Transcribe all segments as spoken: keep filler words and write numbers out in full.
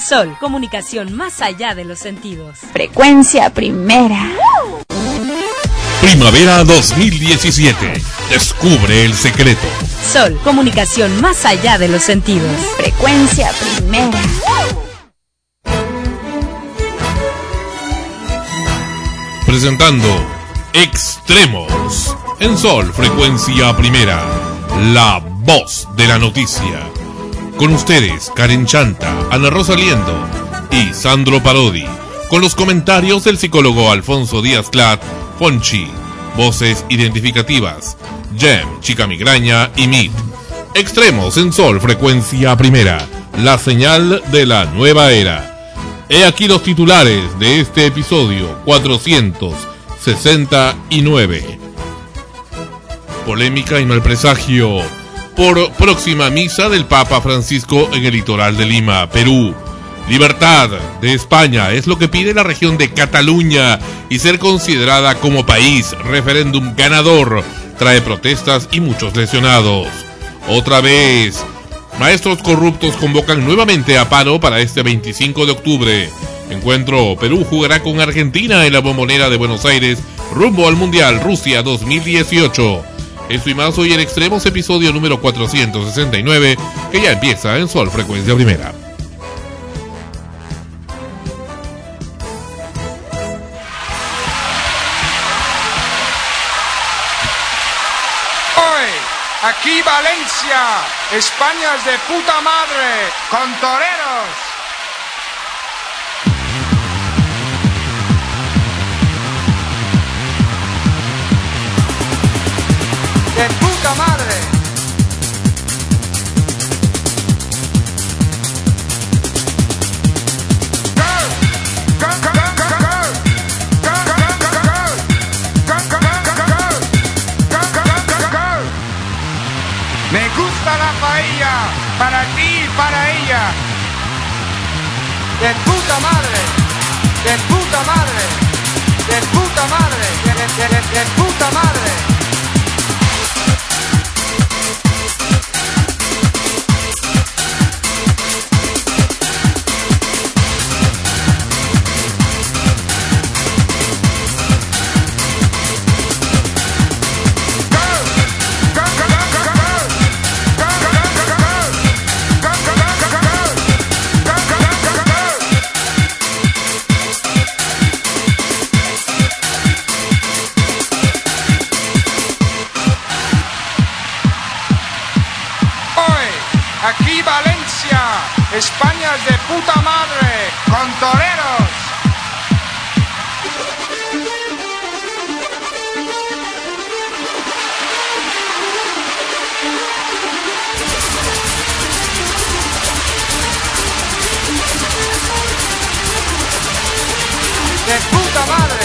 Sol, comunicación más allá de los sentidos. Frecuencia primera. Primavera dos mil diecisiete. Descubre el secreto. Sol, comunicación más allá de los sentidos. Frecuencia primera. Presentando Extremos en Sol, frecuencia primera. La voz de la noticia. Con ustedes, Karen Chanta, Ana Rosa Liendo y Sandro Parodi. Con los comentarios del psicólogo Alfonso Díaz Clat, Fonchi. Voces identificativas, Jem, Chica Migraña y Meet. Extremos en Sol, frecuencia primera. La señal de la nueva era. He aquí los titulares de este episodio cuatrocientos sesenta y nueve. Polémica y mal presagio por próxima misa del Papa Francisco en el litoral de Lima, Perú. Libertad de España es lo que pide la región de Cataluña y ser considerada como país. Referéndum ganador trae protestas y muchos lesionados. Otra vez, maestros corruptos convocan nuevamente a paro para este veinticinco de octubre. Encuentro, Perú jugará con Argentina en la Bombonera de Buenos Aires rumbo al Mundial Rusia dos mil dieciocho. Esto y más hoy en Extremos, episodio número cuatrocientos sesenta y nueve, que ya empieza en Sol, frecuencia primera. Aquí Valencia, España es de puta madre, con toreros. De puta madre. Me gusta la paella, para ti y para ella. De puta madre, de puta madre, de puta madre, de, de, de, de puta madre. Aquí Valencia, España es de puta madre, con toreros. De puta madre.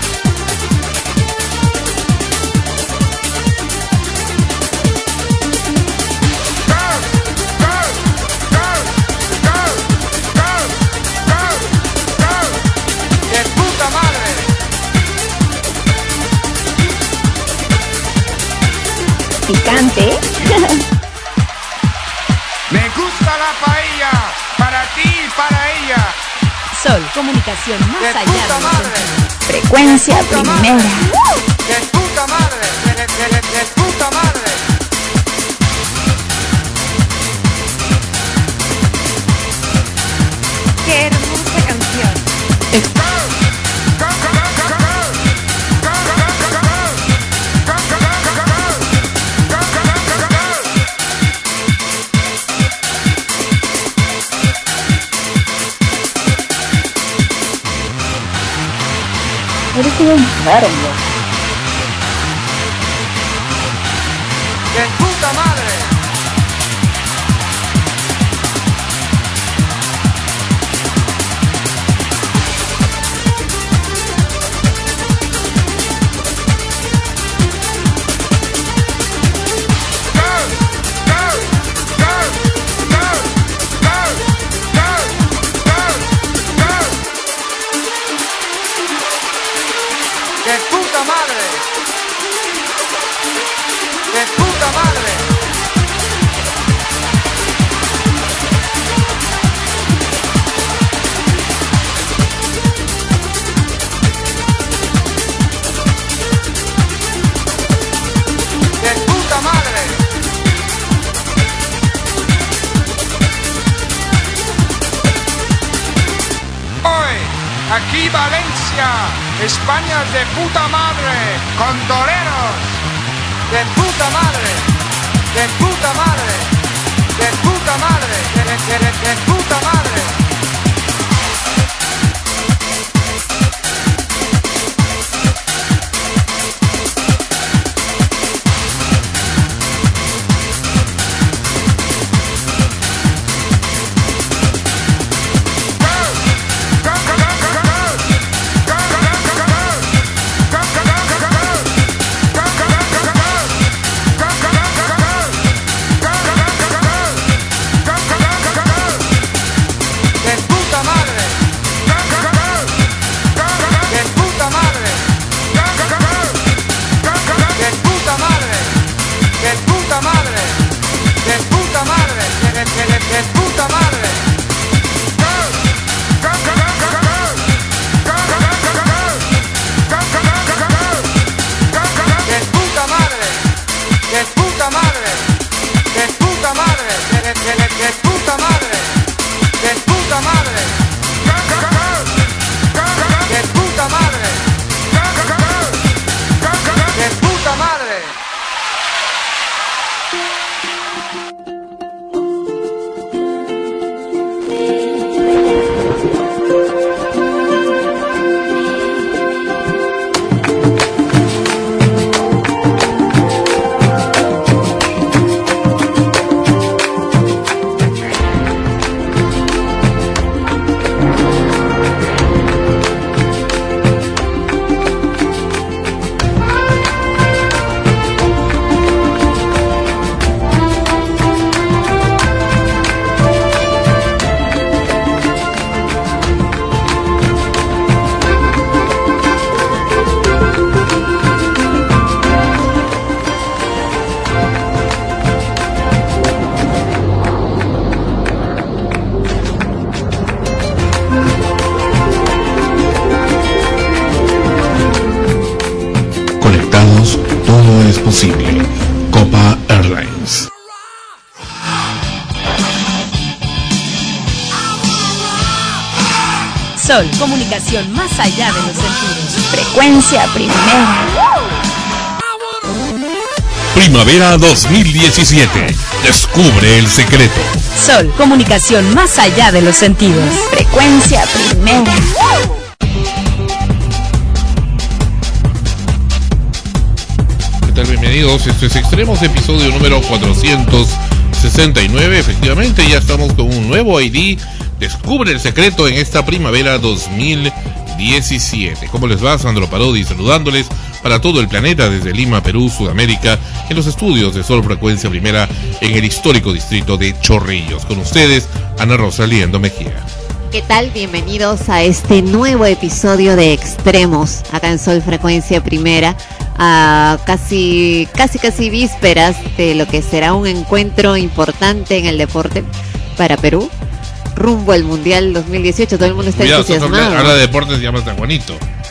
Picante. Me gusta la paella, para ti y para ella. Sol, comunicación más De allá puta de los madre. sentidos. Frecuencia primera. De puta madre, de, de, de, de puta madre. Qué hermosa canción. Eres un enfermo. De puta madre. De puta madre. Aquí Valencia, España es de puta madre, con toreros, de puta madre, de puta madre, de puta madre, de, de, de, de puta madre. Posible. Copa Airlines. Sol, comunicación más allá de los sentidos. Frecuencia primera. Primavera dos mil diecisiete. Descubre el secreto. Sol, comunicación más allá de los sentidos. Frecuencia primera. Bienvenidos, esto es Extremos, episodio número cuatrocientos sesenta y nueve. Efectivamente, ya estamos con un nuevo I D. Descubre el secreto en esta primavera dos mil diecisiete. ¿Cómo les va? Sandro Parodi saludándoles para todo el planeta desde Lima, Perú, Sudamérica, en los estudios de Sol Frecuencia Primera en el histórico distrito de Chorrillos. Con ustedes, Ana Rosa Liendo Mejía. ¿Qué tal? Bienvenidos a este nuevo episodio de Extremos, acá en Sol Frecuencia Primera, a casi, casi, casi vísperas de lo que será un encuentro importante en el deporte para Perú, rumbo al Mundial dos mil dieciocho. Todo el mundo está Cuidado, entusiasmado. Ahora de deportes se llama San Juanito.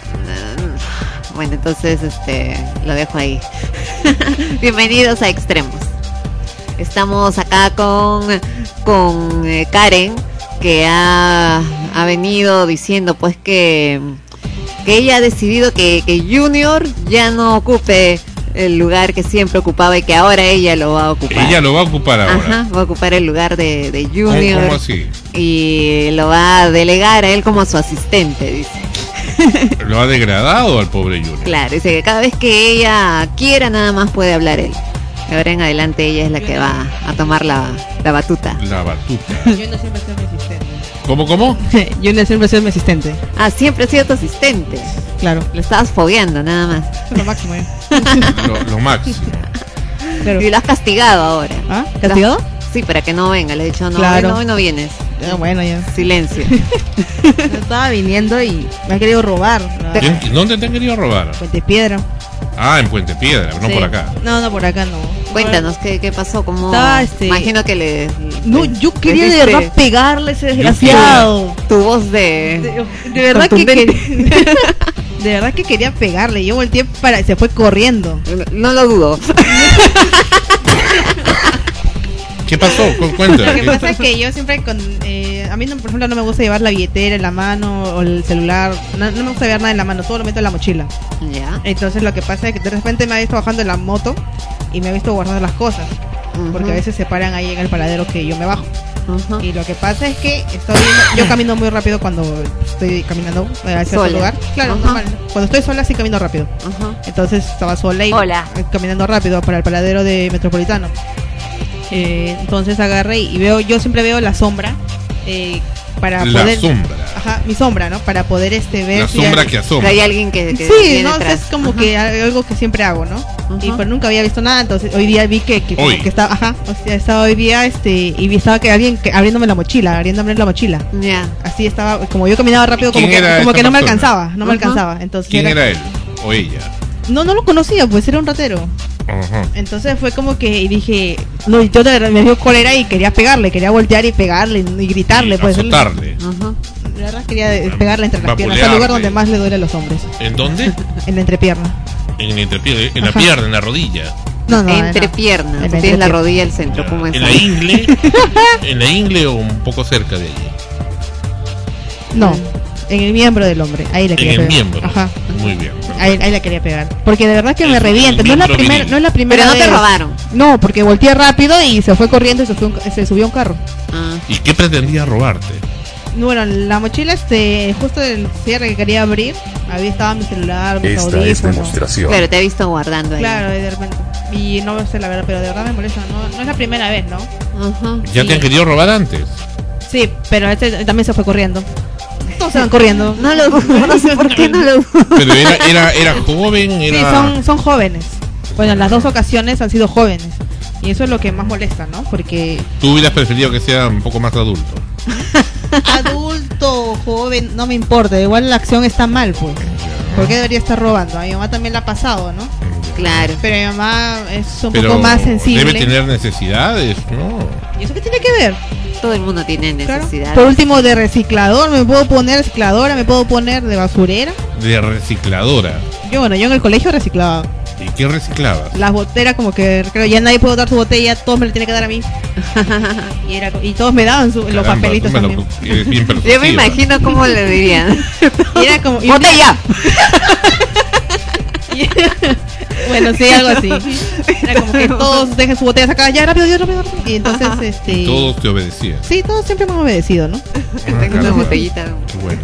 Uh, bueno, entonces este lo dejo ahí. Bienvenidos a Extremos. Estamos acá con, con eh, Karen, que ha, ha venido diciendo pues que, que ella ha decidido que, que Junior ya no ocupe el lugar que siempre ocupaba y que ahora ella lo va a ocupar. Ella lo va a ocupar ahora. Ajá, va a ocupar el lugar de, de Junior. ¿Cómo, cómo así? Y lo va a delegar a él como su asistente, dice. Lo ha degradado al pobre Junior. Claro, dice que cada vez que ella quiera nada más puede hablar él. De ahora en adelante ella es la que va a tomar la, la batuta. La batuta. Yo no siempre soy mi asistente. ¿Cómo, cómo? Yo no siempre soy mi asistente. Ah, siempre ha sido tu asistente. Claro. Lo estabas fogueando nada más. Es lo máximo, ¿eh? Lo, lo máximo. Claro. Y lo has castigado ahora. ¿Ah? ¿Castigado? Sí, para que no venga. Le he dicho, no, Claro. hoy no, hoy no vienes. Ah, bueno, ya. Silencio. Yo estaba viniendo y me ha querido robar. ¿Quién- ¿Dónde te han querido robar? Puente Piedra. Ah, en Puente Piedra, no Sí. por acá. No, no, por acá no. Cuéntanos, ¿qué, qué pasó? ¿Cómo? Estaba, este- Imagino que le... No, le- yo quería le de diste verdad pegarle a ese desgraciado. Tu voz de... De, de verdad que, Contundente. que- de verdad que quería pegarle. Yo volteé para se fue corriendo. No lo dudo. ¿Qué pasó? Cu- Lo Cuenta. que pasa es que yo siempre con, eh, eh, a mí, no, por ejemplo, no me gusta llevar la billetera en la mano o el celular. No, no me gusta llevar nada en la mano, todo lo meto en la mochila. Ya. Entonces lo que pasa es que de repente me ha visto bajando en la moto y me ha visto guardando las cosas. Ujú. Porque a veces se paran ahí en el paradero que yo me bajo. Ujú. Y lo que pasa es que estoy yo camino muy rápido cuando estoy caminando hacia Sola. otro lugar. Claro, Ajá. normal. Cuando estoy sola sí camino rápido. Ajá. Entonces estaba sola y Hola. eh, caminando rápido para el paradero de Metropolitano. Eh, entonces agarré y veo, yo siempre veo la sombra eh, para La poder, sombra. ajá, mi sombra, ¿no? Para poder este ver La si sombra hay- que Que asoma. hay alguien que, que sí, viene no, atrás. es como Ajá. que algo que siempre hago, ¿no? Y Ajá. pues nunca había visto nada, entonces hoy día vi que, que, como Hoy. que estaba, ajá, o sea, estaba hoy día este y vi estaba que alguien que, abriéndome la mochila, abriéndome la mochila. Ya. Así estaba, como yo caminaba rápido, como ¿Quién que, era como esta que no me persona? alcanzaba, no me Ajá. alcanzaba. Entonces ¿Quién era él o ella? No, no lo conocía, pues era un ratero. Ajá. Entonces fue como que y dije, no, yo de verdad me dio cólera y quería pegarle, quería voltear y pegarle y gritarle, Y pues. azotarle. Ajá. La verdad quería eh, pegarle entre las piernas, es el Vapulearle. lugar donde más le duele a los hombres, ¿En dónde? en la entrepierna. En la entrepierna, en la Ajá. pierna, en la rodilla. No, no, Entre no. piernas. En Tú la tienes la entrepierna. rodilla al centro. ¿Cómo es? En la ingle. En la ingle o un poco cerca de allí. No, en el miembro del hombre, ahí le En quería el pegar. miembro. Ajá. Muy bien. Ahí, ahí le quería pegar. Porque de verdad que Es me un revienta. No es la miembro primera, viril. no es la primera Pero no te vez. robaron. No, porque volteé rápido y se fue corriendo y se, fue un- se subió a un carro. Ah. ¿Y qué pretendía robarte? Bueno, la mochila, este, justo el cierre que quería abrir, ahí estaba mi celular, mis Esta es audífonos. demostración. Claro, te he visto guardando ahí. Claro, y de repente. Y no sé la verdad, pero de verdad me molesta. No, no es la primera vez, ¿no? Ajá. ¿Ya Sí. te han querido robar antes? Sí, pero este también se fue corriendo. Todos se van corriendo. No lo dudo, no sé por qué no lo dudo. Pero era, era, era joven, Sí, era... son, son jóvenes. Bueno, en las dos ocasiones han sido jóvenes. Y eso es lo que más molesta, ¿no? Porque Tú hubieras preferido que sea un poco más adulto. adulto, joven, no me importa. Igual la acción está mal, pues. ¿Por qué debería estar robando? A mi mamá también la ha pasado, ¿no? Claro. Pero mi mamá es un Pero poco más sensible. debe tener necesidades, ¿no? ¿Y eso qué tiene que ver? Todo el mundo tiene Claro. necesidad. Por último, de reciclador, me puedo poner recicladora, me puedo poner de basurera. De recicladora. Yo, bueno, yo en el colegio reciclaba. ¿Y qué reciclabas? Las botellas, como que creo ya nadie puede dar su botella, todos me lo tienen que dar a mí. Y, era, y todos me daban su- los Caramba, papelitos tú me lo- también. eres bien Yo me persuasiva. imagino cómo le dirían. Y era como. y un día- ¡Botella! Bueno, sí, algo así. Era como que todos dejen su botella sacada ya rápido, ya rápido, rápido. Y entonces, este. Todos te obedecían. Sí, todos siempre me han obedecido, ¿no? Tengo una caramba. botellita. Qué bueno.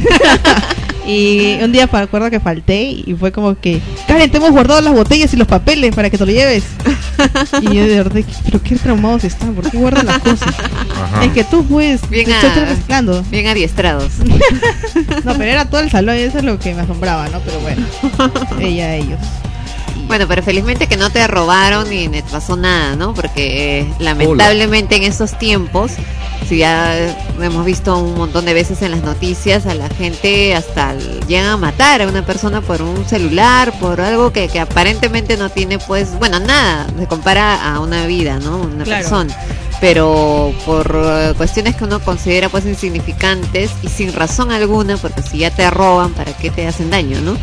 Y un día me acuerdo que falté y fue como que, Karen, te hemos guardado las botellas y los papeles para que te lo lleves. Y yo de verdad, pero qué traumados están, ¿por qué guardan las cosas? Ajá. Es que tú, pues, Bien te a- estoy reciclando. Bien adiestrados. No, pero era todo el salón y eso es lo que me asombraba, ¿no? Pero bueno, ella, ellos. Bueno, pero felizmente que no te robaron ni te pasó nada, ¿no? Porque eh, lamentablemente en esos tiempos, si ya eh, hemos visto un montón de veces en las noticias, a la gente hasta l- llegan a matar a una persona por un celular, por algo que, que aparentemente no tiene, pues, bueno, nada, se compara a una vida, ¿no? Una Claro. persona. Pero por eh, cuestiones que uno considera pues insignificantes y sin razón alguna, porque si ya te roban, ¿para qué te hacen daño, no?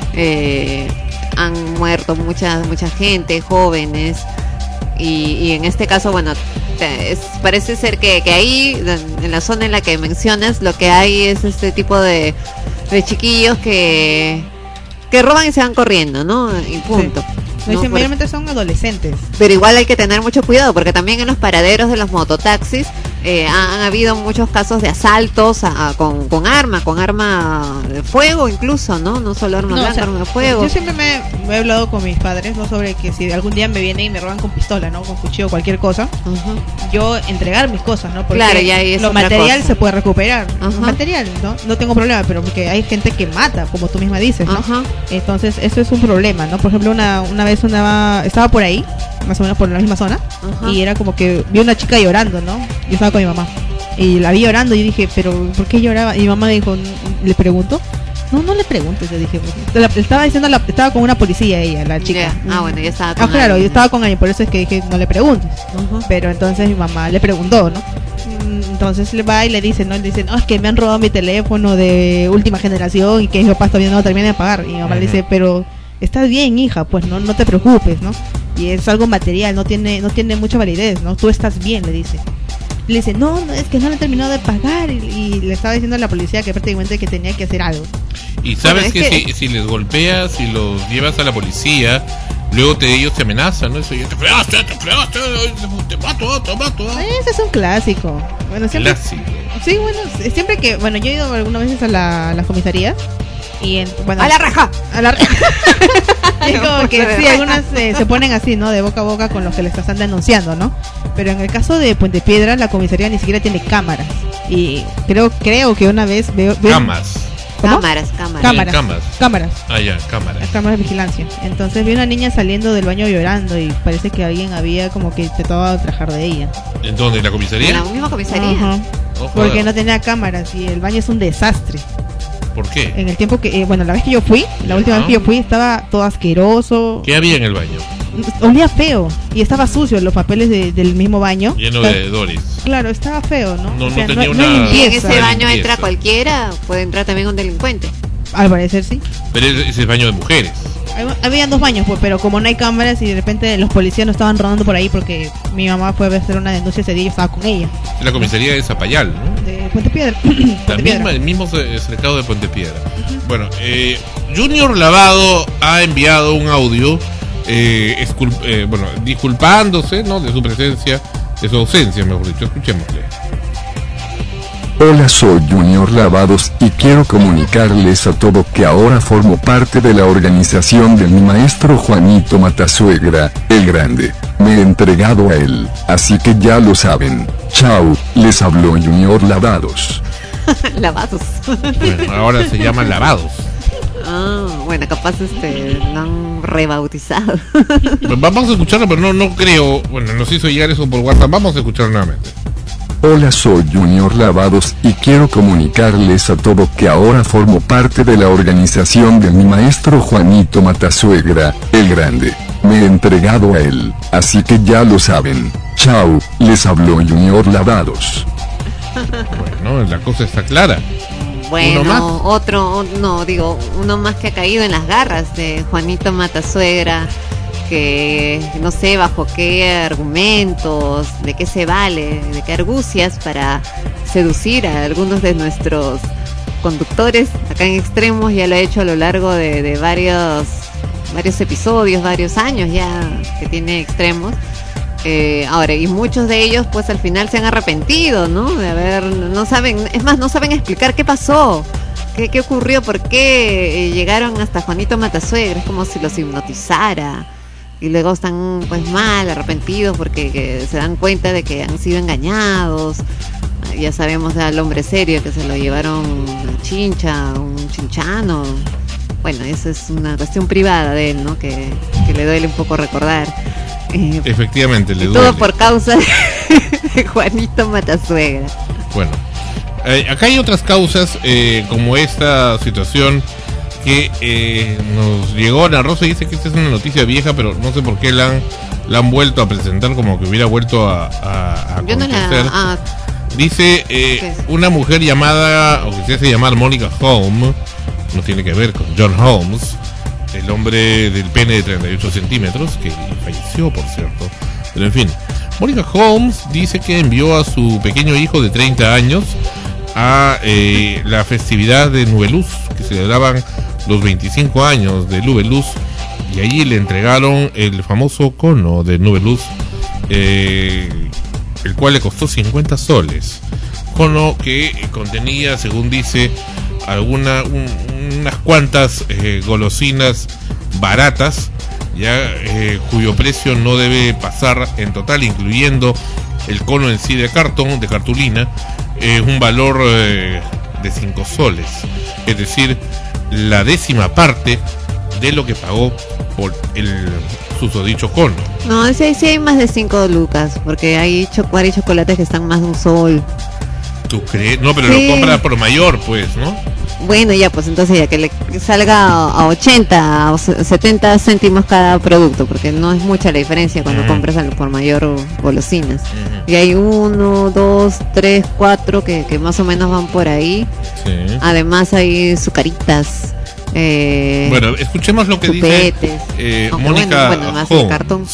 Eh, han muerto mucha mucha gente, jóvenes, y, y en este caso, bueno, te- es- parece ser que, que ahí, en la zona en la que mencionas, lo que hay es este tipo de, de chiquillos que, que roban y se van corriendo, ¿no? Y punto. No, ¿no? dicen, Por- mayormente son adolescentes. pero igual hay que tener mucho cuidado porque también en los paraderos de los mototaxis eh, han, han habido muchos casos de asaltos a- a- con, con arma, con arma de fuego incluso, ¿no? No solo arma No, blanca, o sea, arma de fuego. Yo siempre me, me he hablado con mis padres, ¿no? Sobre que si algún día me vienen y me roban con pistola, ¿no? Con cuchillo o cualquier cosa, Ajá. yo entregar mis cosas, ¿no? Porque Claro, ya ahí es lo otra material cosa. se puede recuperar. Ajá. Material, ¿no? No tengo problema, pero porque hay gente que mata, como tú misma dices, ¿no? Ajá. Entonces, eso es un problema, ¿no? Por ejemplo, una, una vez una estaba por ahí, más o menos por la misma zona, Ajá. y era como que vi una chica llorando, ¿no? Yo estaba con mi mamá. Y la vi llorando y dije, pero ¿por qué lloraba? Y mi mamá me dijo, ¿le pregunto? No, no le preguntes, yo dije. Porque la- estaba diciendo, la, estaba con una policía ella, la chica. Ya. Ah, bueno, ya estaba Ah, con claro, yo alguien. estaba con alguien, por eso es que dije, no le preguntes. Ajá. Pero entonces mi mamá le preguntó, ¿no? Mm, Entonces le va y le dice, ¿no? Le dice, no, es que me han robado mi teléfono de última generación y que mi papá todavía no lo termina de pagar. Y mi mamá le dice, pero estás bien, hija, pues no, no te preocupes, ¿no? Y es algo material, no tiene, no tiene mucha validez, ¿no? Tú estás bien, le dice. le dice, no, no, es que no le he terminado de pagar. Y, y le estaba diciendo a la policía que prácticamente que tenía que hacer algo. Y sabes Bueno, es que, que- Si, si les golpeas, si los llevas a la policía, luego te, ellos te amenazan, ¿no? Eso, ya te fregaste, te fregaste, te mato, te mato. Ese es un clásico. Bueno, siempre, Clásico. sí, bueno, siempre que, bueno, yo he ido algunas veces a la, a la comisaría y en, bueno, ¡A la raja! a la y es como que De sí, raja. algunas eh, se ponen así, ¿no? De boca a boca con los que les están denunciando, ¿no? Pero en el caso de Puente Piedra, la comisaría ni siquiera tiene cámaras. Y creo creo que una vez veo... veo Camas. ¿Cómo? Cámaras, cámaras. Cámaras. Camas. Cámaras. Ah, ya, cámara. Las cámaras de vigilancia. Entonces vi una niña saliendo del baño llorando y parece que alguien había como que tratado de ultrajar de ella. ¿En dónde? ¿En la En comisaría? la misma comisaría. Ajá. No Porque jodas. no tenía cámaras y el baño es un desastre. ¿Por qué? En el tiempo que, eh, bueno, la vez que yo fui, la última Ah. vez que yo fui estaba todo asqueroso, ¿Qué había en el baño? olía feo y estaba sucio los papeles de- del mismo baño. Lleno O sea, de Doris. Claro, estaba feo, ¿no? No, O sea, no tenía no, una- hay Y en limpieza. ese baño limpieza. entra cualquiera, puede entrar también un delincuente. Al parecer sí. Pero ese es el baño de mujeres. Hab- Habían dos baños, pues, pero como no hay cámaras y de repente los policías no estaban rodando por ahí porque mi mamá fue a hacer una denuncia ese día y yo estaba con ella. La comisaría de Zapayal, ¿no? De Puente Piedra. La Puente Piedra. misma, el mismo ce- cercado de Puente Piedra. Bueno, eh, Junior Lavado ha enviado un audio, eh, escul- eh, bueno, disculpándose, ¿no? De su presencia, de su ausencia, mejor dicho. Escuchémosle. Hola, soy Junior Lavados y quiero comunicarles a todo que ahora formo parte de la organización de mi maestro Juanito Matasuegra, el Grande. Me he entregado a él, así que ya lo saben. Chao, les habló Junior Lavados. Lavados. Bueno, ahora se llaman Lavados. Ah, bueno, capaz este lo han rebautizado. Pues vamos a escucharlo, pero no, no creo. Bueno, nos hizo llegar eso por WhatsApp. Vamos a escucharlo nuevamente. Hola, soy Junior Lavados y quiero comunicarles a todo que ahora formo parte de la organización de mi maestro Juanito Matasuegra, el Grande. Me he entregado a él, así que ya lo saben. Chao, les habló Junior Lavados. Bueno, la cosa está clara. Bueno, ¿Uno más? otro, o- no, digo, uno más que ha caído en las garras de Juanito Matasuegra, que no sé bajo qué argumentos, de qué se vale, de qué argucias para seducir a algunos de nuestros conductores acá en Extremos. Ya lo ha hecho a lo largo de, de varios, varios episodios, varios años ya que tiene Extremos. Eh, ahora, y muchos de ellos pues al final se han arrepentido, ¿no? De haber, no saben, es más, no saben explicar qué pasó, qué, qué ocurrió, por qué eh, llegaron hasta Juanito Matasuegra, es como si los hipnotizara. Y luego están pues mal, arrepentidos porque que se dan cuenta de que han sido engañados. Ya sabemos al hombre serio que se lo llevaron a Chincha, un chinchano. Bueno, eso es una cuestión privada de él, ¿no? Que, que le duele un poco recordar. Eh, Efectivamente, le y duele. todo por causa de Juanito Matasuegra. Bueno, eh, acá hay otras causas, eh, como esta situación que eh, nos llegó. Ana Rosa dice que esta es una noticia vieja, pero no sé por qué la han, la han vuelto a presentar como que hubiera vuelto a, a, a Yo no la... acontecer. Ah, Dice, ¿Qué eh, es? una mujer llamada, o que se hace llamar Mónica Holmes, no tiene que ver con John Holmes, el hombre del pene de treinta y ocho centímetros, que falleció, por cierto. Pero en fin, Mónica Holmes dice que envió a su pequeño hijo de treinta años a eh, la festividad de Nubeluz, que celebraban los veinticinco años de Nubeluz, y allí le entregaron el famoso cono de Nubeluz, eh, el cual le costó cincuenta soles. Cono que contenía, según dice, alguna un- unas cuantas eh, golosinas baratas, ya eh, cuyo precio no debe pasar en total, incluyendo el cono en sí de cartón, de cartulina, eh, un valor eh, de cinco soles, es decir, la décima parte de lo que pagó por el susodicho cono. no, sí, sí hay más de cinco lucas, porque hay cho- varios chocolates que están más de un sol. ¿Tú crees? No, pero Sí. lo compra por mayor, pues, ¿no? Bueno, ya, pues entonces ya que le salga a ochenta o setenta céntimos cada producto, porque no es mucha la diferencia cuando Ujú. compras al por mayor o golosinas. Ujú. Y hay uno, dos, tres, cuatro que, que más o menos van por ahí. Sí. Además hay sucaritas. Eh, Bueno, escuchemos lo que chupetes. dice eh, Aunque Mónica bueno, bueno, más de Holmes. cartón.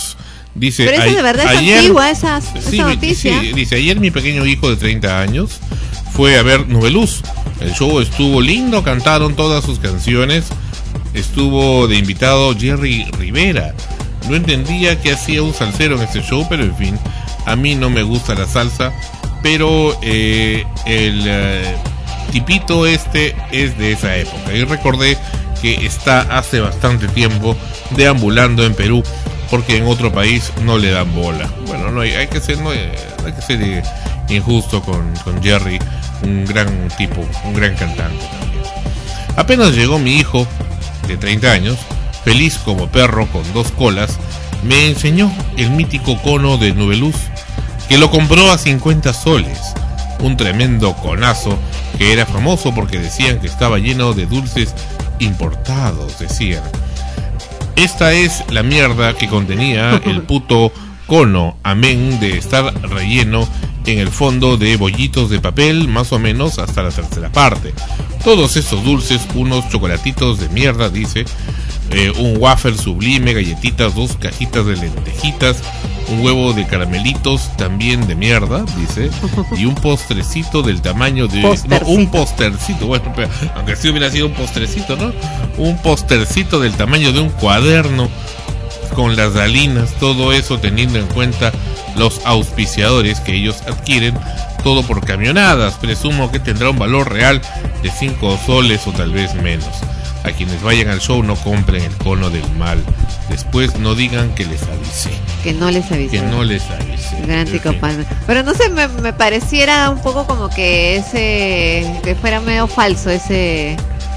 Dice, Pero eso de verdad es ayer, antigua, esa, esa sí, noticia. Sí, dice, ayer mi pequeño hijo de treinta años fue a ver Nubeluz. El show estuvo lindo, cantaron todas sus canciones. Estuvo de invitado Jerry Rivera. No entendía qué hacía un salsero en este show, pero en fin, a mí no me gusta la salsa, pero eh, el eh, tipito este es de esa época. Y recordé que está hace bastante tiempo deambulando en Perú, porque en otro país no le dan bola. Bueno, no hay, hay que ser no hay, hay que ser eh, injusto con, con Jerry, un gran tipo, un gran cantante también. Apenas llegó mi hijo de treinta años, feliz como perro con dos colas, me enseñó el mítico cono de Nubeluz, que lo compró a cincuenta soles. Un tremendo conazo que era famoso porque decían que estaba lleno de dulces importados, decían. Esta es la mierda que contenía el puto cono, amén de estar relleno en el fondo de bollitos de papel, más o menos hasta la tercera parte. Todos esos dulces, unos chocolatitos de mierda, dice, eh, un wafer sublime, galletitas, dos cajitas de lentejitas, un huevo de caramelitos también de mierda, dice, y un postrecito del tamaño de... No, un postercito, bueno, pero, aunque sí hubiera sido un postrecito, ¿no? Un postercito del tamaño de un cuaderno con las dalinas, todo eso teniendo en cuenta los auspiciadores que ellos adquieren, todo por camionadas. Presumo que tendrá un valor real de cinco soles o tal vez menos. A quienes vayan al show no compren el cono del mal. Después no digan que les avisé. Que no les avisé. Que no les avisé. Gran Tico Palma. Pero no sé, me, me pareciera un poco como que ese, que fuera medio falso ese...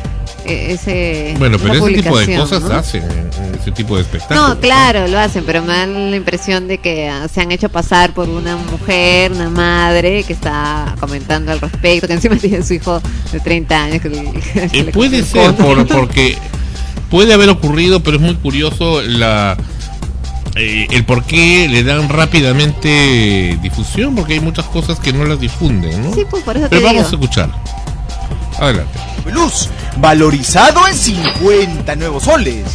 ese bueno, pero ese tipo de cosas, ¿no?, hacen en ese tipo de espectáculos. No, claro, lo hacen, pero me da la impresión de que uh, se han hecho pasar por una mujer, una madre que está comentando al respecto, que encima tiene su hijo de treinta años. Que le, que eh, le puede ser, por, porque puede haber ocurrido, pero es muy curioso la eh, el por qué le dan rápidamente difusión, porque hay muchas cosas que no las difunden, ¿no? Sí, pues por eso pero te vamos digo. a escuchar. Adelante. Luz, valorizado en cincuenta nuevos soles.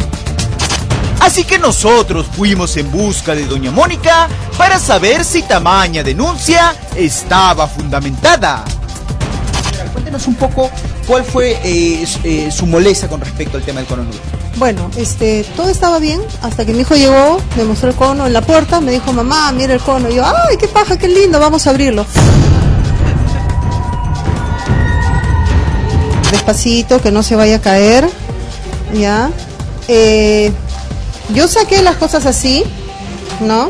Así que nosotros fuimos en busca de doña Mónica para saber si tamaña denuncia estaba fundamentada. Cuéntenos un poco cuál fue eh, eh, su molestia con respecto al tema del cono nudo. Bueno, este, todo estaba bien hasta que mi hijo llegó, me mostró el cono en la puerta, me dijo, mamá, mira el cono. Y yo, ay, qué paja, qué lindo, vamos a abrirlo. Despacito, que no se vaya a caer, ya. Eh, yo saqué las cosas así, ¿no?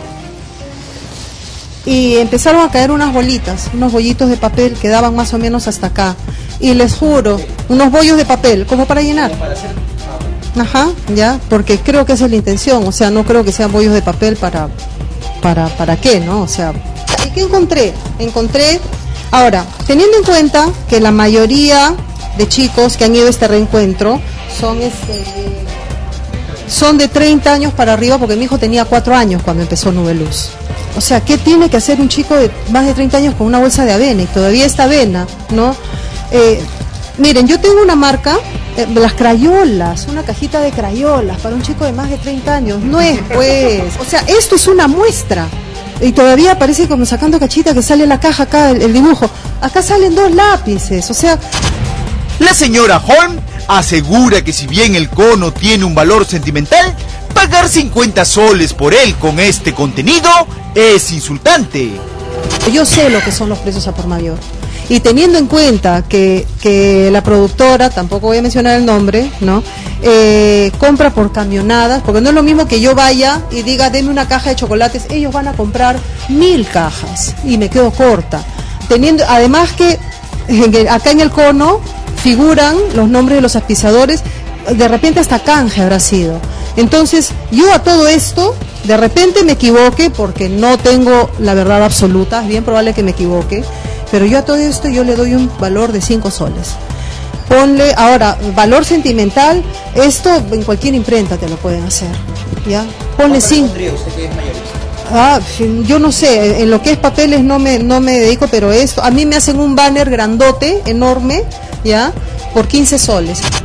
Y empezaron a caer unas bolitas, unos bollitos de papel que daban más o menos hasta acá. Y les juro, unos bollos de papel, como para llenar. Ajá, ya, porque creo que esa es la intención, o sea, no creo que sean bollos de papel para, para, para qué, ¿no? O sea, ¿y qué encontré? Encontré, ahora, teniendo en cuenta que la mayoría de chicos que han ido a este reencuentro son este son de treinta años para arriba, porque mi hijo tenía cuatro años cuando empezó Nubeluz. O sea, ¿qué tiene que hacer un chico de más de treinta años con una bolsa de avena? Y todavía esta avena, ¿no? Eh, miren, yo tengo una marca, eh, las crayolas, una cajita de crayolas para un chico de más de treinta años. No es, pues, o sea, esto es una muestra. Y todavía parece como sacando cachita que sale la caja acá, el, el dibujo. Acá salen dos lápices, o sea... La señora Holm asegura que si bien el cono tiene un valor sentimental, pagar cincuenta soles por él con este contenido es insultante. Yo sé lo que son los precios a por mayor. Y teniendo en cuenta que, que la productora, tampoco voy a mencionar el nombre, ¿no? Eh, compra por camionadas, porque no es lo mismo que yo vaya y diga, deme una caja de chocolates, ellos van a comprar mil cajas y me quedo corta. Teniendo, además que en, acá en el cono figuran los nombres de los auspiciadores, de repente hasta canje habrá sido. Entonces, yo a todo esto, de repente me equivoque, porque no tengo la verdad absoluta, es bien probable que me equivoque, pero yo a todo esto yo le doy un valor de cinco soles. Ponle, ahora, valor sentimental, esto en cualquier imprenta te lo pueden hacer, ¿ya? Ponle cinco. Ah, yo no sé, en lo que es papeles no me, no me dedico, pero esto, a mí me hacen un banner grandote, enorme, ¿ya? Por quince soles.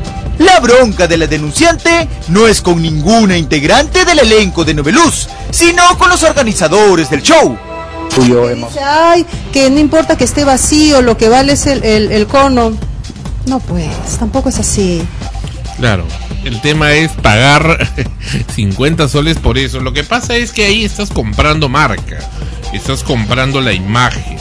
La bronca de la denunciante no es con ninguna integrante del elenco de Noveluz, sino con los organizadores del show. Dice, ay, que no importa que esté vacío, lo que vale es el, el, el cono. No, pues, tampoco es así. Claro, el tema es pagar cincuenta soles por eso. Lo que pasa es que ahí estás comprando marca, estás comprando la imagen.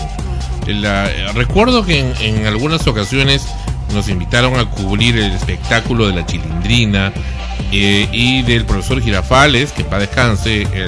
La, recuerdo que en, en algunas ocasiones nos invitaron a cubrir el espectáculo de la Chilindrina eh, y del profesor Girafales, que para descanse, el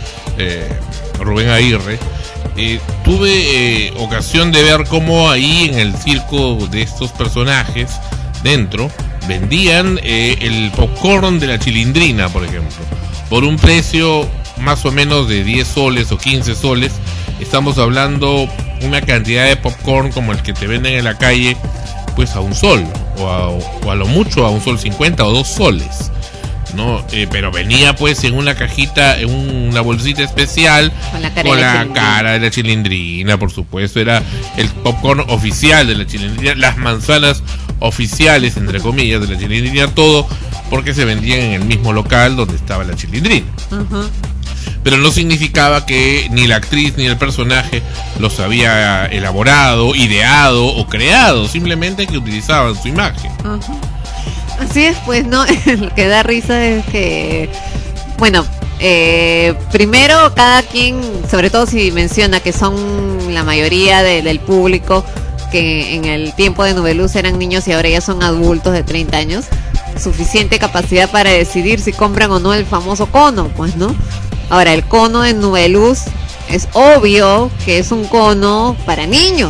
eh, Rubén Aguirre. Eh, tuve eh, ocasión de ver cómo ahí en el circo de estos personajes dentro vendían eh, el popcorn de la Chilindrina, por ejemplo, por un precio más o menos de diez soles o quince soles. Estamos hablando una cantidad de popcorn como el que te venden en la calle, pues a un sol, o a, o a lo mucho a un sol cincuenta o dos soles, ¿no? Eh, pero venía pues en una cajita, en una bolsita especial, con la cara, con de, la la cara de la Chilindrina, por supuesto. Era el popcorn oficial de la Chilindrina, las manzanas oficiales, entre comillas, de la Chilindrina, todo porque se vendían en el mismo local donde estaba la Chilindrina. Uh-huh. Pero no significaba que ni la actriz ni el personaje los había elaborado, ideado o creado, simplemente que utilizaban su imagen. Uh-huh. Así es, pues, ¿no? Lo que da risa es que, bueno, eh, primero cada quien, sobre todo si menciona que son la mayoría de, del público, que en el tiempo de Noveluz eran niños y ahora ya son adultos de treinta años, suficiente capacidad para decidir si compran o no el famoso cono, pues, ¿no? Ahora, el cono de Noveluz es obvio que es un cono para niños,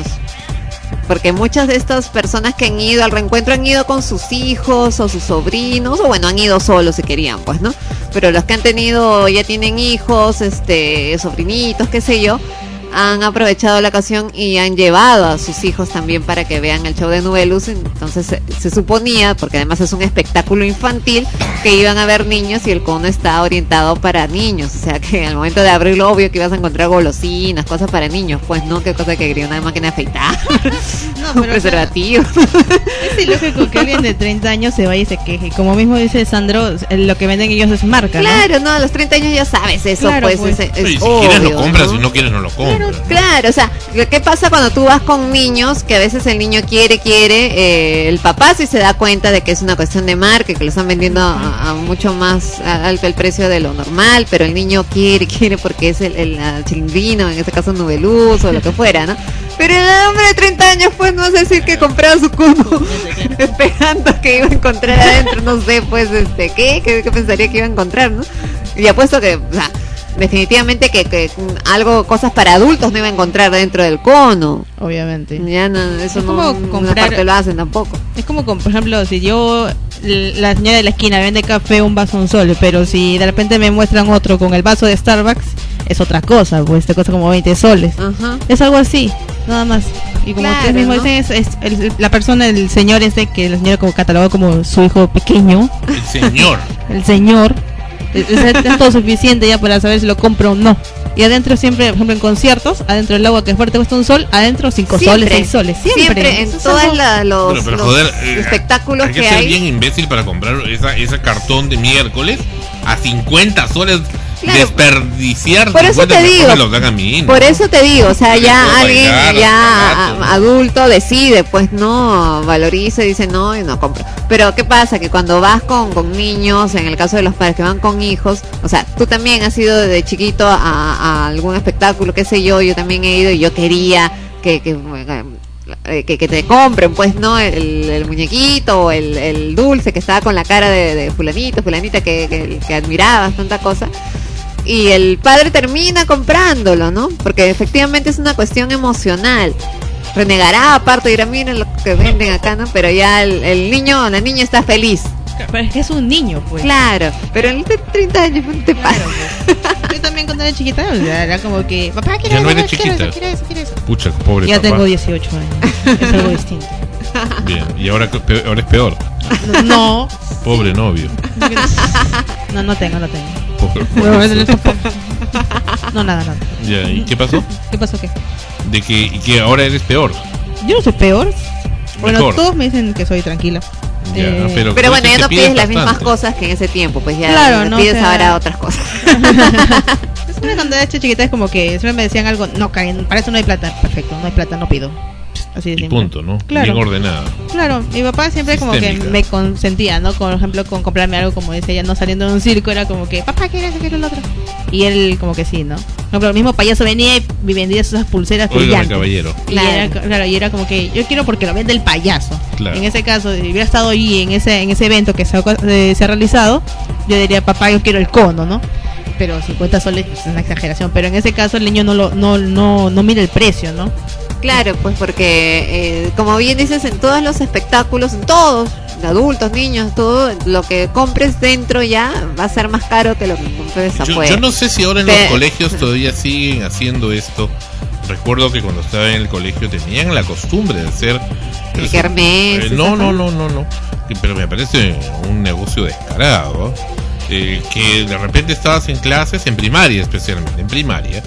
porque muchas de estas personas que han ido al reencuentro han ido con sus hijos o sus sobrinos, o bueno, han ido solos si querían, pues, ¿no? Pero los que han tenido, ya tienen hijos, este, sobrinitos, qué sé yo, han aprovechado la ocasión y han llevado a sus hijos también para que vean el show de Noveluz. Entonces se, se suponía, porque además es un espectáculo infantil, que iban a ver niños y el cono está orientado para niños, o sea que al momento de abrirlo obvio que ibas a encontrar golosinas, cosas para niños, pues no, qué cosa que quería una máquina de afeitar, no, pero un preservativo. O sea, es ilógico que alguien de treinta años se vaya y se queje, como mismo dice Sandro, lo que venden ellos es marca, ¿no? Claro, no, a los treinta años ya sabes eso, claro, pues, pues. Es, es sí, si obvio, quieres lo compras, ¿no? Si no quieres no lo compras. Claro, claro, o sea, ¿qué pasa cuando tú vas con niños? Que a veces el niño quiere, quiere, eh, el papá sí se da cuenta de que es una cuestión de marca, que lo están vendiendo a, a mucho más alto el precio de lo normal, pero el niño quiere, quiere porque es el, el, el Chilindrino, en este caso Noveluz o lo que fuera, ¿no? Pero el hombre de treinta años pues no sé decir que compraba su cono esperando que iba a encontrar adentro, no sé, pues, este, ¿qué? ¿Qué, qué pensaría que iba a encontrar, no? Y apuesto que, o sea, definitivamente que, que algo, cosas para adultos no iba a encontrar dentro del cono. Obviamente. Ya no, eso es no, como no comprar, parte lo hacen tampoco. Es como, por ejemplo, si yo, la señora de la esquina vende café un vaso un sol, pero si de repente me muestran otro con el vaso de Starbucks, es otra cosa, pues te cuesta como veinte soles. Uh-huh. Es algo así, nada más. Y como claro, ustedes mismos ¿no? dicen, es, es el, la persona, el señor este, que la señora como catalogó como su hijo pequeño. El señor. El señor. Es, es todo suficiente ya para saber si lo compro o no. Y adentro siempre, por ejemplo, en conciertos, adentro el agua que es fuerte cuesta un sol, adentro cinco soles, seis soles. Siempre, siempre en todos algo... la, los, pero, pero, los joder, eh, espectáculos hay que, que ser hay. bien imbécil para comprar esa, esa cartón de miércoles a cincuenta soles. Claro. Desperdiciar Por eso te digo, los dan a mí, ¿no? por eso te digo, o sea, Yo ya puedo alguien bailar, ya barato, ¿no? adulto decide, pues no, valoriza y dice no y no compra. Pero ¿qué pasa? Que cuando vas con, con niños, en el caso de los padres que van con hijos, o sea, tú también has ido desde chiquito a, a algún espectáculo, qué sé yo, yo también he ido y yo quería que... que Que, que te compren, pues, ¿no? El, el muñequito o el, el dulce que estaba con la cara de, de fulanito, fulanita que, que, que admirabas, tanta cosa. Y el padre termina comprándolo, ¿no? Porque efectivamente es una cuestión emocional. Renegará aparte, dirá, miren lo que venden acá, ¿no? Pero ya el, el niño, la niña está feliz. Pero es que es un niño, pues. Claro, pero el de treinta años no te pasa. Claro, yo también cuando era chiquita era como que, papá, quiero Ya no eso, eres quiero chiquita. eso, quiero eso, quiero eso. Pucha, pobre Ya papá. tengo dieciocho años, es algo distinto. Bien, y ahora, pe- ahora es peor. No. Pobre novio. No, no tengo, no tengo. Pobre, No, nada, nada. Ya, ¿y qué pasó? ¿Qué pasó qué? De que, y que ahora eres peor. Yo no soy peor. Bueno, Mejor. todos me dicen que soy tranquila. Ya, Eh, pero Pero bueno, creo ya que no te pides piden las mismas bastante. cosas que en ese tiempo, pues ya Claro, le no, pides o sea- ahora otras cosas. Siempre cuando era chiquita es como que siempre me decían algo, no, Karen, para eso no hay plata. Perfecto, no hay plata, no pido. Así de Y simple. punto, ¿no? Claro. Bien ordenada. Claro, mi papá siempre como que Sistémica. me consentía, ¿no? Por ejemplo, con comprarme algo, como dice ella, no saliendo de un circo, era como que, papá, ¿qué eres? ¿Qué eres el otro? Y él como que sí, ¿no? Por ejemplo, el mismo payaso venía y me vendía esas pulseras Oiga, brillantes. caballero. Y Claro. era, claro, y era como que yo quiero porque lo vende el payaso. Claro. En ese caso, si hubiera estado allí en ese en ese evento que se ha, eh, se ha realizado, yo diría, papá, yo quiero el cono, ¿no? Pero cincuenta soles pues, es una exageración. Pero en ese caso el niño no lo no no no mira el precio, ¿no? Claro, pues porque, eh, como bien dices, en todos los espectáculos, en todos, adultos, niños, todo, lo que compres dentro ya va a ser más caro que lo que compres Yo, afuera. yo no sé si ahora en Pe- los colegios todavía siguen haciendo esto. Recuerdo que cuando estaba en el colegio tenían la costumbre de hacer El eso. kermés, Eh, no, esas no, cosas. no, no, no. Pero me parece un negocio descarado. Eh, que de repente estabas en clases, en primaria especialmente, en primaria,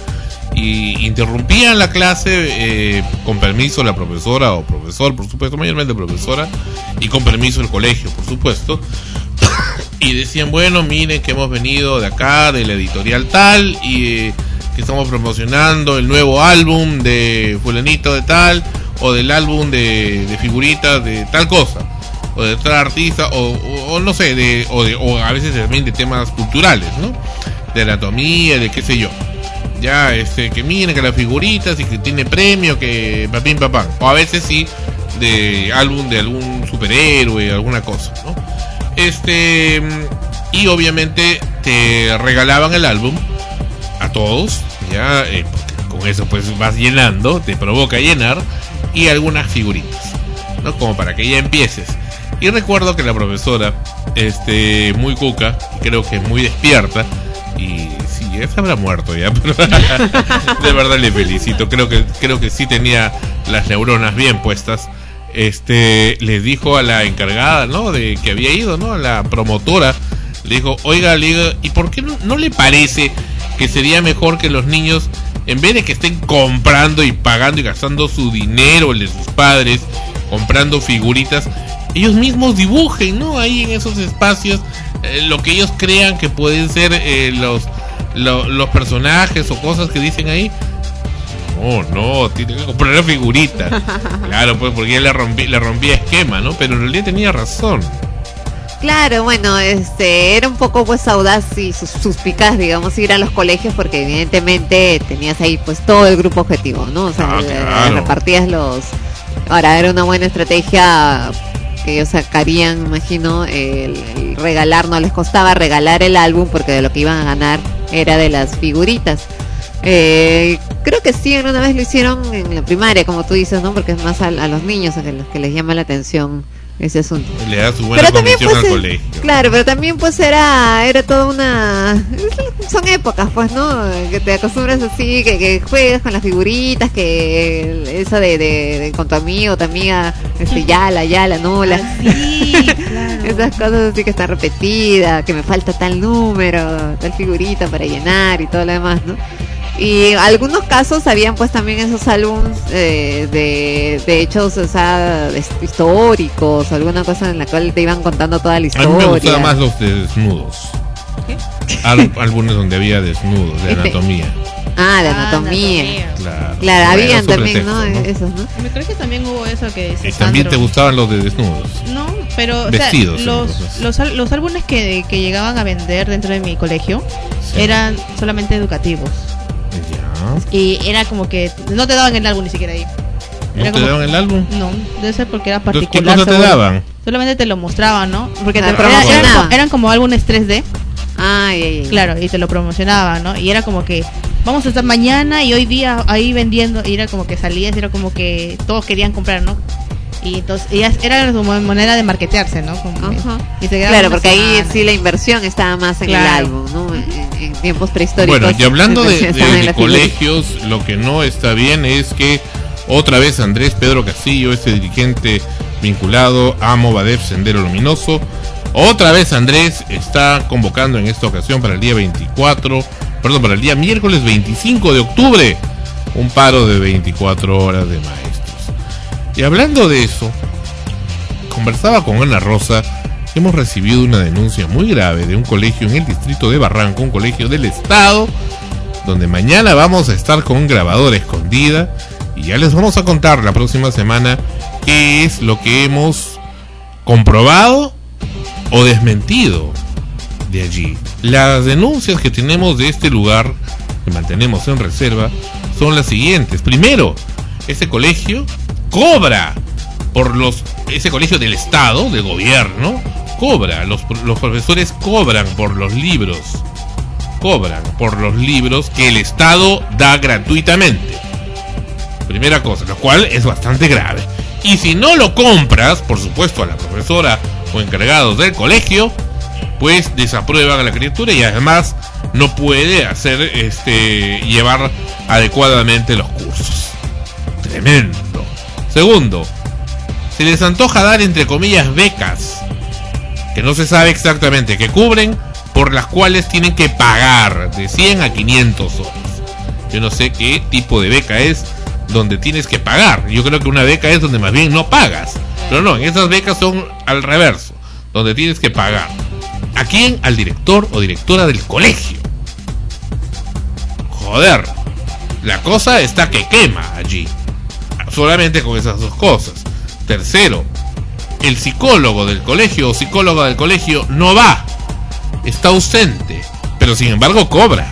y interrumpían la clase eh, con permiso la profesora o profesor, por supuesto, mayormente profesora, y con permiso el colegio, por supuesto. Y decían, bueno, miren que hemos venido de acá, de la editorial tal, y eh, que estamos promocionando el nuevo álbum de fulanito de tal, o del álbum de, de figuritas de tal cosa, o de tal artista, o, o, o no sé, de, o, de, o a veces también de temas culturales, ¿no? De anatomía, de qué sé yo. Ya, este, que miren que las figuritas y que tiene premio, que papín papán. O a veces sí, de álbum de algún superhéroe, alguna cosa, ¿no? Este, y obviamente te regalaban el álbum a todos, ya, eh, con eso pues vas llenando, te provoca llenar, y algunas figuritas, ¿no? Como para que ya empieces. Y recuerdo que la profesora, este, muy cuca, creo que muy despierta, y sí, esa habrá muerto ya, pero de verdad le felicito, creo que, creo que sí tenía las neuronas bien puestas. Este, le dijo a la encargada, ¿no? De que había ido, ¿no? A la promotora, le dijo, oiga, le digo, ¿y por qué no, no le parece que sería mejor que los niños, en vez de que estén comprando y pagando y gastando su dinero, el de sus padres, comprando figuritas, ellos mismos dibujen, ¿no? Ahí en esos espacios, eh, lo que ellos crean que pueden ser eh, los, lo, los personajes o cosas que dicen ahí. No, no, tiene que comprar la figurita. Claro, pues porque ya le rompí, le rompía esquema, ¿no? Pero en realidad tenía razón. Claro, bueno, este, era un poco pues audaz y sus, suspicaz, digamos, ir a los colegios porque evidentemente tenías ahí pues todo el grupo objetivo, ¿no? O sea, Ah, le- claro. repartías los... Ahora, era una buena estrategia que ellos sacarían, imagino, el, el regalar, no les costaba regalar el álbum porque de lo que iban a ganar era de las figuritas. Eh, creo que sí, una vez lo hicieron en la primaria, como tú dices, ¿no? Porque es más a, a los niños a los que les llama la atención ese asunto. Le da su buena Pero también comisión pues al eh, colegio. claro, pero también pues era era toda una son épocas pues, ¿no? Que te acostumbras así, que, que juegas con las figuritas, que eso de, de, de con tu amigo, tu amiga, este Yala, Yala, Nola. Sí, claro. Esas cosas así que están repetidas, que me falta tal número, tal figurita para llenar y todo lo demás, ¿no? Y algunos casos habían pues también esos álbumes eh, de, de hechos, o sea, de- históricos, alguna cosa en la cual te iban contando toda la A historia. mí me gustaban más los de desnudos. ¿Qué? Al- álbumes donde había desnudos, de Este- anatomía. Ah, de Ah, anatomía. anatomía. Claro, Claro, Bueno, habían su también, ¿no? pretexto, Esos, ¿no? Me creo que también hubo eso que dice Y también te Sandro. gustaban los de desnudos. No, pero o Vestidos, sea, los, entonces. los, al- los álbumes que, que llegaban a vender dentro de mi colegio Sí. eran solamente educativos. Ya. Y era como que no te daban el álbum ni siquiera ahí. ¿No Era te como- daban el álbum? No, debe ser porque era Entonces, particular. ¿qué cosa te seguro. daban? Solamente te lo mostraban, ¿no? Porque Ah, te, era- promocionaban. eran, co- eran como álbumes tres D, Ay, ay, ay. claro, y te lo promocionaban, ¿no? Y era como que vamos a estar mañana y hoy día ahí vendiendo, y era como que salías, y era como que todos querían comprar, ¿no? Y entonces y ya era su mo- manera de marketearse, ¿no? Como que- Ajá. y se quedaba Claro, una porque ahí semana. sí la inversión estaba más en el Claro. álbum, ¿no? En, en tiempos prehistóricos. Bueno, y hablando la de, inversión de- estaba en de la figurita. colegios, lo que no está bien es que otra vez Andrés Pedro Castillo, este dirigente vinculado a Movadef Sendero Luminoso, otra vez Andrés está convocando en esta ocasión para el día veinticuatro, perdón, para el día miércoles veinticinco de octubre, un paro de veinticuatro horas de maestros. Y hablando de eso, conversaba con Ana Rosa, hemos recibido una denuncia muy grave de un colegio en el distrito de Barranco, un colegio del estado, donde mañana vamos a estar con grabadora escondida y ya les vamos a contar la próxima semana qué es lo que hemos comprobado o desmentido de allí. Las denuncias que tenemos de este lugar, que mantenemos en reserva, son las siguientes. Primero, ese colegio cobra por los, ese colegio del estado, del gobierno, cobra, los, los profesores cobran por los libros, cobran por los libros que el estado da gratuitamente. Primera cosa, lo cual es bastante grave. Y si no lo compras, por supuesto, a la profesora o encargados del colegio, pues desaprueban a la criatura y además no puede hacer, este, llevar adecuadamente los cursos. Tremendo. Segundo, se les antoja dar, entre comillas, becas, que no se sabe exactamente, que cubren, por las cuales tienen que pagar de cien a quinientos soles. Yo no sé qué tipo de beca es donde tienes que pagar. Yo creo que una beca es donde más bien no pagas. Pero no, en esas becas son al reverso, donde tienes que pagar. ¿A quién? Al director o directora del colegio. Joder, la cosa está que quema allí. Solamente con esas dos cosas. Tercero, el psicólogo del colegio o psicóloga del colegio no va, está ausente, pero sin embargo cobra.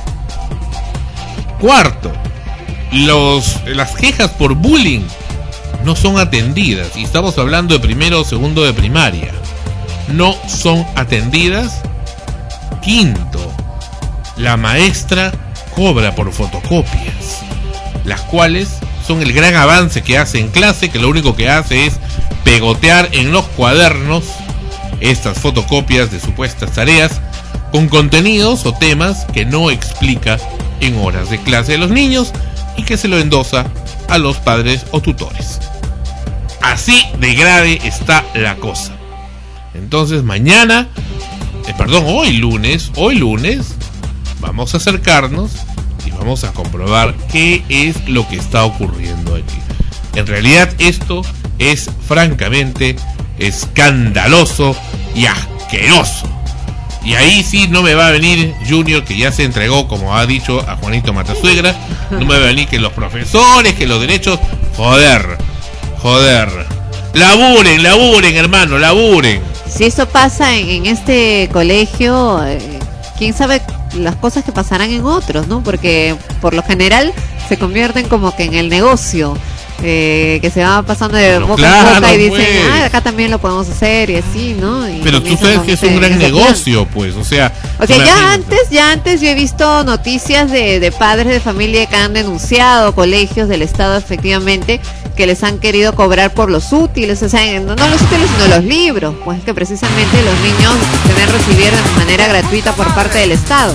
Cuarto, los, las quejas por bullying no son atendidas, y estamos hablando de primero o segundo de primaria, no son atendidas. Quinto, la maestra cobra por fotocopias, las cuales son el gran avance que hace en clase, que lo único que hace es pegotear en los cuadernos estas fotocopias de supuestas tareas con contenidos o temas que no explica en horas de clase de los niños y que se lo endosa a los padres o tutores. Así de grave está la cosa. Entonces mañana, eh, perdón, hoy lunes, hoy lunes, vamos a acercarnos y vamos a comprobar qué es lo que está ocurriendo aquí. En realidad esto es francamente escandaloso y asqueroso. Y ahí sí no me va a venir Junior, que ya se entregó, como ha dicho a Juanito Matasuegra. No me va a venir que los profesores, que los derechos. Joder, joder. Laburen, laburen, hermano, laburen. Si eso pasa en, en este colegio, eh, quién sabe las cosas que pasarán en otros, ¿no? Porque por lo general se convierten como que en el negocio. Eh, que se va pasando de pero boca claro, en boca y dicen, pues, ah, acá también lo podemos hacer y así, ¿no? Y pero tú sabes que es un gran negocio, plan. Pues, o sea... O sea, ya antes, ya antes yo he visto noticias de, de padres de familia que han denunciado colegios del estado, efectivamente, que les han querido cobrar por los útiles, o sea, no, no los útiles, sino los libros, pues que precisamente los niños deben recibir de manera gratuita por parte del estado.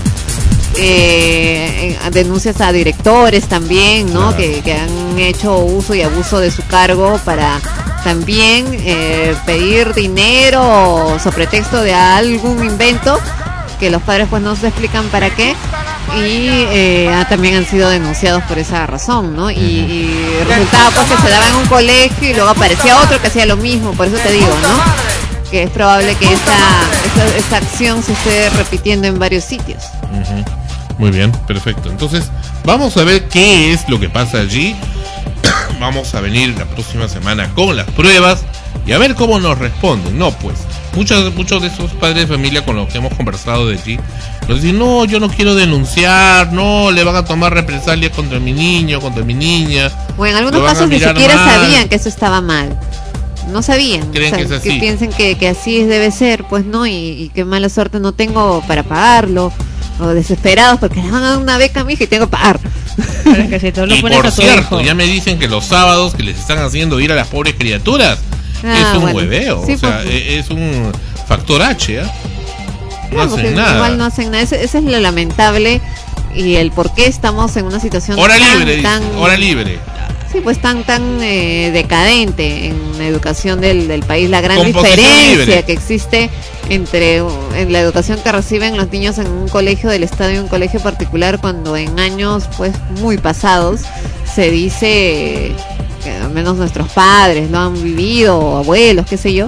Eh, denuncias a directores también, ¿no? Claro. Que, que han hecho uso y abuso de su cargo para también eh, pedir dinero sobre pretexto de algún invento que los padres pues no se explican para qué, y eh, también han sido denunciados por esa razón, ¿no? Y, y resultaba pues que se daba en un colegio y luego aparecía otro que hacía lo mismo. Por eso te digo, ¿no? Que es probable que esta, esta, esta acción se esté repitiendo en varios sitios. Uh-huh. Muy bien, perfecto. Entonces, vamos a ver qué es lo que pasa allí. Vamos a venir la próxima semana con las pruebas y a ver cómo nos responden. No, pues, muchos, muchos de esos padres de familia con los que hemos conversado de allí nos dicen, no, yo no quiero denunciar, no, le van a tomar represalias contra mi niño, contra mi niña. O en algunos casos ni siquiera mal. sabían que eso estaba mal. No sabían. Creen o sea, que es así. Que piensen que, que así debe ser, pues no, y, y que mala suerte no tengo para pagarlo. O desesperados porque le van a dar una beca a mi hija y tengo que pagar. Pero que si tú lo y pones por a tu cierto, hijo. ya me dicen que los sábados que les están haciendo ir a las pobres criaturas ah, es un bueno. hueveo, sí, o sea, pues, es un factor H, ¿eh? No, no hacen nada. Igual no hacen nada. Ese, ese es lo lamentable y el por qué estamos en una situación hora tan, libre, tan hora libre. Sí, pues tan tan eh, decadente en la educación del, del país, la gran Composición diferencia libre. que existe entre uh, en la educación que reciben los niños en un colegio del estado y un colegio particular, cuando en años pues muy pasados se dice que al menos nuestros padres lo han vivido, o abuelos, qué sé yo,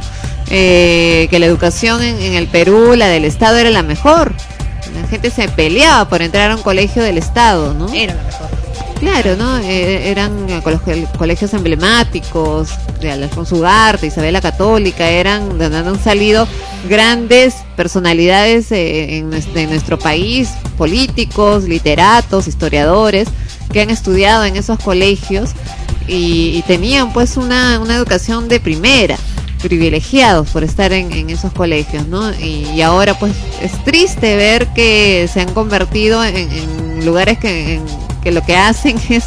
eh, que la educación en, en el Perú, la del Estado, era la mejor. La gente se peleaba por entrar a un colegio del Estado, ¿no? Era la mejor. Claro, ¿no? Eh, eran colegios emblemáticos de Alfonso Ugarte, Isabel la Católica, eran donde han salido grandes personalidades eh, en, nuestro, en nuestro país, políticos, literatos, historiadores, que han estudiado en esos colegios y, y tenían pues una, una educación de primera, privilegiados por estar en, en esos colegios, ¿no? Y, y ahora pues es triste ver que se han convertido en, en lugares que... En, que lo que hacen es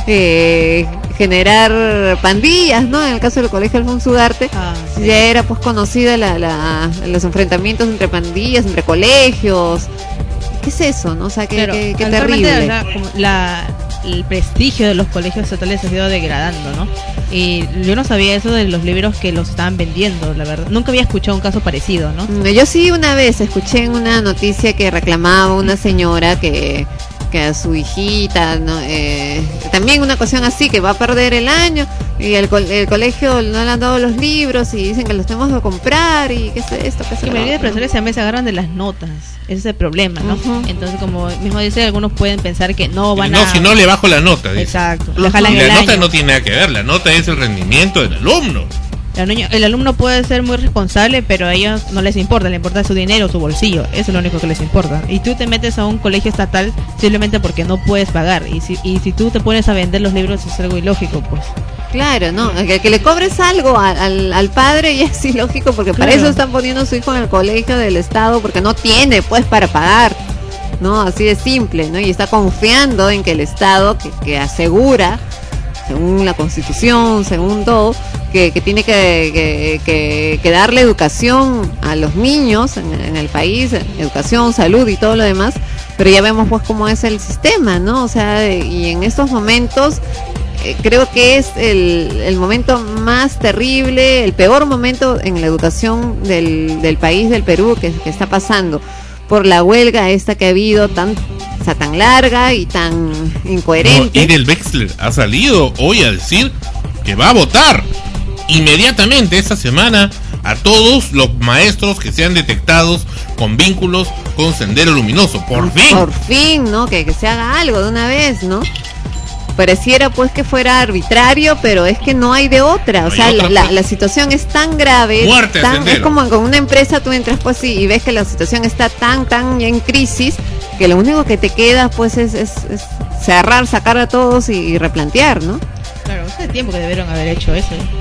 eh, generar pandillas, ¿no? En el caso del colegio Alfonso Ugarte, ah, sí. ya era pues conocida la, la, los enfrentamientos entre pandillas, entre colegios. ¿Qué es eso, no? O sea, qué, qué, qué terrible. La, la, el prestigio de los colegios estatales ha ido degradando, ¿no? Y yo no sabía eso de los libros que los estaban vendiendo, la verdad. Nunca había escuchado un caso parecido, ¿no? Yo sí una vez escuché en una noticia que reclamaba una señora que que a su hijita, ¿no? eh, también una cuestión así, que va a perder el año y el, el colegio no le han dado los libros y dicen que los tenemos que comprar y qué es esto, qué es la mayoría de profesores también se agarran de las notas, ese es el problema, ¿no? Uh-huh. Entonces, como mismo dice, algunos pueden pensar que no van no, a... No, si no le bajo la nota. Dice. Exacto. Uh-huh. Y la nota no tiene nada que ver, la nota es el rendimiento del alumno. El, niño, el alumno puede ser muy responsable, pero a ellos no les importa, le importa su dinero, su bolsillo, eso es lo único que les importa. Y tú te metes a un colegio estatal simplemente porque no puedes pagar, y si, y si tú te pones a vender los libros es algo ilógico, pues. Claro, ¿no? Que, que le cobres algo al, al, al padre ya es ilógico, porque claro. Para eso están poniendo a su hijo en el colegio del Estado, porque no tiene pues para pagar, ¿no? Así de simple, ¿no? Y está confiando en que el Estado, que, que asegura, según la Constitución, según todo, que, que tiene que, que, que, que darle educación a los niños en, en el país, educación, salud y todo lo demás, pero ya vemos pues cómo es el sistema, ¿no? O sea, y en estos momentos eh, creo que es el, el momento más terrible, el peor momento en la educación del, del país, del Perú, que, que está pasando por la huelga esta que ha habido tan, o sea, tan larga y tan incoherente. No, Edel Wexler ha salido hoy a decir que va a votar inmediatamente esta semana a todos los maestros que sean detectados con vínculos con Sendero Luminoso. Por fin. Por fin, ¿no? Que, que se haga algo de una vez, ¿no? Pareciera pues que fuera arbitrario, pero es que no hay de otra. O no sea, otra, la, pues. la situación es tan grave. Muerte tan, es como con una empresa, tú entras pues y, y ves que la situación está tan, tan en crisis, que lo único que te queda pues es, es, es cerrar, sacar a todos y, y replantear, ¿no? Claro, hace tiempo que debieron haber hecho eso. ¿eh?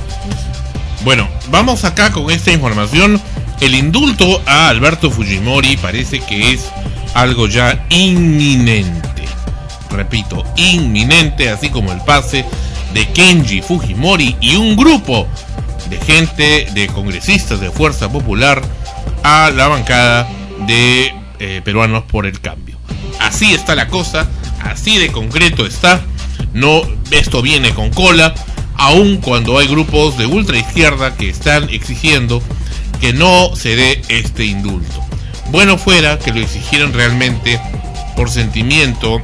Bueno, vamos acá con esta información. El indulto a Alberto Fujimori parece que es algo ya inminente. Repito, inminente, así como el pase de Kenji Fujimori y un grupo de gente, de congresistas de Fuerza Popular a la bancada de eh, Peruanos por el Cambio. Así está la cosa, así de concreto está. No, esto viene con cola, aun cuando hay grupos de ultraizquierda que están exigiendo que no se dé este indulto. Bueno fuera que lo exigieran realmente por sentimiento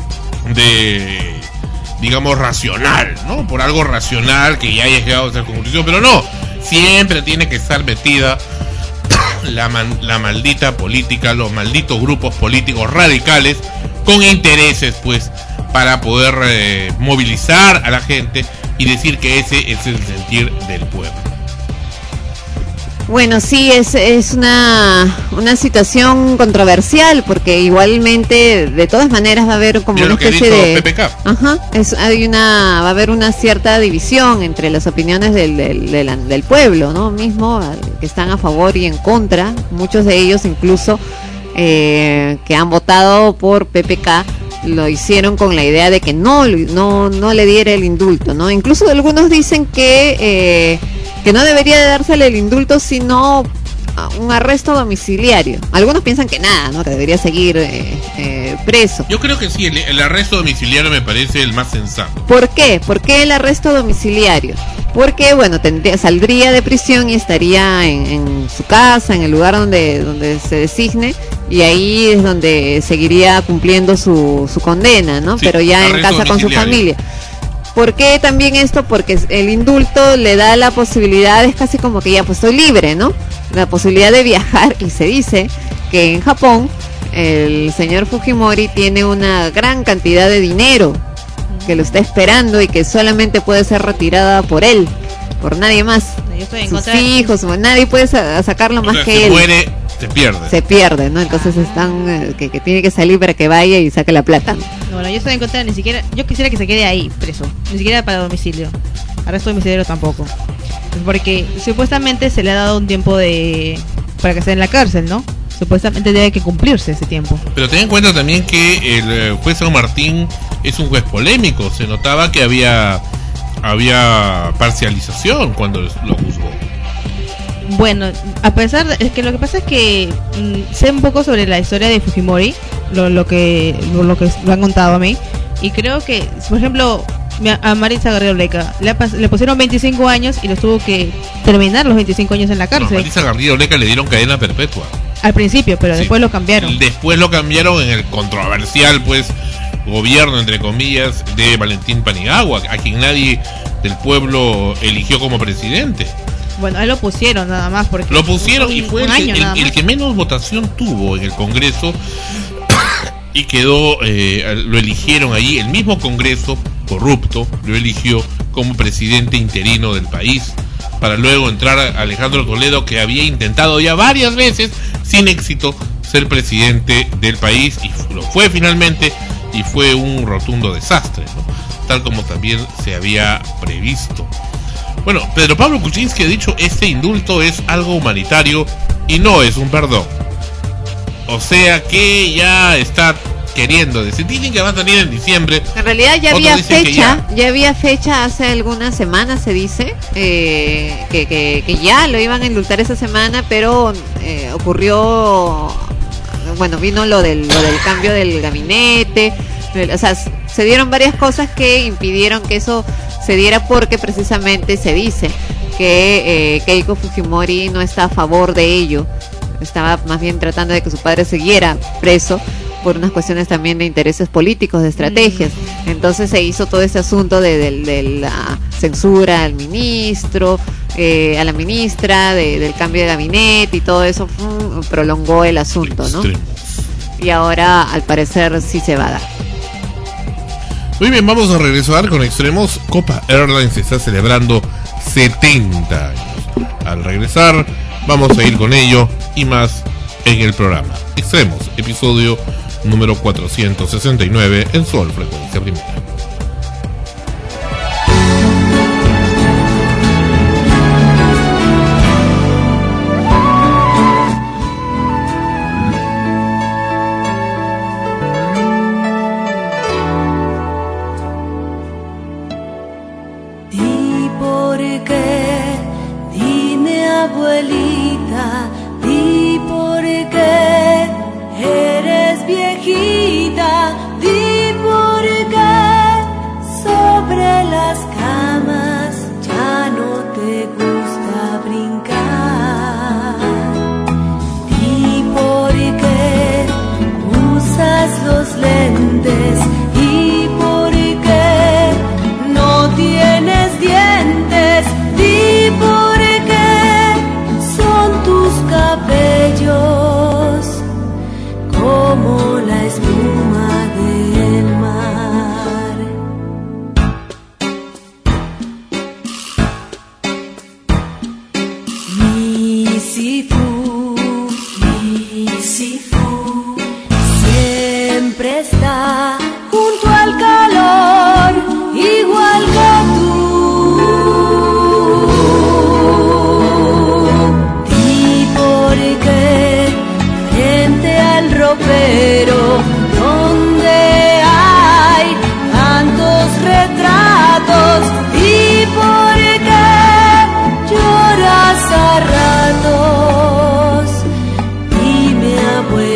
de, digamos, racional, ¿no? Por algo racional que ya haya llegado a esa conclusión, pero no, siempre tiene que estar metida la, man, la maldita política, los malditos grupos políticos radicales con intereses, pues, para poder eh, movilizar a la gente y decir que ese es el sentir del pueblo. Bueno, sí, es es una una situación controversial, porque igualmente, de todas maneras, va a haber como una especie de... P P K. Ajá, es, hay una, va a haber una cierta división entre las opiniones del, del, del, del pueblo, ¿no? Mismo, que están a favor y en contra, muchos de ellos incluso eh, que han votado por P P K, lo hicieron con la idea de que no, no, no le diera el indulto, ¿no? Incluso algunos dicen que... Eh, que no debería de dársele el indulto, sino un arresto domiciliario. Algunos piensan que nada, ¿no? Que debería seguir eh, eh, preso. Yo creo que sí, el, el arresto domiciliario me parece el más sensato. ¿Por qué? ¿Por qué el arresto domiciliario? Porque, bueno, tendría, saldría de prisión y estaría en, en su casa, en el lugar donde, donde se designe, y ahí es donde seguiría cumpliendo su, su condena, ¿no? Sí, pero ya en casa con su familia. ¿Por qué también esto? Porque el indulto le da la posibilidad, es casi como que ya pues estoy libre, ¿no? La posibilidad de viajar, y se dice que en Japón el señor Fujimori tiene una gran cantidad de dinero que lo está esperando y que solamente puede ser retirada por él, por nadie más. Yo estoy en Sus contra de- hijos, nadie puede sa- sacarlo O más sea, que se él. muere, se pierde. Se pierde, ¿no? Entonces están eh, que, que tiene que salir para que vaya y saque la plata. Bueno, yo estoy en contra, ni siquiera, yo quisiera que se quede ahí preso, ni siquiera para domicilio, arresto domiciliario tampoco, porque supuestamente se le ha dado un tiempo de para que esté en la cárcel, ¿no? Supuestamente debe que cumplirse ese tiempo. Pero ten en cuenta también que el eh, juez San Martín es un juez polémico. Se notaba que había había parcialización cuando lo juzgó. Bueno, a pesar de es que lo que pasa es que mm, sé un poco sobre la historia de Fujimori, lo, lo que lo, lo que lo han contado a mí, y creo que, por ejemplo, mi- a Maritza Garrido Leca le, ha pas- le pusieron veinticinco años y los tuvo que terminar los veinticinco años en la No, cárcel. Marisa Garrido Leca le dieron cadena perpetua. Al principio, pero Sí. después lo cambiaron. Después lo cambiaron en el controversial, pues, gobierno, entre comillas, de Valentín Paniagua, a quien nadie del pueblo eligió como presidente. Bueno, ahí lo pusieron nada más porque Lo pusieron y un- fue un el, que, año el- nada el más. que menos votación tuvo en el Congreso y quedó, eh, lo eligieron allí, el mismo Congreso corrupto lo eligió como presidente interino del país, para luego entrar a Alejandro Toledo, que había intentado ya varias veces sin éxito ser presidente del país, y fu- lo fue finalmente, y fue un rotundo desastre, ¿no? Tal como también se había previsto. Bueno, Pedro Pablo Kuczynski ha dicho: este indulto es algo humanitario y no es un perdón. O sea que ya está queriendo decir, dicen que va a salir en diciembre. En realidad ya Otros había dicen que fecha, ya. había fecha hace algunas semanas, se dice, eh, que, que, que ya lo iban a indultar esa semana, pero eh, ocurrió, bueno, vino lo del, lo del cambio del gabinete, o sea, se dieron varias cosas que impidieron que eso se diera, porque precisamente se dice que eh, Keiko Fujimori no está a favor de ello, estaba más bien tratando de que su padre siguiera preso por unas cuestiones también de intereses políticos, de estrategias. Entonces se hizo todo este asunto de, de, de la censura al ministro, eh, a la ministra, de, del cambio de gabinete y todo eso, ¡fum!, prolongó el asunto, ¿no? Extremo. Y ahora al parecer sí se va a dar. Muy bien, vamos a regresar con extremos. Copa Airlines está celebrando setenta años. Al regresar, vamos a ir con ello y más en el programa. Extremos, episodio número cuatrocientos sesenta y nueve en Sol Frecuencia Primera. ¿Y por qué? Dime, abuelita, ¿y por qué eres viejita? ¿Y por qué sobre las camas ya no te gusta brincar? ¿Y por qué usas los lentes? ¿Y por qué no tienes dientes? ¿Y por qué son tus cabellos como la espuma del mar? Mi Sifu, mi Sifu, siempre está junto al calor, igual que tú. ¿Y por qué frente al ropero, donde hay tantos retratos? ¿Y por qué lloras a ratos? Dime, abuelo.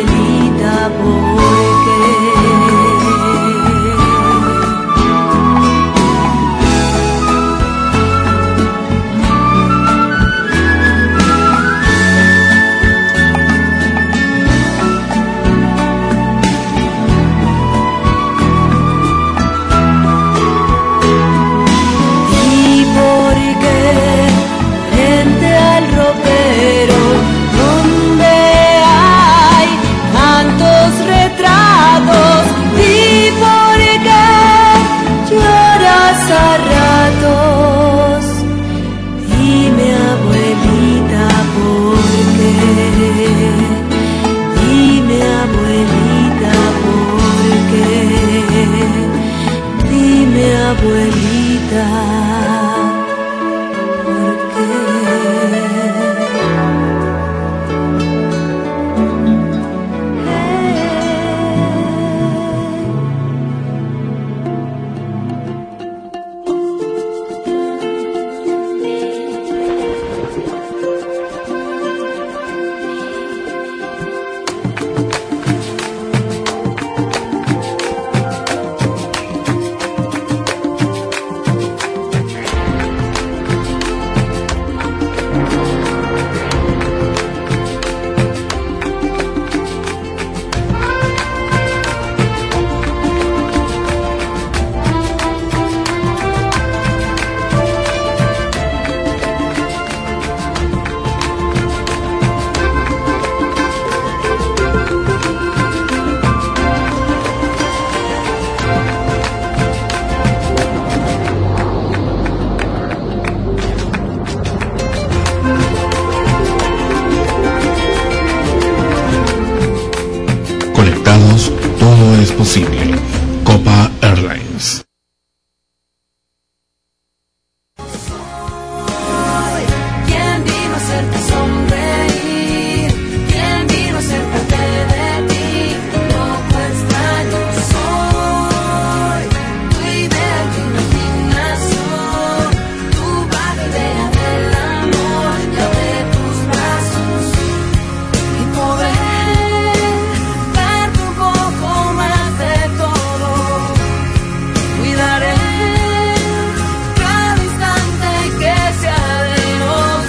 es posible. Copa Airlines. ¿Quién vino a hacerte sonreír? ¿Quién vino a ser parte de ti? Un poco extraño soy, tu idea de imaginación, tu vaga idea del amor, yo de tus brazos y poder darte un poco más de todo. Cuidaré cada instante que sea de los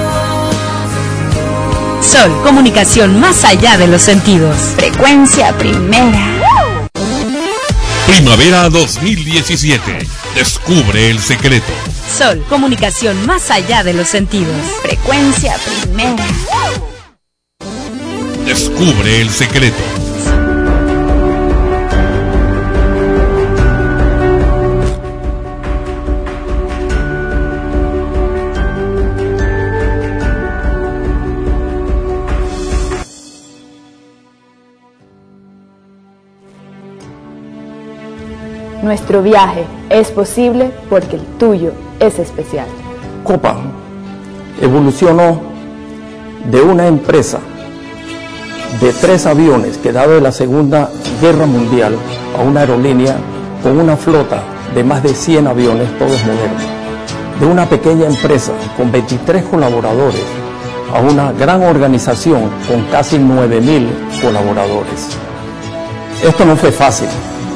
dos. Sol, comunicación más allá de los sentidos. Frecuencia primera. Primavera dos mil diecisiete. Descubre el secreto. Sol, comunicación más allá de los sentidos. Frecuencia primera. Descubre el secreto. Nuestro viaje es posible porque el tuyo es especial. Copa evolucionó de una empresa de tres aviones que dado de la Segunda Guerra Mundial a una aerolínea con una flota de más de cien aviones, todos modernos. De una pequeña empresa con veintitrés colaboradores a una gran organización con casi nueve mil colaboradores. Esto no fue fácil.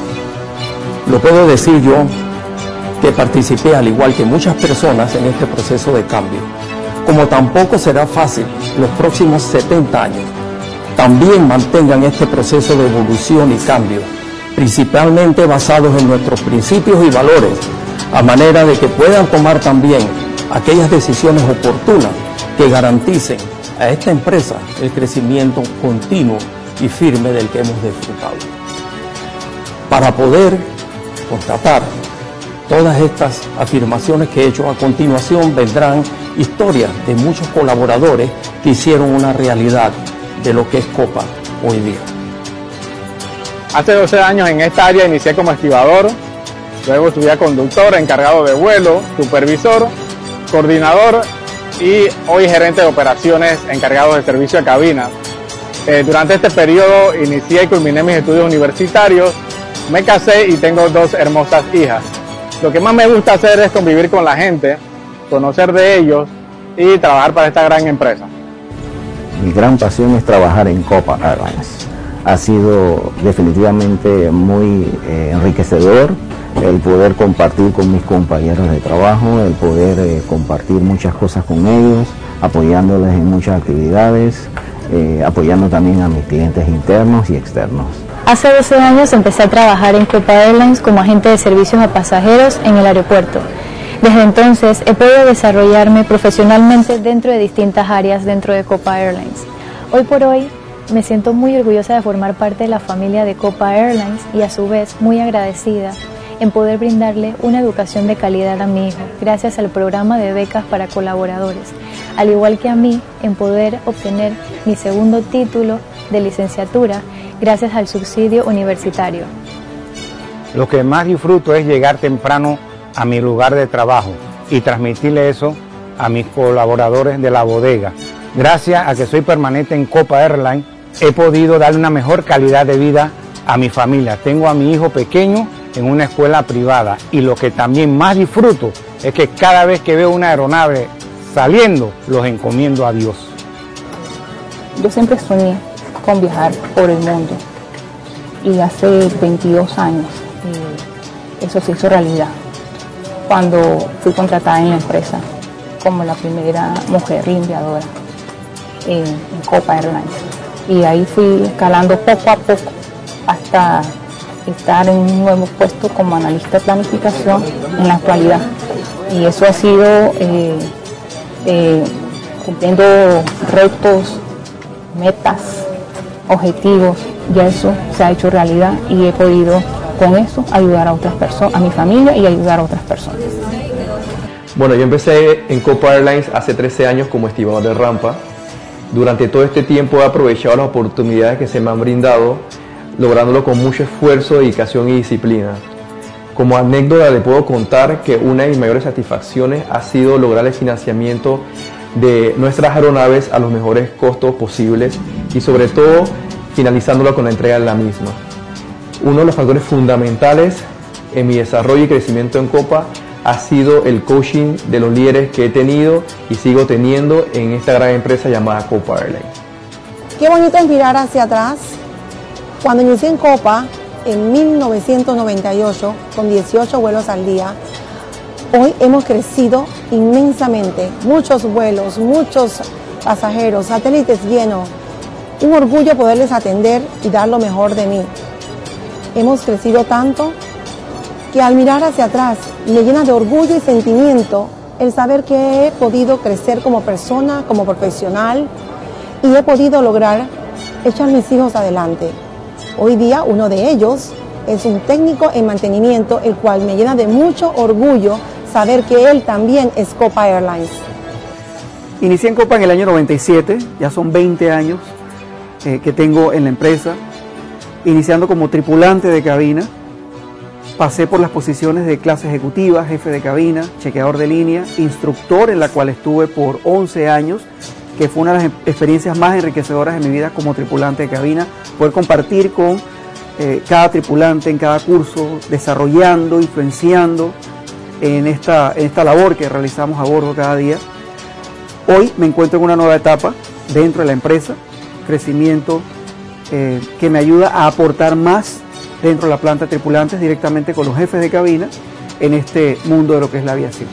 Lo puedo decir yo, que participé al igual que muchas personas en este proceso de cambio. Como tampoco será fácil los próximos setenta años. También mantengan este proceso de evolución y cambio, principalmente basados en nuestros principios y valores, a manera de que puedan tomar también aquellas decisiones oportunas que garanticen a esta empresa el crecimiento continuo y firme del que hemos disfrutado. Para poder constatar todas estas afirmaciones que he hecho, a continuación vendrán historias de muchos colaboradores que hicieron una realidad de lo que es Copa hoy día. Hace doce años en esta área inicié como estibador, luego subí a conductor, encargado de vuelo, supervisor, coordinador y hoy gerente de operaciones encargado de servicio de cabina. Eh, durante este periodo inicié y culminé mis estudios universitarios, me casé y tengo dos hermosas hijas. Lo que más me gusta hacer es convivir con la gente, conocer de ellos y trabajar para esta gran empresa. Mi gran pasión es trabajar en Copa Airlines. Ha sido definitivamente muy eh, enriquecedor el poder compartir con mis compañeros de trabajo, el poder eh, compartir muchas cosas con ellos, apoyándoles en muchas actividades, eh, apoyando también a mis clientes internos y externos. Hace doce años empecé a trabajar en Copa Airlines como agente de servicios a pasajeros en el aeropuerto. Desde entonces he podido desarrollarme profesionalmente dentro de distintas áreas dentro de Copa Airlines. Hoy por hoy me siento muy orgullosa de formar parte de la familia de Copa Airlines y a su vez muy agradecida en poder brindarle una educación de calidad a mi hijo gracias al programa de becas para colaboradores, al igual que a mí en poder obtener mi segundo título de licenciatura gracias al subsidio universitario. Lo que más disfruto es llegar temprano a mi lugar de trabajo y transmitirle eso a mis colaboradores de la bodega. Gracias a que soy permanente en Copa Airlines, he podido darle una mejor calidad de vida a mi familia. Tengo a mi hijo pequeño en una escuela privada y lo que también más disfruto es que cada vez que veo una aeronave saliendo, los encomiendo a Dios. Yo siempre soñé con viajar por el mundo y hace veintidós años eh, eso se hizo realidad cuando fui contratada en la empresa como la primera mujer limpiadora eh, en Copa Airlines y ahí fui escalando poco a poco hasta estar en un nuevo puesto como analista de planificación en la actualidad y eso ha sido eh, eh, cumpliendo retos, metas, objetivos, ya eso se ha hecho realidad y he podido con eso ayudar a otras personas, a mi familia y ayudar a otras personas. Bueno, yo empecé en Copa Airlines hace trece años como estibador de rampa. Durante todo este tiempo he aprovechado las oportunidades que se me han brindado lográndolo con mucho esfuerzo, dedicación y disciplina. Como anécdota le puedo contar que una de mis mayores satisfacciones ha sido lograr el financiamiento de nuestras aeronaves a los mejores costos posibles y sobre todo finalizándola con la entrega de la misma. Uno de los factores fundamentales en mi desarrollo y crecimiento en Copa ha sido el coaching de los líderes que he tenido y sigo teniendo en esta gran empresa llamada Copa Airlines. Qué bonito es mirar hacia atrás. Cuando inicié en Copa en mil novecientos noventa y ocho con dieciocho vuelos al día, hoy hemos crecido inmensamente. Muchos vuelos, muchos pasajeros, satélites llenos. Un orgullo poderles atender y dar lo mejor de mí. Hemos crecido tanto que al mirar hacia atrás me llena de orgullo y sentimiento el saber que he podido crecer como persona, como profesional y he podido lograr echar mis hijos adelante. Hoy día uno de ellos es un técnico en mantenimiento, el cual me llena de mucho orgullo saber que él también es Copa Airlines. Inicié en Copa en el año noventa y siete, ya son veinte años eh, que tengo en la empresa, iniciando como tripulante de cabina. Pasé por las posiciones de clase ejecutiva, jefe de cabina, chequeador de línea, instructor, en la cual estuve por once años, que fue una de las experiencias más enriquecedoras de mi vida como tripulante de cabina, poder compartir con eh, cada tripulante en cada curso, desarrollando, influenciando en esta, en esta labor que realizamos a bordo cada día. Hoy me encuentro en una nueva etapa dentro de la empresa, crecimiento eh, que me ayuda a aportar más dentro de la planta de tripulantes directamente con los jefes de cabina en este mundo de lo que es la aviación.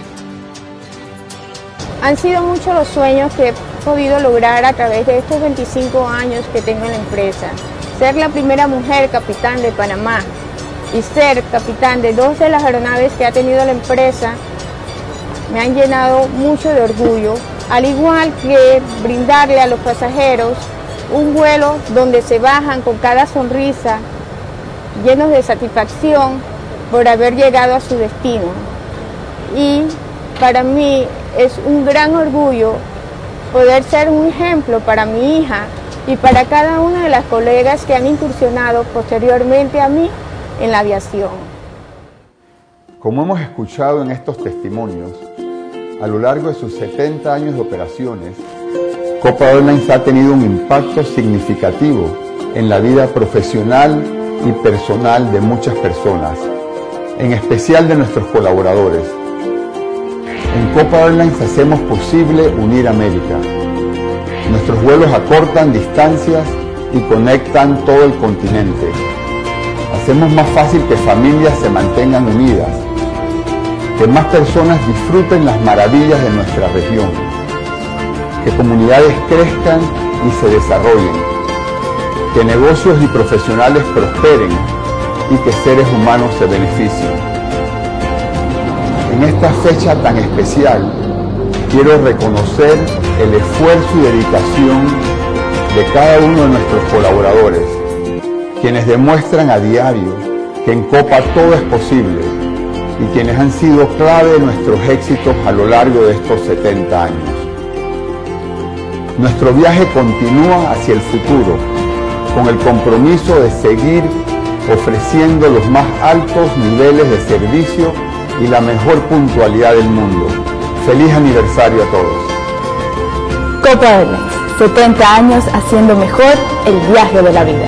Han sido muchos los sueños que he podido lograr a través de estos veinticinco años que tengo en la empresa. Ser la primera mujer capitán de Panamá y ser capitán de dos de las aeronaves que ha tenido la empresa me han llenado mucho de orgullo, al igual que brindarle a los pasajeros un vuelo donde se bajan con cada sonrisa, llenos de satisfacción por haber llegado a su destino. Y para mí es un gran orgullo poder ser un ejemplo para mi hija y para cada una de las colegas que han incursionado posteriormente a mí en la aviación. Como hemos escuchado en estos testimonios, a lo largo de sus setenta años de operaciones, Copa Airlines ha tenido un impacto significativo en la vida profesional y personal de muchas personas, en especial de nuestros colaboradores. En Copa Airlines hacemos posible unir América. Nuestros vuelos acortan distancias y conectan todo el continente. Hacemos más fácil que familias se mantengan unidas, que más personas disfruten las maravillas de nuestra región, que comunidades crezcan y se desarrollen, que negocios y profesionales prosperen y que seres humanos se beneficien. En esta fecha tan especial, quiero reconocer el esfuerzo y dedicación de cada uno de nuestros colaboradores, quienes demuestran a diario que en Copa todo es posible y quienes han sido clave en nuestros éxitos a lo largo de estos setenta años. Nuestro viaje continúa hacia el futuro, con el compromiso de seguir ofreciendo los más altos niveles de servicio y la mejor puntualidad del mundo. ¡Feliz aniversario a todos! Copa Airlines, setenta años haciendo mejor el viaje de la vida.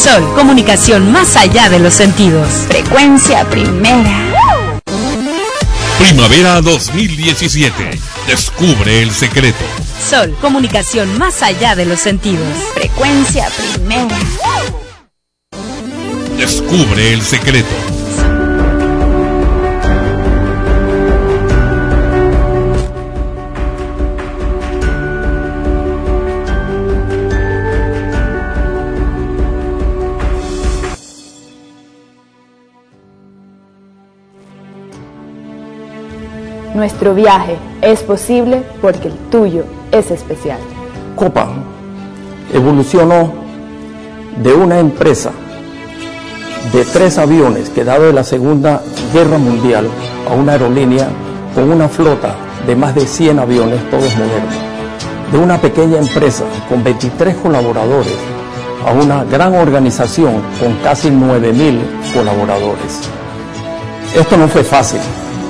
Sol, comunicación más allá de los sentidos. Frecuencia primera. Primavera dos mil diecisiete. Descubre el secreto. Sol, comunicación más allá de los sentidos. Frecuencia primera. Descubre el secreto. Nuestro viaje es posible porque el tuyo es especial. Copa evolucionó de una empresa de tres aviones que dado de la Segunda Guerra Mundial a una aerolínea con una flota de más de cien aviones, todos modernos. De una pequeña empresa con veintitrés colaboradores a una gran organización con casi nueve mil colaboradores. Esto no fue fácil.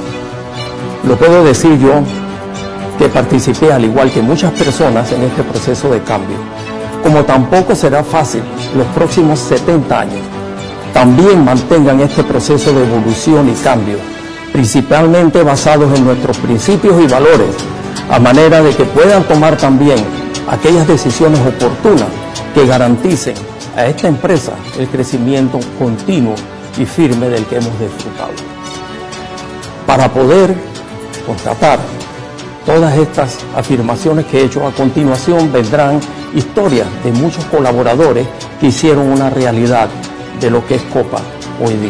Lo puedo decir yo, que participé al igual que muchas personas en este proceso de cambio. Como tampoco será fácil los próximos setenta años. También mantengan este proceso de evolución y cambio, principalmente basados en nuestros principios y valores, a manera de que puedan tomar también aquellas decisiones oportunas que garanticen a esta empresa el crecimiento continuo y firme del que hemos disfrutado. Para poder constatar todas estas afirmaciones que he hecho, a continuación vendrán historias de muchos colaboradores que hicieron una realidad de lo que es Copa hoy día.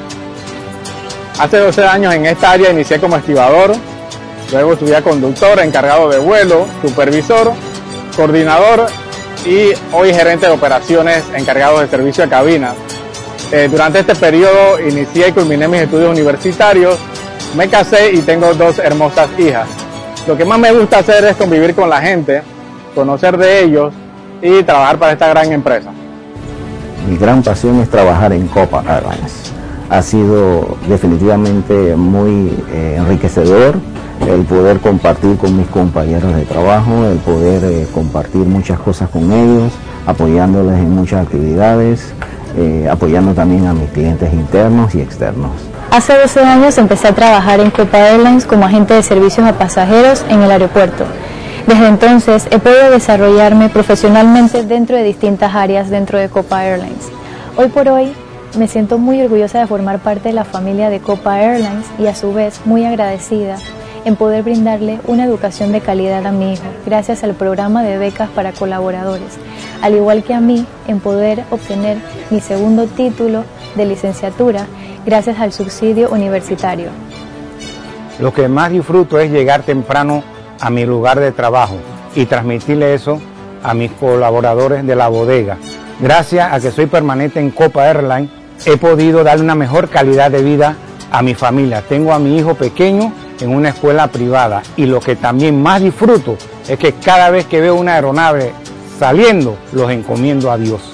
Hace doce años en esta área inicié como estibador, luego estudié conductor, encargado de vuelo, supervisor, coordinador y hoy gerente de operaciones encargado de servicio de cabina. Eh, durante este periodo inicié y culminé mis estudios universitarios, me casé y tengo dos hermosas hijas. Lo que más me gusta hacer es convivir con la gente, conocer de ellos y trabajar para esta gran empresa. Mi gran pasión es trabajar en Copa Airlines. Ha sido definitivamente muy eh, enriquecedor el poder compartir con mis compañeros de trabajo, el poder eh, compartir muchas cosas con ellos, apoyándoles en muchas actividades, eh, apoyando también a mis clientes internos y externos. Hace doce años empecé a trabajar en Copa Airlines como agente de servicios a pasajeros en el aeropuerto. Desde entonces he podido desarrollarme profesionalmente dentro de distintas áreas dentro de Copa Airlines. Hoy por hoy me siento muy orgullosa de formar parte de la familia de Copa Airlines y a su vez muy agradecida en poder brindarle una educación de calidad a mi hijo gracias al programa de becas para colaboradores, al igual que a mí en poder obtener mi segundo título de licenciatura gracias al subsidio universitario. Lo que más disfruto es llegar temprano a mi lugar de trabajo y transmitirle eso a mis colaboradores de la bodega. Gracias a que soy permanente en Copa Airlines, he podido darle una mejor calidad de vida a mi familia. Tengo a mi hijo pequeño en una escuela privada y lo que también más disfruto es que cada vez que veo una aeronave saliendo, los encomiendo a Dios.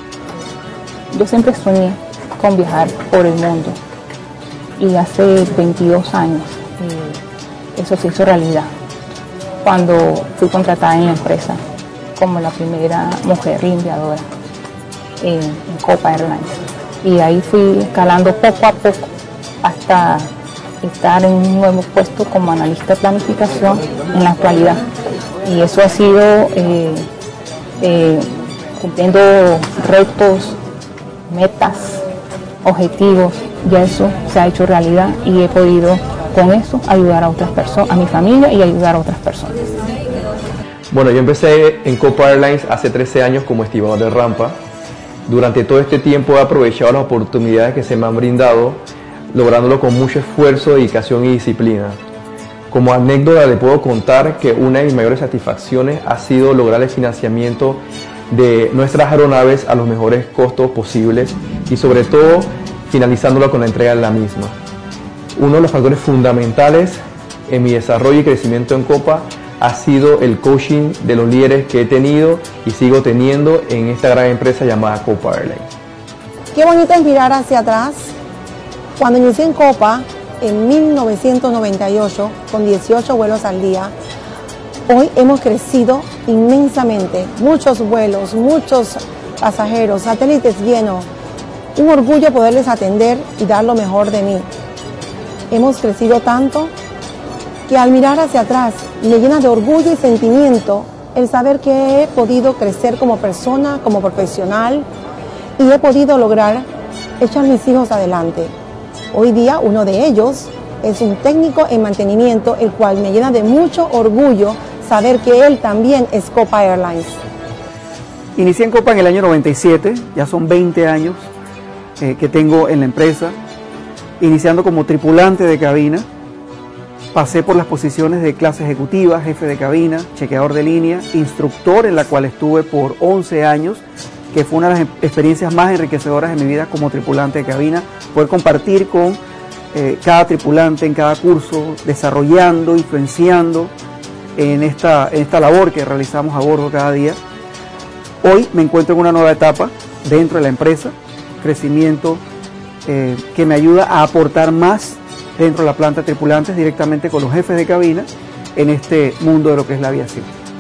Yo siempre soñé con viajar por el mundo y hace veintidós años eh, eso se hizo realidad cuando fui contratada en la empresa como la primera mujer limpiadora en, en Copa Airlines, y ahí fui escalando poco a poco hasta estar en un nuevo puesto como analista de planificación en la actualidad, y eso ha sido eh, eh, cumpliendo retos, metas, objetivos. Ya eso se ha hecho realidad y he podido con eso ayudar a otras personas, a mi familia y ayudar a otras personas. Bueno, yo empecé en Copa Airlines hace trece años como estibador de rampa. Durante todo este tiempo he aprovechado las oportunidades que se me han brindado, lográndolo con mucho esfuerzo, dedicación y disciplina. Como anécdota le puedo contar que una de mis mayores satisfacciones ha sido lograr el financiamiento de nuestras aeronaves a los mejores costos posibles y sobre todo finalizándolo con la entrega de la misma. Uno de los factores fundamentales en mi desarrollo y crecimiento en Copa ha sido el coaching de los líderes que he tenido y sigo teniendo en esta gran empresa llamada Copa Airlines. Qué bonito es mirar hacia atrás. Cuando inicié en Copa en mil novecientos noventa y ocho con dieciocho vuelos al día, hoy hemos crecido inmensamente, muchos vuelos, muchos pasajeros, satélites llenos. Un orgullo poderles atender y dar lo mejor de mí. Hemos crecido tanto que al mirar hacia atrás me llena de orgullo y sentimiento el saber que he podido crecer como persona, como profesional y he podido lograr echar mis hijos adelante. Hoy día uno de ellos es un técnico en mantenimiento, el cual me llena de mucho orgullo saber que él también es Copa Airlines. Inicié en Copa en el año noventa y siete, ya son veinte años eh, que tengo en la empresa, iniciando como tripulante de cabina. Pasé por las posiciones de clase ejecutiva, jefe de cabina, chequeador de línea, instructor, en la cual estuve por once años, que fue una de las experiencias más enriquecedoras de mi vida como tripulante de cabina, poder compartir con eh, cada tripulante en cada curso, desarrollando, influenciando en esta, en esta labor que realizamos a bordo cada día. Hoy me encuentro en una nueva etapa dentro de la empresa, crecimiento eh, que me ayuda a aportar más dentro de la planta de tripulantes directamente con los jefes de cabina en este mundo de lo que es la aviación.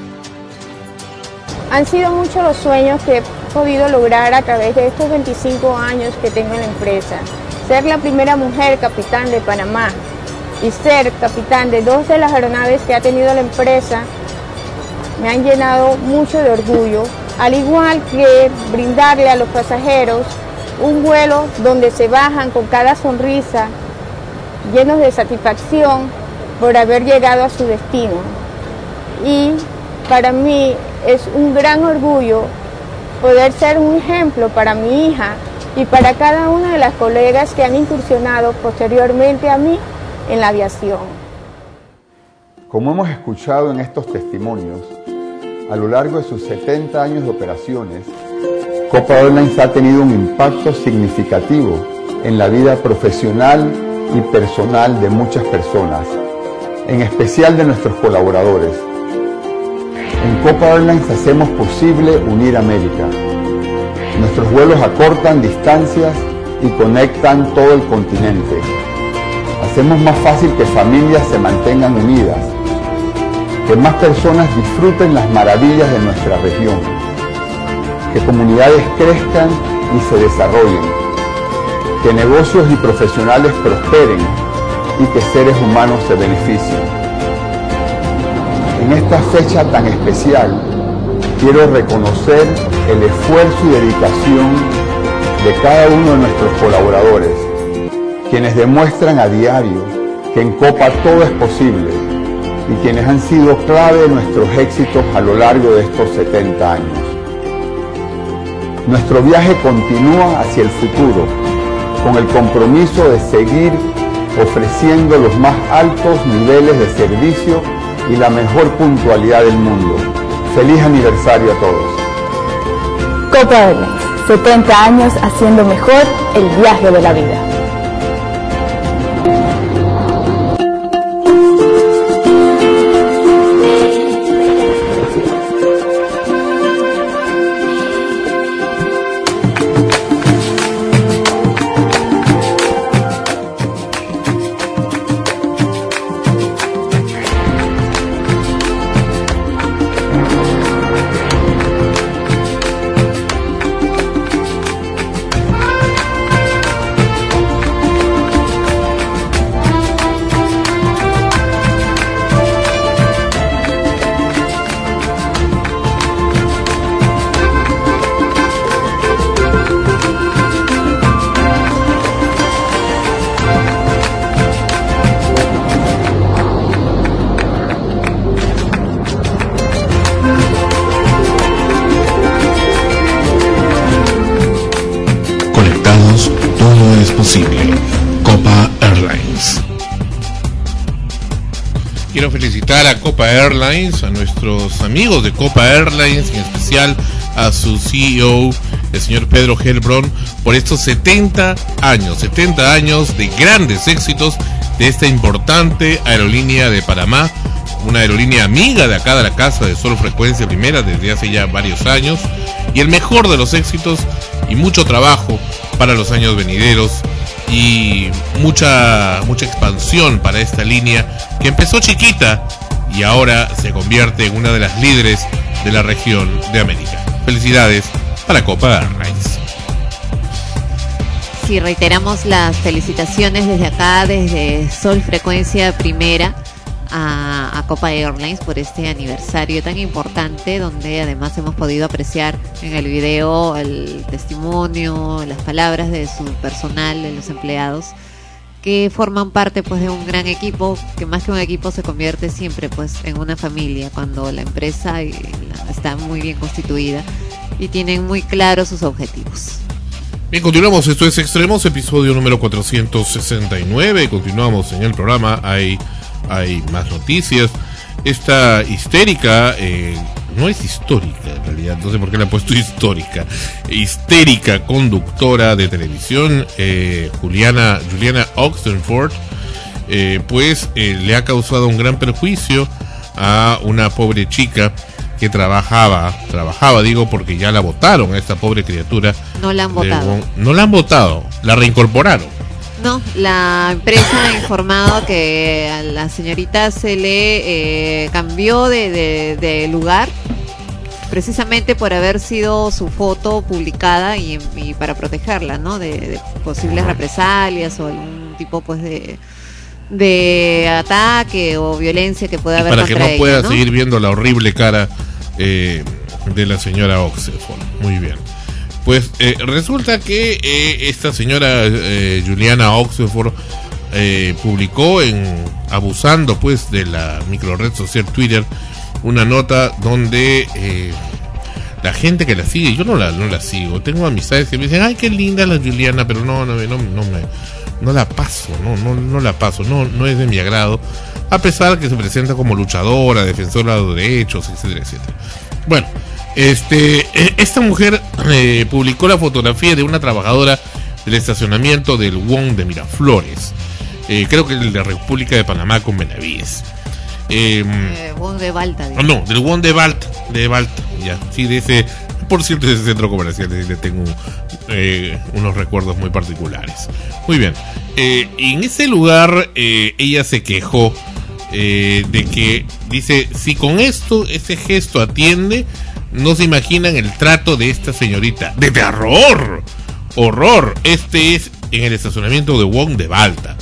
Han sido muchos los sueños que he podido lograr a través de estos veinticinco años que tengo en la empresa. Ser la primera mujer capitán de Panamá y ser capitán de dos de las aeronaves que ha tenido la empresa me han llenado mucho de orgullo, al igual que brindarle a los pasajeros un vuelo donde se bajan con cada sonrisa, llenos de satisfacción por haber llegado a su destino. Y para mí es un gran orgullo poder ser un ejemplo para mi hija y para cada una de las colegas que han incursionado posteriormente a mí en la aviación. Como hemos escuchado en estos testimonios, a lo largo de sus setenta años de operaciones, Copa Airlines ha tenido un impacto significativo en la vida profesional y personal de muchas personas, en especial de nuestros colaboradores. En Copa Airlines hacemos posible unir América. Nuestros vuelos acortan distancias y conectan todo el continente. Hacemos más fácil que familias se mantengan unidas, que más personas disfruten las maravillas de nuestra región, que comunidades crezcan y se desarrollen, que negocios y profesionales prosperen y que seres humanos se beneficien. En esta fecha tan especial, quiero reconocer el esfuerzo y dedicación de cada uno de nuestros colaboradores, quienes demuestran a diario que en Copa todo es posible y quienes han sido clave de nuestros éxitos a lo largo de estos setenta años. Nuestro viaje continúa hacia el futuro, con el compromiso de seguir ofreciendo los más altos niveles de servicio y la mejor puntualidad del mundo. ¡Feliz aniversario a todos! Copa Airlines, setenta años haciendo mejor el viaje de la vida. Copa Airlines. Quiero felicitar a Copa Airlines, a nuestros amigos de Copa Airlines, en especial a su C E O, el señor Pedro Helbron, por estos setenta años, setenta años de grandes éxitos de esta importante aerolínea de Panamá, una aerolínea amiga de acá de la casa de Sol Frecuencia Primera desde hace ya varios años, y el mejor de los éxitos y mucho trabajo para los años venideros y mucha mucha expansión para esta línea que empezó chiquita y ahora se convierte en una de las líderes de la región de América. Felicidades para Copa Airlines. Sí, reiteramos las felicitaciones desde acá, desde Sol Frecuencia Primera, a, a Copa Airlines por este aniversario tan importante, donde además hemos podido apreciar en el video el testimonio, las palabras de su personal, de los empleados, que forman parte pues de un gran equipo, que más que un equipo se convierte siempre pues en una familia, cuando la empresa está muy bien constituida y tienen muy claros sus objetivos. Bien, continuamos, esto es Extremos, episodio número cuatrocientos sesenta y nueve, continuamos en el programa, hay, hay más noticias. Esta histérica, eh, no es histórica en realidad, no sé por qué la he puesto histórica, histérica conductora de televisión, eh, Juliana, Juliana Oxenford, eh, pues eh, le ha causado un gran perjuicio a una pobre chica que trabajaba, trabajaba digo porque ya la votaron a esta pobre criatura. No la han votado. No la han votado, la reincorporaron. No, la empresa ha informado que a la señorita se le eh, cambió de, de, de lugar precisamente por haber sido su foto publicada y, y para protegerla, ¿no? De, de posibles represalias o algún tipo pues de de ataque o violencia que pueda haber para que contra no ella, pueda ¿no? seguir viendo la horrible cara eh, de la señora Oxenford. Muy bien. Pues eh, resulta que eh, esta señora eh, Juliana Oxenford eh, publicó en abusando pues de la microred social Twitter una nota donde eh, la gente que la sigue, yo no la no la sigo, tengo amistades que me dicen, ay, qué linda la Juliana, pero no no no, no me no la paso, no no no la paso, no no es de mi agrado, a pesar que se presenta como luchadora, defensora de los derechos, etcétera, etcétera. Bueno, este esta mujer eh, publicó la fotografía de una trabajadora del estacionamiento del W O N de Miraflores, eh, creo que el de República de Panamá con Benavides. Eh, Eh, W O N de Balta. no, no, del W O N de Balta, de Balta, ya, sí, de ese, por cierto, de ese centro comercial, le tengo eh, unos recuerdos muy particulares. Muy bien, eh, en ese lugar eh, ella se quejó eh, de que, dice, si con esto, ese gesto atiende, no se imaginan el trato de esta señorita. ¡De terror! ¡Horror! Este es en el estacionamiento de W O N de Balta.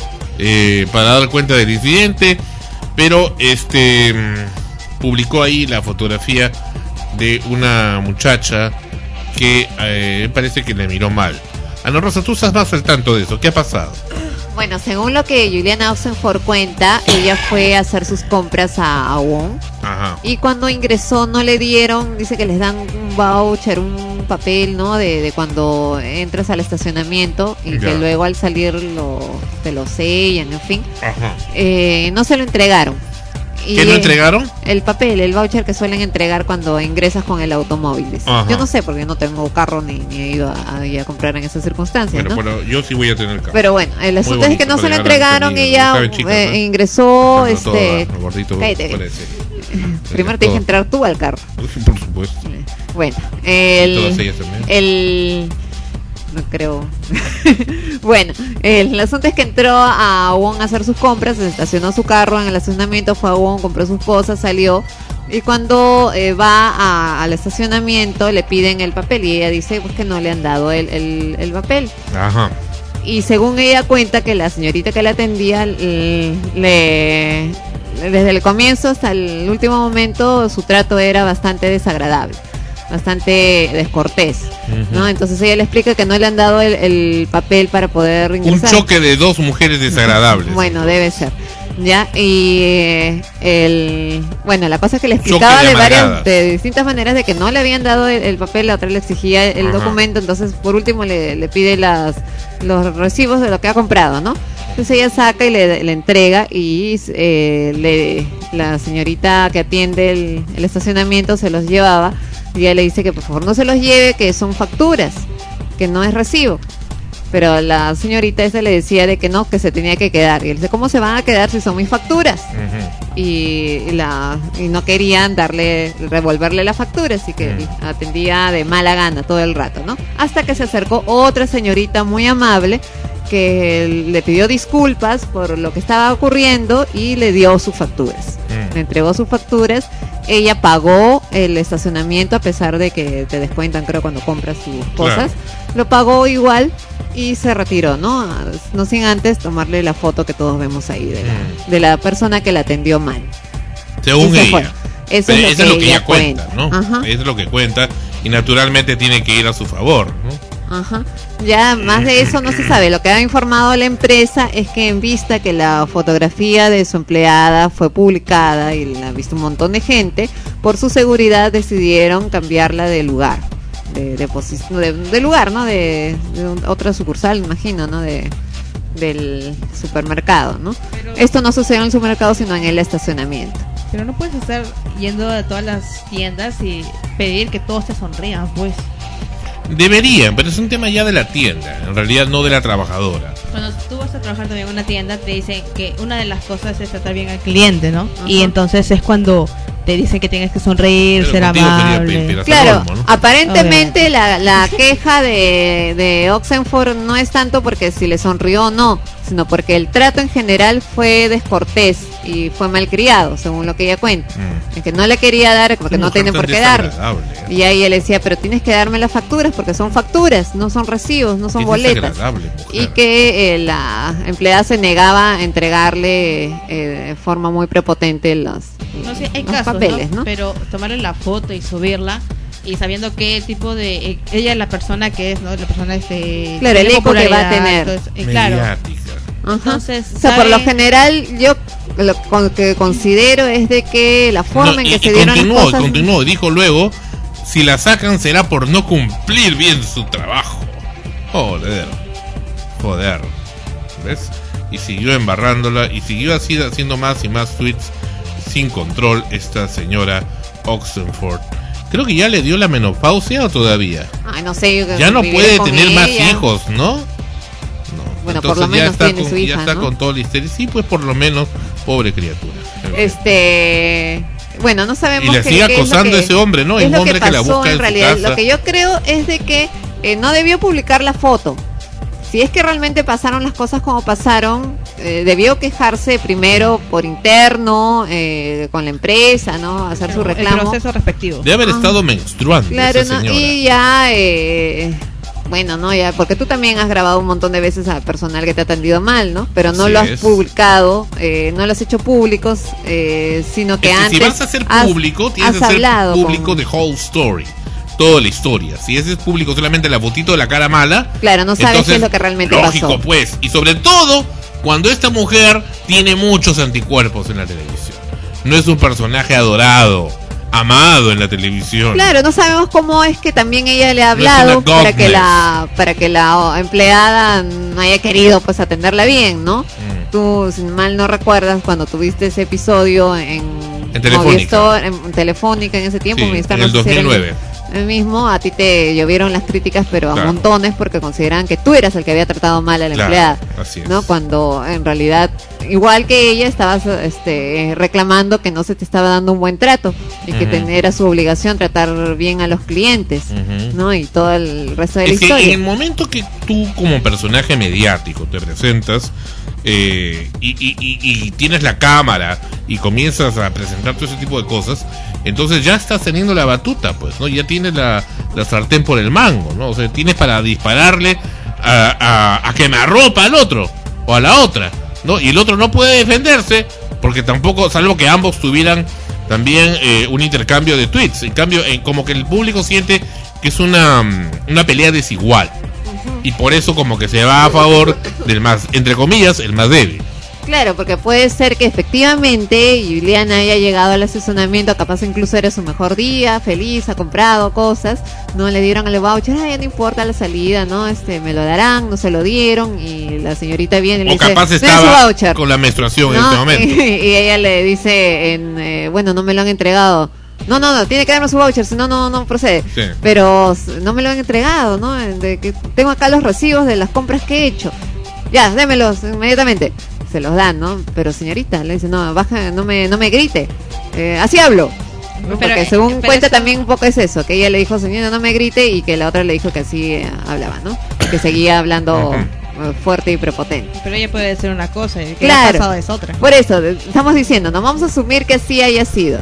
Eh, para dar cuenta del incidente, pero este publicó ahí la fotografía de una muchacha que eh, parece que le miró mal. Ana Rosa, tú estás más al tanto de eso, ¿qué ha pasado? Bueno, según lo que Juliana Oxenford cuenta, ella fue a hacer sus compras a, a W O N. Ajá. Y cuando ingresó no le dieron, dice que les dan un voucher, un papel, ¿no? De, de cuando entras al estacionamiento y Ya. que luego al salir lo, te lo sellan, en fin. Ajá. Eh, no se lo entregaron. Y ¿Qué no eh, entregaron? El papel, el voucher que suelen entregar cuando ingresas con el automóvil. dice. Ajá. Yo no sé porque no tengo carro ni, ni he ido a, a, a comprar en esas circunstancias, Bueno, ¿no? pero yo sí voy a tener carro. Pero bueno, el Muy asunto es que bonito no se para lo llegar a entregaron, los ella niños. Saben, chicas, eh, ¿no? ingresó, Cuando todo este... va, gordito, cállate. parece. Primero tienes que entrar tú al carro. Por supuesto. Bueno, Todas el... ellas también. el no creo. Bueno, el asunto es que entró a W O N a hacer sus compras, se estacionó su carro en el estacionamiento, fue a W O N, compró sus cosas, salió. Y cuando eh, va a- al estacionamiento le piden el papel y ella dice pues que no le han dado el, el, el papel. Ajá. Y según ella cuenta que la señorita que la atendía l- le desde el comienzo hasta el último momento su trato era bastante desagradable, bastante descortés, ¿no? Ujú. Entonces ella le explica que no le han dado el, el papel para poder Un ingresar. choque de dos mujeres desagradables. Bueno, debe ser. Ya, y eh, el bueno, la cosa es que le Choque explicaba de de varias, amargadas. de distintas maneras de que no le habían dado el, el papel, la otra le exigía el Ajá. documento, entonces por último le, le pide las los recibos de lo que ha comprado, ¿no? Entonces ella saca y le, le entrega y eh, le, la señorita que atiende el, el estacionamiento se los llevaba y ella le dice que por favor no se los lleve, que son facturas, que no es recibo. Pero la señorita esa le decía de que no, que se tenía que quedar. Y él dice, ¿cómo se van a quedar si son mis facturas? Y, y la y no querían darle, revolverle la factura, así que atendía de mala gana todo el rato, ¿no? Hasta que se acercó otra señorita muy amable que le pidió disculpas por lo que estaba ocurriendo y le dio sus facturas. Le entregó sus facturas ella pagó el estacionamiento a pesar de que te descuentan, creo, cuando compras sus cosas. Claro. Lo pagó igual y se retiró, ¿no? No sin antes tomarle la foto que todos vemos ahí de la, mm. de la persona que la atendió mal. Según ella. Fue. Eso, Pero es, eso lo es lo que ella cuenta, cuenta, ¿no? Ajá. Eso es lo que cuenta y naturalmente tiene que ir a su favor, ¿no? Ajá. Ya más de eso no se sabe. Lo que ha informado la empresa es que en vista que la fotografía de su empleada fue publicada y la ha visto un montón de gente, por su seguridad decidieron cambiarla de lugar, de, de, de, de lugar, ¿no? De, de otra sucursal, imagino, ¿no? De del supermercado, ¿no? Pero esto no sucedió en el supermercado, sino en el estacionamiento. Pero no puedes estar yendo a todas las tiendas y pedir que todos te sonrían, pues. Deberían, pero es un tema ya de la tienda, en realidad no de la trabajadora. Cuando tú vas a trabajar también en una tienda, te dicen que una de las cosas es tratar bien al cliente, ¿no? Ajá. Y entonces es cuando te dicen que tienes que sonreír, pero ser amable. Claro, olmo, ¿no? Aparentemente la, la queja de, de Oxenford no es tanto porque si le sonrió o no, sino porque el trato en general fue descortés y fue malcriado, según lo que ella cuenta. Mm. Es que no le quería dar, porque no tiene por qué dar. Y ahí él decía, pero tienes que darme las facturas, porque son facturas, no son recibos, no son boletas. Y que eh, la empleada se negaba a entregarle eh, de forma muy prepotente los, no sé, hay los casos, papeles, ¿no? ¿no? Pero tomarle la foto y subirla y sabiendo qué tipo de eh, ella es la persona que es, ¿no? La persona este, claro, el eco que va a tener. Entonces, eh, claro. Entonces, o sea, por lo general yo lo con, que considero es de que la forma no, en que y, se y dieron continuó, las cosas. Y continuó, dijo luego, si la sacan será por no cumplir bien su trabajo. Joder, joder, ¿ves? Y siguió embarrándola y siguió así haciendo más y más tweets sin control esta señora Oxenford. Creo que ya le dio la menopausia o todavía. Ay, no sé. Ya no puede tener ella. más hijos, ¿no? No. Bueno, entonces, por lo menos ya tiene con, su hija, ya está ¿no? con todo el histeria. Sí, pues por lo menos, pobre criatura. Este, bueno, no sabemos. Y le que, sigue que acosando a ese hombre, ¿no? Es un lo hombre que, que, pasó, la busca en, en realidad. su casa. Lo que yo creo es de que eh, no debió publicar la foto. Si es que realmente pasaron las cosas como pasaron, eh, debió quejarse primero por interno, eh, con la empresa, ¿no? Hacer Pero su reclamo. El proceso respectivo. Debe haber ah. estado menstruando Claro, esa ¿no? señora. Y ya, eh, bueno, no, ya, porque tú también has grabado un montón de veces a personal que te ha atendido mal, ¿no? Pero no Así lo has es. publicado, eh, no lo has hecho públicos, eh, sino que Es que antes si vas a hacer has- público, tienes has que hacer hablado público con- de whole story. Toda la historia. Si ese es público solamente la fotito de la cara mala, Claro, no sabes entonces, qué es lo que realmente lógico, pasó. pues. Y sobre todo, cuando esta mujer tiene muchos anticuerpos en la televisión. No es un personaje adorado, amado en la televisión. Claro, no sabemos cómo es que también ella le ha No es una hablado para godness. que la para que la empleada no haya querido pues atenderla bien, ¿no? Mm. Tú, si mal no recuerdas, cuando tuviste ese episodio en En Telefónica. Movistar, en Telefónica en ese tiempo, Sí, Movistar, en no el sé si era el- dos mil nueve. el mismo, a ti te llovieron las críticas, pero a Claro. montones, porque consideraban que tú eras el que había tratado mal a la Claro, empleada, así es. ¿no? Cuando en realidad, igual que ella, estabas este, reclamando que no se te estaba dando un buen trato y que Ujú. ten- era su obligación tratar bien a los clientes, Ujú. ¿no? Y todo el resto de la Es que historia. en el momento que tú como personaje mediático te presentas eh, y, y- y- y tienes la cámara y comienzas a presentar todo ese tipo de cosas, entonces ya estás teniendo la batuta, pues, ¿no? Ya tienes la, la sartén por el mango, ¿no? O sea, tienes para dispararle a, a, a quemarropa al otro o a la otra, ¿no? Y el otro no puede defenderse porque tampoco, salvo que ambos tuvieran también eh, un intercambio de tweets. En cambio, eh, como que el público siente que es una, mm, una pelea desigual. Y por eso como que se va a favor del más, entre comillas, el más débil. Claro, porque puede ser que efectivamente Juliana haya llegado al asesoramiento, capaz incluso era su mejor día, feliz, ha comprado cosas, no le dieron el voucher, ay, no importa la salida, no, este, me lo darán, no se lo dieron, y la señorita viene y le O dice, capaz "Deme su estaba voucher", con la menstruación en ¿no? este momento. Y, y ella le dice, en, eh, bueno, no me lo han entregado. No, no, no, tiene que darme su voucher, si no, no, no procede. Sí. Pero s- no me lo han entregado, ¿no? De que tengo acá los recibos de las compras que he hecho. Ya, démelos inmediatamente. Se los dan, ¿no? Pero señorita, le dice, no, baja, no me, no me grite. Eh, así hablo. ¿no? Pero, Porque eh, según pero cuenta eso- también un poco es eso, que ella le dijo, señora, no me grite, y que la otra le dijo que así eh, hablaba, ¿no? Que seguía hablando eh, fuerte y prepotente. Pero ella puede decir una cosa y que Claro. ha pasado es otra. Por eso, de- estamos diciendo, no vamos a asumir que así haya sido, ¿no?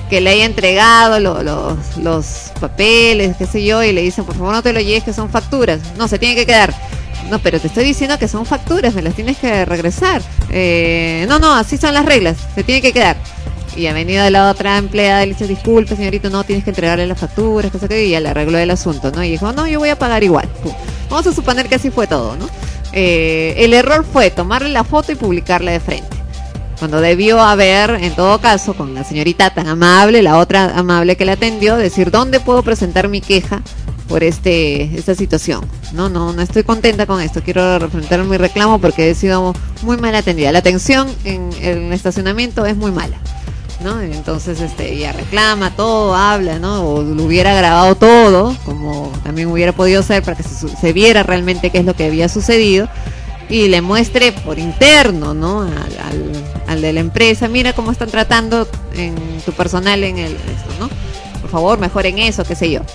que le haya entregado lo, los, los papeles, qué sé yo, y le dicen, por favor no te lo lleves, que son facturas. No, se tiene que quedar. No, pero te estoy diciendo que son facturas, me las tienes que regresar. Eh, no, no, así son las reglas, se tiene que quedar. Y ha venido la otra empleada y le dice, disculpe señorita, no, tienes que entregarle las facturas, que sé qué, y ya le arregló el asunto, ¿no? Y dijo, no, yo voy a pagar igual. Pum. Vamos a suponer que así fue todo, ¿no? Eh, el error fue tomarle la foto y publicarla de frente, cuando debió haber, en todo caso, con la señorita tan amable, la otra amable que la atendió, decir, ¿dónde puedo presentar mi queja por este esta situación? No, no, no estoy contenta con esto, quiero representar mi reclamo porque he sido muy mal atendida. La atención en, en el estacionamiento es muy mala, ¿no? Entonces este ella reclama todo, habla, ¿no? O lo hubiera grabado todo, como también hubiera podido ser, para que se, se viera realmente qué es lo que había sucedido y le muestre por interno, ¿no? Al, al, al de la empresa, mira cómo están tratando en tu personal en el esto, ¿no? Por favor, mejoren eso, qué sé yo.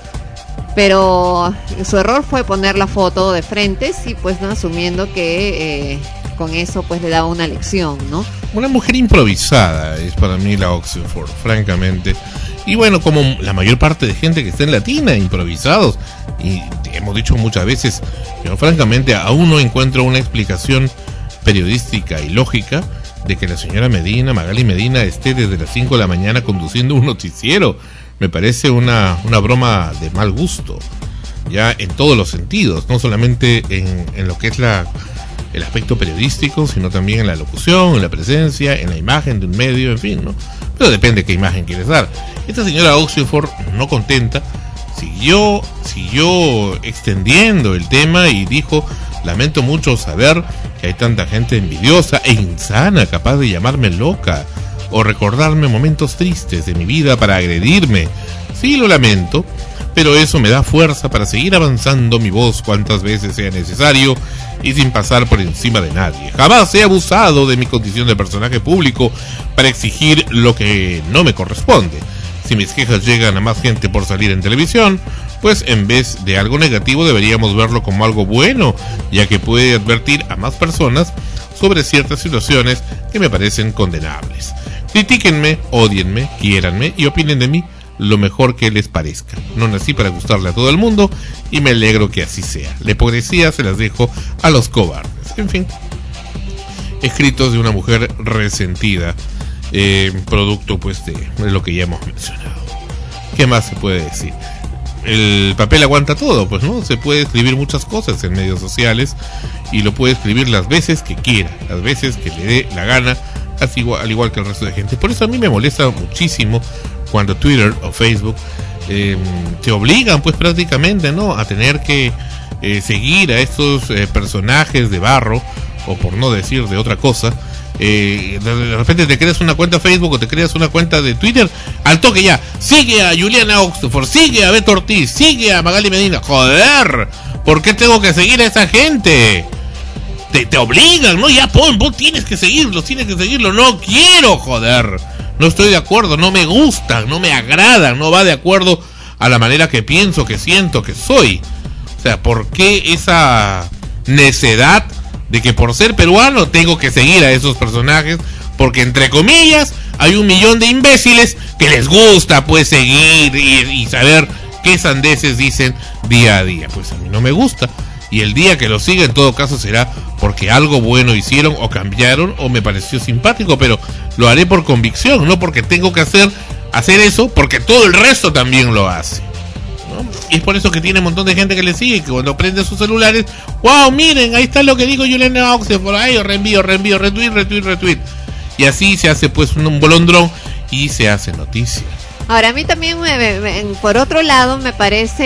Pero su error fue poner la foto de frente, sí, pues, ¿no? Asumiendo que eh, con eso pues le daba una lección, ¿no? Una mujer improvisada es para mí la Oxenford, francamente. Y bueno, como la mayor parte de gente que está en Latina, improvisados. Y hemos dicho muchas veces, yo francamente aún no encuentro una explicación periodística y lógica de que la señora Medina, Magali Medina, esté desde las cinco de la mañana conduciendo un noticiero. Me parece una, una broma de mal gusto, ya en todos los sentidos, no solamente en, en lo que es la el aspecto periodístico, sino también en la locución, en la presencia, en la imagen de un medio, en fin, ¿no? Pero depende de qué imagen quieres dar. Esta señora Oxenford, no contenta, siguió, siguió extendiendo el tema y dijo, lamento mucho saber que hay tanta gente envidiosa e insana capaz de llamarme loca o recordarme momentos tristes de mi vida para agredirme. Sí, lo lamento, pero eso me da fuerza para seguir avanzando mi voz cuantas veces sea necesario y sin pasar por encima de nadie. Jamás he abusado de mi condición de personaje público para exigir lo que no me corresponde. Si mis quejas llegan a más gente por salir en televisión, pues en vez de algo negativo deberíamos verlo como algo bueno, ya que puede advertir a más personas sobre ciertas situaciones que me parecen condenables. Critíquenme, ódienme, quiéranme y opinen de mí lo mejor que les parezca. No nací para gustarle a todo el mundo y me alegro que así sea. La hipocresía se las dejo a los cobardes. En fin, escritos de una mujer resentida, eh, producto pues de, de lo que ya hemos mencionado. ¿Qué más se puede decir? El papel aguanta todo, pues, ¿no? Se puede escribir muchas cosas en medios sociales y lo puede escribir las veces que quiera, las veces que le dé la gana, así igual, al igual que el resto de gente. Por eso a mí me molesta muchísimo cuando Twitter o Facebook eh, te obligan, pues, prácticamente, ¿no?, a tener que eh, seguir a estos eh, personajes de barro, o por no decir de otra cosa. Eh, de repente te creas una cuenta Facebook o te creas una cuenta de Twitter, al toque ya, sigue a Juliana Oxenford, sigue a Beto Ortiz, sigue a Magali Medina. Joder, ¿por qué tengo que seguir a esa gente? Te, te obligan, ¿no? Ya pon, vos tienes que seguirlo, tienes que seguirlo. No quiero, joder. No estoy de acuerdo, no me gustan, no me agradan, no va de acuerdo a la manera que pienso, que siento, que soy. O sea, ¿por qué esa necedad de que por ser peruano tengo que seguir a esos personajes? Porque entre comillas hay un millón de imbéciles que les gusta pues seguir y, y saber qué sandeces dicen día a día. Pues a mí no me gusta, y el día que lo siga en todo caso será porque algo bueno hicieron o cambiaron o me pareció simpático, pero lo haré por convicción, no porque tengo que hacer hacer eso porque todo el resto también lo hace, ¿no? Y es por eso que tiene un montón de gente que le sigue, que cuando prende sus celulares, wow, miren, ahí está lo que dijo Juliana Oxenford, por ahí, reenvío, reenvío, retweet, retweet, retweet. Y así se hace pues un bolondrón y se hace noticia. Ahora, a mí también, me, me, me, por otro lado, me parece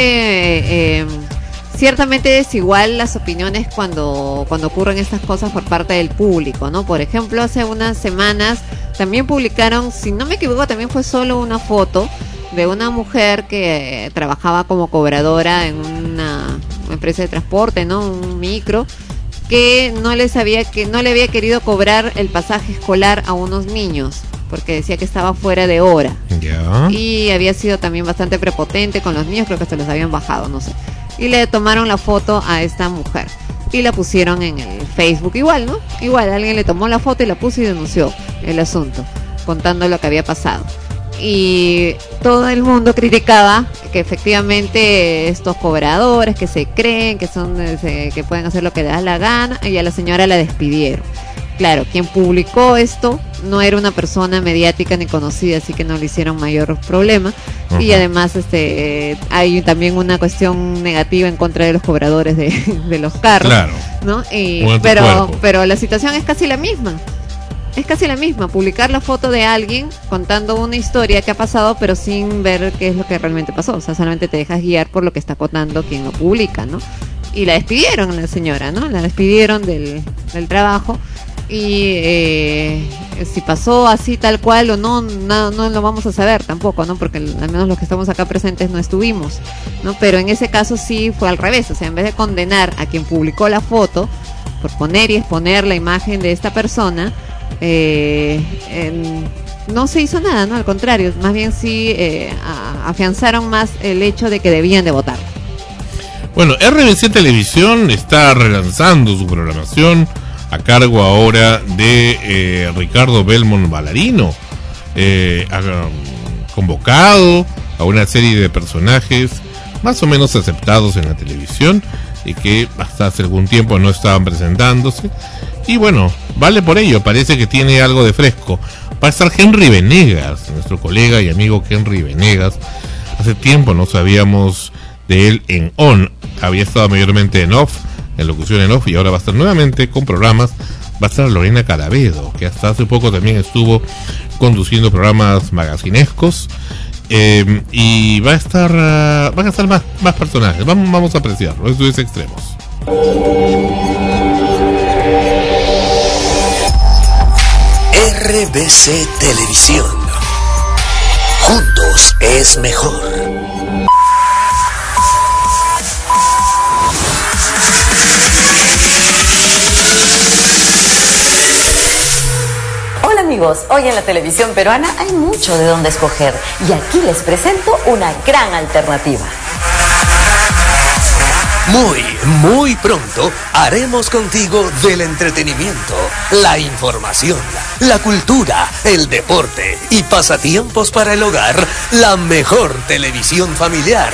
eh, ciertamente desigual las opiniones cuando, cuando ocurren estas cosas por parte del público, ¿no? Por ejemplo, hace unas semanas también publicaron, si no me equivoco, también fue solo una foto de una mujer que trabajaba como cobradora en una empresa de transporte, ¿no? Un micro, que no les había que no le había querido cobrar el pasaje escolar a unos niños porque decía que estaba fuera de hora. Ya. Y había sido también bastante prepotente con los niños, creo que se los habían bajado, no sé. Y le tomaron la foto a esta mujer y la pusieron en el Facebook igual, ¿no? Igual alguien le tomó la foto y la puso y denunció el asunto, contando lo que había pasado. Y todo el mundo criticaba que efectivamente estos cobradores que se creen que son se, que pueden hacer lo que les da la gana, y a la señora la despidieron. Claro, quien publicó esto no era una persona mediática ni conocida, así que no le hicieron mayor problema. Uh-huh. Y además este hay también una cuestión negativa en contra de los cobradores de, de los carros, claro, ¿no? Y, pero, pero la situación es casi la misma. Es casi la misma, publicar la foto de alguien contando una historia que ha pasado, pero sin ver qué es lo que realmente pasó. O sea, solamente te dejas guiar por lo que está contando quien lo publica, ¿no? Y la despidieron a la señora, ¿no? La despidieron del, del trabajo. Y eh, si pasó así tal cual o no, no, no lo vamos a saber tampoco, ¿no? Porque al menos los que estamos acá presentes no estuvimos, ¿no? Pero en ese caso sí fue al revés. O sea, en vez de condenar a quien publicó la foto por poner y exponer la imagen de esta persona, Eh, eh, no se hizo nada, ¿no? Al contrario, más bien sí eh, a, afianzaron más el hecho de que debían de votar. Bueno, R B C Televisión está relanzando su programación a cargo ahora de eh, Ricardo Belmont Ballarino, eh, ha convocado a una serie de personajes más o menos aceptados en la televisión y que hasta hace algún tiempo no estaban presentándose. Y bueno, vale por ello, parece que tiene algo de fresco. Va a estar Henry Venegas, nuestro colega y amigo Henry Venegas. Hace tiempo no sabíamos de él en on, había estado mayormente en off, en locución en off, y ahora va a estar nuevamente con programas. Va a estar Lorena Carabedo, que hasta hace poco también estuvo conduciendo programas magacinescos. Eh, y va a estar, uh, van a estar más, más personajes. Vamos, vamos a apreciarlo, esto es Extremos. R B C Televisión. Juntos es mejor. Hola amigos, hoy en la televisión peruana hay mucho de dónde escoger y aquí les presento una gran alternativa. Muy, muy pronto haremos contigo del entretenimiento, la información, la cultura, el deporte y pasatiempos para el hogar, la mejor televisión familiar.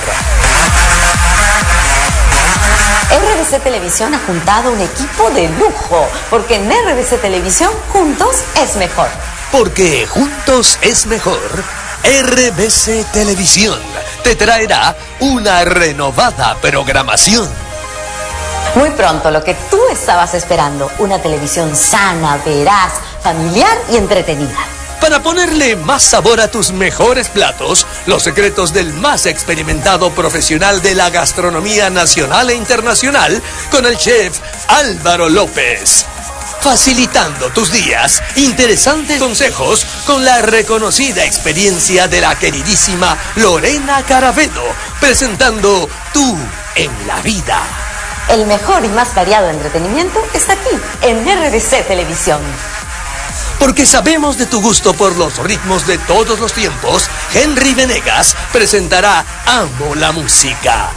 R B C Televisión ha juntado un equipo de lujo, porque en R B C Televisión juntos es mejor. Porque juntos es mejor. R B C Televisión te traerá una renovada programación. Muy pronto, lo que tú estabas esperando, una televisión sana, veraz, familiar y entretenida. Para ponerle más sabor a tus mejores platos, los secretos del más experimentado profesional de la gastronomía nacional e internacional, con el chef Álvaro López. Facilitando tus días, interesantes consejos con la reconocida experiencia de la queridísima Lorena Carabedo, presentando Tú en la Vida. El mejor y más variado entretenimiento está aquí, en R B C Televisión. Porque sabemos de tu gusto por los ritmos de todos los tiempos, Henry Venegas presentará Amo la Música.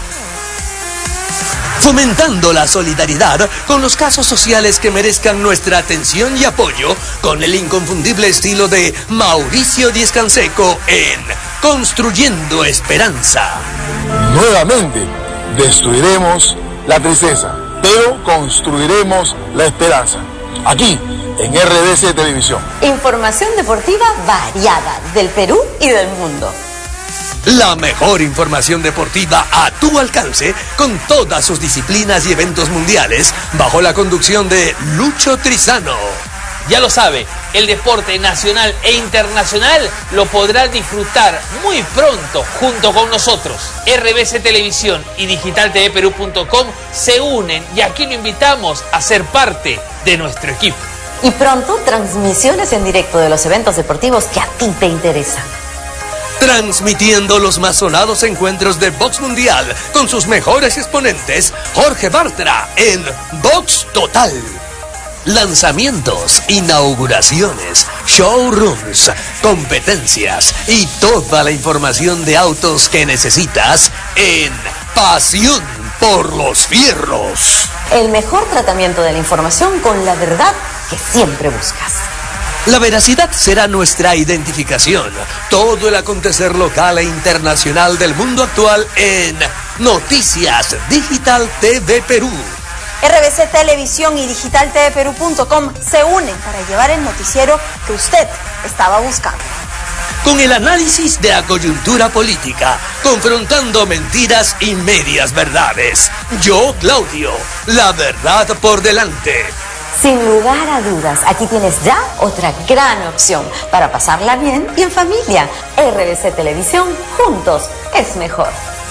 Fomentando la solidaridad con los casos sociales que merezcan nuestra atención y apoyo, con el inconfundible estilo de Mauricio Díez Canseco en Construyendo Esperanza. Nuevamente, destruiremos la tristeza, pero construiremos la esperanza. Aquí, en R B C Televisión. Información deportiva variada del Perú y del mundo. La mejor información deportiva a tu alcance, con todas sus disciplinas y eventos mundiales, bajo la conducción de Lucho Trizano. Ya lo sabe, el deporte nacional e internacional lo podrá disfrutar muy pronto junto con nosotros. R B C Televisión y digital t v perú punto com se unen y aquí lo invitamos a ser parte de nuestro equipo. Y pronto transmisiones en directo de los eventos deportivos que a ti te interesan. Transmitiendo los más sonados encuentros de box mundial con sus mejores exponentes, Jorge Bartra en Box Total. Lanzamientos, inauguraciones, showrooms, competencias y toda la información de autos que necesitas en Pasión por los Fierros. El mejor tratamiento de la información con la verdad que siempre buscas. La veracidad será nuestra identificación. Todo el acontecer local e internacional del mundo actual en Noticias Digital T V Perú. R B C Televisión y Digital T V Perú punto com se unen para llevar el noticiero que usted estaba buscando. Con el análisis de la coyuntura política, confrontando mentiras y medias verdades. Yo, Claudio, la verdad por delante. Sin lugar a dudas, aquí tienes ya otra gran opción para pasarla bien y en familia. R B C Televisión, juntos es mejor.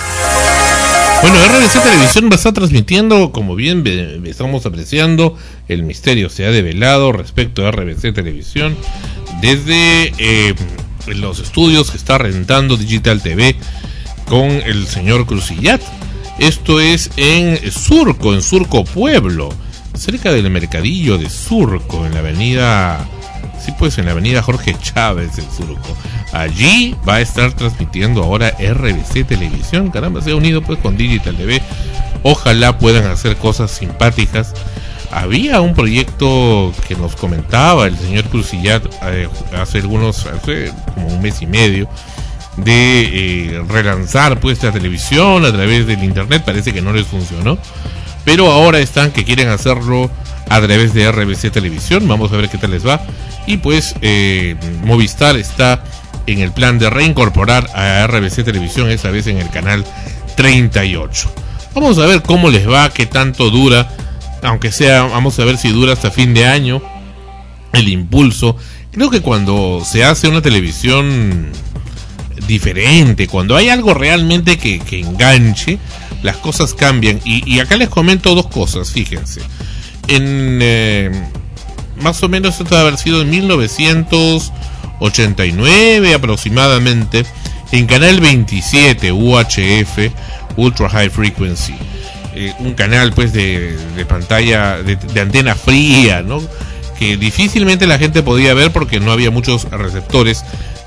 Bueno, R B C Televisión va a estar transmitiendo, como bien ve, estamos apreciando, el misterio se ha develado respecto a R B C Televisión desde eh, los estudios que está rentando Digital T V con el señor Crucillat. Esto es en Surco, en Surco Pueblo, cerca del mercadillo de Surco, en la avenida, sí pues en la avenida Jorge Chávez en Surco. Allí va a estar transmitiendo ahora R B C Televisión. Caramba, se ha unido pues con Digital T V. Ojalá puedan hacer cosas simpáticas. Había un proyecto que nos comentaba el señor Crucillat eh, hace algunos, hace como un mes y medio, de eh, relanzar pues la televisión a través del internet. Parece que no les funcionó, pero ahora están que quieren hacerlo a través de R B C Televisión. Vamos a ver qué tal les va. Y pues eh, Movistar está en el plan de reincorporar a R B C Televisión, esta vez en el canal treinta y ocho. Vamos a ver cómo les va, qué tanto dura, aunque sea, vamos a ver si dura hasta fin de año el impulso. Creo que cuando se hace una televisión diferente, cuando hay algo realmente que, que enganche, las cosas cambian. Y, y acá les comento dos cosas, fíjense. En eh, más o menos esto debe haber sido en mil novecientos ochenta y nueve aproximadamente, en canal veintisiete U H F, Ultra High Frequency, eh, un canal pues de, de pantalla de, de antena fría, ¿no?, que difícilmente la gente podía ver porque no había muchos receptores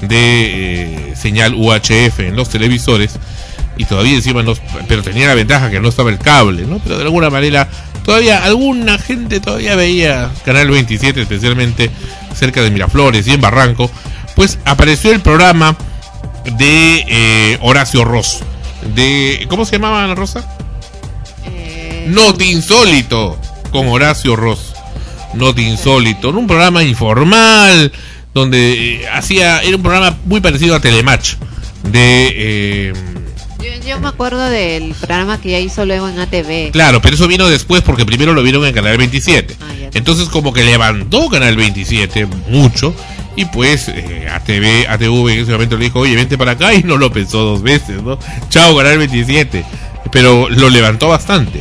de eh, señal U H F en los televisores, y todavía encima no, pero tenía la ventaja que no estaba el cable, ¿no? Pero de alguna manera todavía alguna gente todavía veía canal veintisiete, especialmente cerca de Miraflores y en Barranco. Pues apareció el programa de eh, Horacio Ross, de, ¿cómo se llamaba, Ana Rosa? Eh... Noti Insólito, con Horacio Ross. Noti Insólito, en un programa informal donde eh, hacía, era un programa muy parecido a Telematch de eh, yo, yo me acuerdo del programa que ya hizo luego en A T V. Claro, pero eso vino después porque primero lo vieron en Canal veintisiete. Ah, entonces como que levantó Canal veintisiete mucho, y pues eh, A T V, A T V en ese momento le dijo, oye, vente para acá, y no lo pensó dos veces, ¿no? Chao, Canal veintisiete. Pero lo levantó bastante.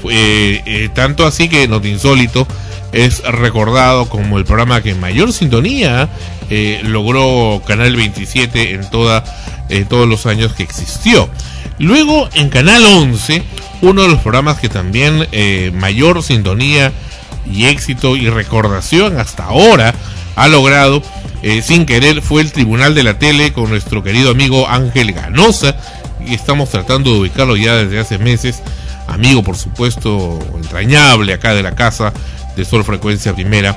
Eh, eh, tanto así que Noti Insólito es recordado como el programa que en mayor sintonía eh, logró Canal veintisiete en toda en todos los años que existió. Luego en Canal once, uno de los programas que también eh, mayor sintonía y éxito y recordación hasta ahora ha logrado, eh, sin querer, fue el Tribunal de la Tele con nuestro querido amigo Ángel Ganosa, y estamos tratando de ubicarlo ya desde hace meses. Amigo, por supuesto, entrañable acá de la casa de Sol Frecuencia Primera.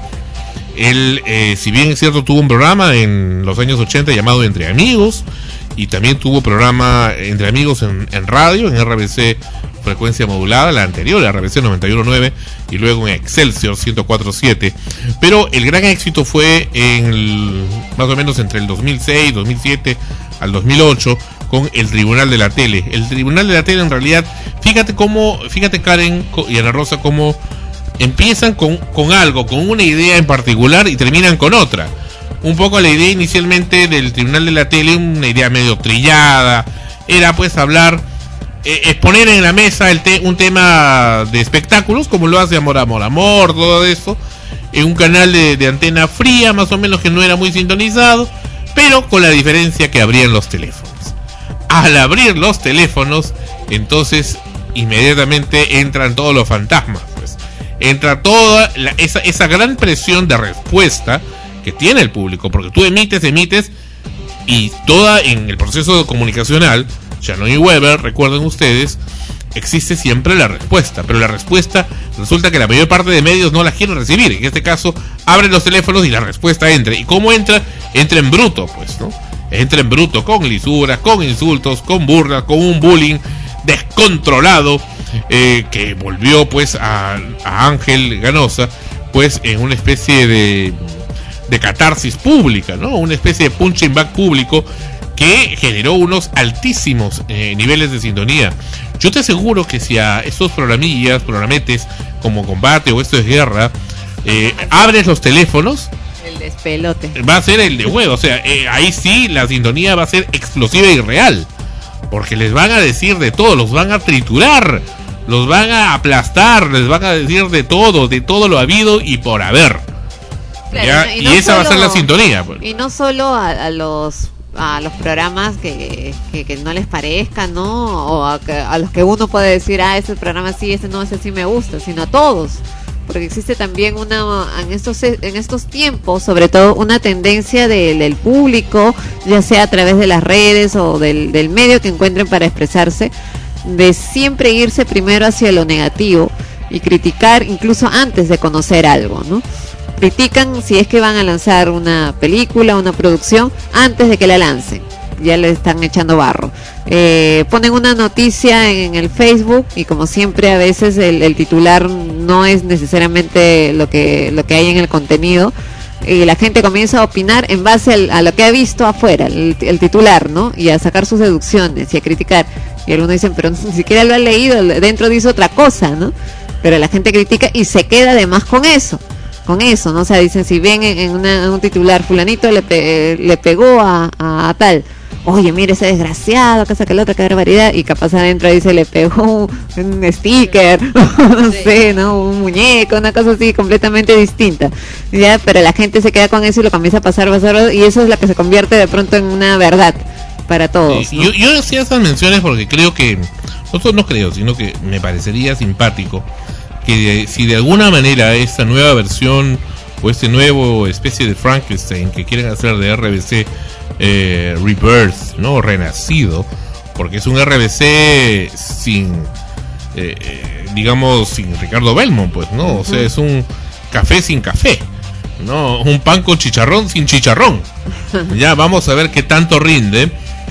Él, eh, si bien es cierto, tuvo un programa en los años ochenta llamado Entre Amigos, y también tuvo programa Entre Amigos en, en radio, en R B C Frecuencia Modulada, la anterior, R B C noventa y uno punto nueve, y luego en Excelsior ciento cuatro punto siete. Pero el gran éxito fue en el, más o menos entre el dos mil seis, dos mil siete al dos mil ocho, con el Tribunal de la Tele. El Tribunal de la Tele, en realidad, fíjate cómo, fíjate Karen y Ana Rosa, cómo empiezan con, con algo, con una idea en particular, y terminan con otra. Un poco la idea inicialmente del Tribunal de la Tele, una idea medio trillada, era pues hablar, eh, exponer en la mesa el te- un tema de espectáculos, como lo hace Amor, Amor, Amor, todo eso, en un canal de, de antena fría, más o menos, que no era muy sintonizado, pero con la diferencia que abrían los teléfonos. Al abrir los teléfonos, entonces inmediatamente entran todos los fantasmas, pues. Entra toda la, esa, esa gran presión de respuesta que tiene el público, porque tú emites, emites, y toda en el proceso comunicacional, Shannon y Weber, recuerden ustedes, existe siempre la respuesta, pero la respuesta resulta que la mayor parte de medios no la quieren recibir. En este caso, abren los teléfonos y la respuesta entra. ¿Y cómo entra? Entra en bruto, pues, ¿no? Entra en bruto, con lisuras, con insultos, con burlas, con un bullying descontrolado, eh, que volvió, pues, a, a Ángel Ganosa, pues, en una especie de, de catarsis pública, ¿no? Una especie de punching bag público que generó unos altísimos eh, niveles de sintonía. Yo te aseguro que si a estos programillas, programetes como Combate o Esto es Guerra, eh, abres los teléfonos, el despelote va a ser el de huevo. O sea, eh, ahí sí la sintonía va a ser explosiva y real, porque les van a decir de todo, los van a triturar, los van a aplastar, les van a decir de todo, de todo lo habido y por haber. Claro, ¿Ya? y, Y, no esa solo, va a ser la sintonía, pues. Y no solo a, a los a los programas que, que, que no les parezca, ¿no? O a, que, a los que uno puede decir, ah, ese programa sí, ese no, ese sí me gusta, sino a todos. Porque existe también una, en estos en estos tiempos, sobre todo, una tendencia de, del público, ya sea a través de las redes o del, del medio que encuentren para expresarse, de siempre irse primero hacia lo negativo y criticar incluso antes de conocer algo, ¿no? Critican si es que van a lanzar una película, una producción, antes de que la lancen. Ya le están echando barro. Eh, ponen una noticia en el Facebook y como siempre a veces el, el titular no es necesariamente lo que, lo que hay en el contenido, y la gente comienza a opinar en base al, a lo que ha visto afuera, el, el titular, ¿no? Y a sacar sus deducciones y a criticar. Y algunos dicen, pero ni siquiera lo han leído, dentro dice otra cosa, ¿no? Pero la gente critica y se queda además con eso. Con eso, ¿no? O sea, dicen, si ven en, en, una, en un titular, fulanito le, pe, le pegó a, a, a tal, oye, mire ese desgraciado, que saca la otra, que barbaridad, y capaz adentro dice, le pegó un, un sticker, no sí. sé, ¿no? Un muñeco, una cosa así completamente distinta, ¿ya? Pero la gente se queda con eso y lo comienza a pasar, pasar, y eso es lo que se convierte de pronto en una verdad para todos, sí, ¿no? yo, yo hacía esas menciones porque creo que, nosotros no creo, sino que me parecería simpático que de, si de alguna manera esta nueva versión o este nuevo especie de Frankenstein que quieren hacer de R B C eh, Rebirth, ¿no? Renacido, porque es un R B C sin eh, eh, digamos sin Ricardo Belmont, pues, ¿no? Uh-huh. O sea, es un café sin café, ¿no? Un pan con chicharrón sin chicharrón. Ya vamos a ver qué tanto rinde,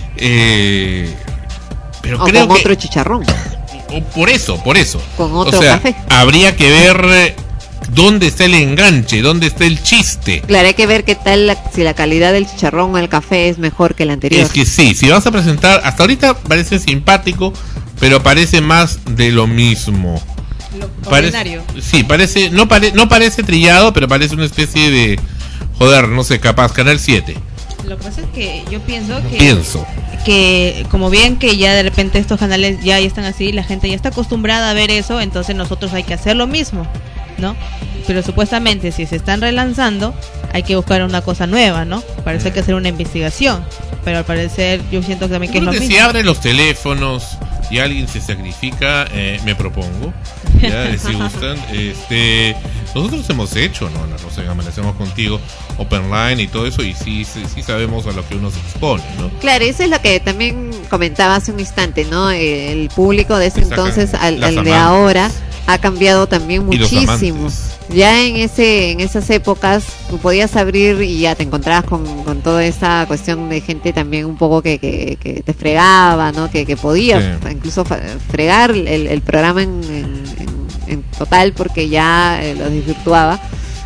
eh, pero o creo con que otro chicharrón. Por eso, por eso. Con otro o sea, café. Habría que ver dónde está el enganche, dónde está el chiste. Claro, hay que ver qué tal, la, si la calidad del chicharrón o el café es mejor que el anterior. Es que sí, si vas a presentar, hasta ahorita parece simpático, pero parece más de lo mismo. Lo parece, sí, parece, no, pare, no parece trillado, pero parece una especie de, joder, no sé, capaz, Canal siete. Lo que pasa es que yo pienso que Pienso. que como bien que ya de repente estos canales ya, ya están así, la gente ya está acostumbrada a ver eso, entonces nosotros hay que hacer lo mismo, ¿no? Pero supuestamente si se están relanzando hay que buscar una cosa nueva, ¿no? Parece que hay que hacer una investigación, pero al parecer yo siento también que Yo es lo creo que mismo. si abren los teléfonos y alguien se sacrifica, eh, me propongo, ya, si gustan, este, nosotros hemos hecho, no, no, no sé, amanecemos contigo, Open Line y todo eso, y sí, sí, sí sabemos a lo que uno se expone, ¿no? Claro, eso es lo que también comentaba hace un instante, ¿no? El público de ese entonces al, al de ahora ha cambiado también muchísimo. Ya en ese en esas épocas tú podías abrir y ya te encontrabas con, con toda esa cuestión de gente también un poco que, que, que te fregaba, ¿no? Que, que podía sí. incluso fregar el, el programa en, en, en, en total porque ya eh, lo desvirtuaba.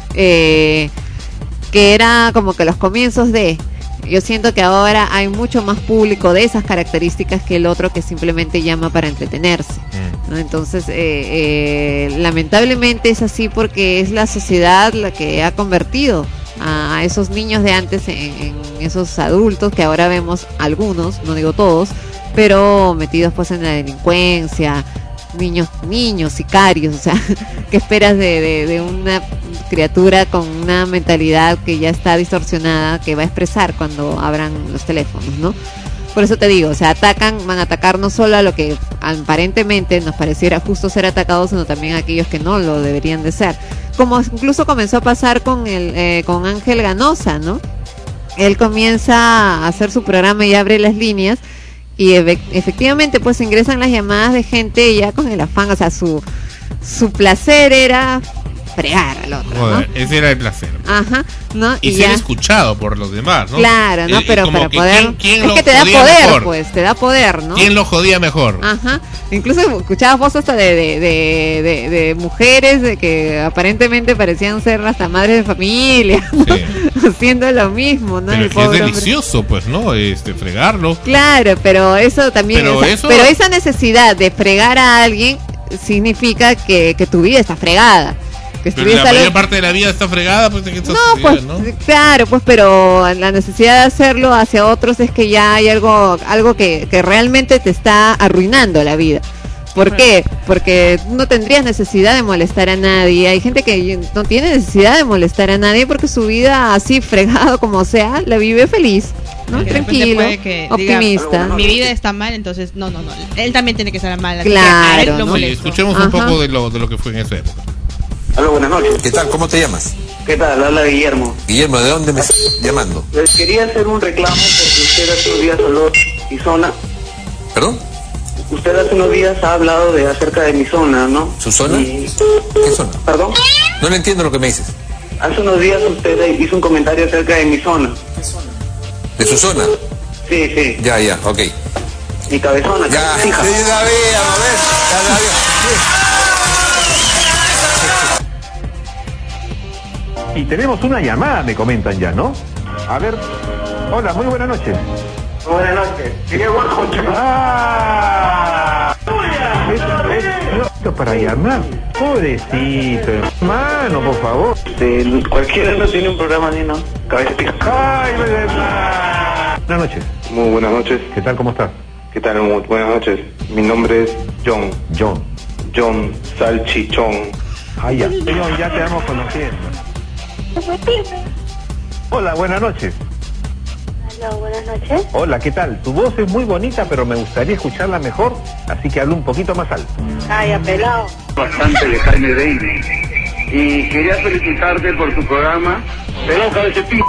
Eh, que era como que los comienzos de... Yo siento que ahora hay mucho más público de esas características que el otro que simplemente llama para entretenerse, ¿no? Entonces, eh, eh, lamentablemente es así porque es la sociedad la que ha convertido a, a esos niños de antes en, en esos adultos que ahora vemos algunos, no digo todos, pero metidos pues en la delincuencia, niños, niños, sicarios, o sea, ¿qué esperas de, de, de una criatura con una mentalidad que ya está distorsionada, que va a expresar cuando abran los teléfonos, ¿no? Por eso te digo, o sea, atacan, van a atacar no solo a lo que aparentemente nos pareciera justo ser atacados, sino también a aquellos que no lo deberían de ser. Como incluso comenzó a pasar con el eh, con Ángel Ganosa, ¿no? Él comienza a hacer su programa y abre las líneas y e- efectivamente pues ingresan las llamadas de gente ya con el afán, o sea, su su placer era fregar al otro, Joder, ¿no? ese era el placer. Ajá, ¿no? Y, Y ser ya, escuchado por los demás, ¿no? claro, ¿no? Eh, Pero como para que poder, ¿quién, quién es lo que te da jodía poder, mejor? pues, te da poder, ¿no? ¿Quién lo jodía mejor? Ajá, incluso escuchabas voces hasta de, de, de, de, de mujeres de que aparentemente parecían ser hasta madres de familia, ¿no? Sí. Haciendo lo mismo, ¿no? Pero El es que es pobre hombre. delicioso, pues, ¿no? Este, fregarlo. Claro, pero eso también, Pero o sea, eso- pero esa necesidad de fregar a alguien significa que, que tu vida está fregada. Que Pero estuviste la a lo- mayor parte de la vida está fregada, pues, ¿de qué estás No, pues, ¿no? claro, pues, pero la necesidad de hacerlo hacia otros es que ya hay algo, algo que, que realmente te está arruinando la vida. ¿Por qué? Porque no tendrías necesidad de molestar a nadie. Hay gente que no tiene necesidad de molestar a nadie porque su vida así fregado como sea, la vive feliz, ¿no? Que de repente Tranquilo, puede que diga, optimista. mi vida está mal, entonces no, no, no. Él también tiene que estar mal. así Claro, que a él lo ¿no? Sí, molesto. escuchemos un Ajá. poco de lo, de lo que fue en esa época. Hola, buenas noches. ¿Qué tal? ¿Cómo te llamas? ¿Qué tal? Habla Guillermo. Guillermo, ¿de dónde me estás llamando? Les quería hacer un reclamo porque usted hace unos días habló de mi zona. ¿Perdón? Usted hace unos días ha hablado de acerca de mi zona, ¿no? ¿Su zona? Y- ¿Qué zona? ¿Perdón? No le entiendo lo que me dices. Hace unos días usted hizo un comentario acerca de mi zona. ¿De su zona? Sí, sí. Ya, ya, ok. Mi cabezona. Ya, cabecija. ya sabía, a ver, ya Y tenemos una llamada, me comentan ya, ¿no? A ver. Hola, muy buenas noches. Buenas noches. Quería jugar con ¡Ah! Es- es- Esto para llamar. Pobrecito, hermano, por favor. De, cualquiera no tiene un programa así, ¿no? Cabeza pija. ¡Ay, buenas noches! Muy buenas noches. ¿Qué tal? ¿Cómo estás? ¿Qué tal? Muy buenas noches. Mi nombre es John. John. John Salchichón. Ah, ya. John, ya te vamos conociendo. Hola, buenas noches. Hola, buenas noches. Hola, ¿qué tal? Tu voz es muy bonita, pero me gustaría escucharla mejor, así que hablo un poquito más alto. Ay, apelado. Bastante de Jaime David. Y quería felicitarte por tu programa. Pelón cabeza p***.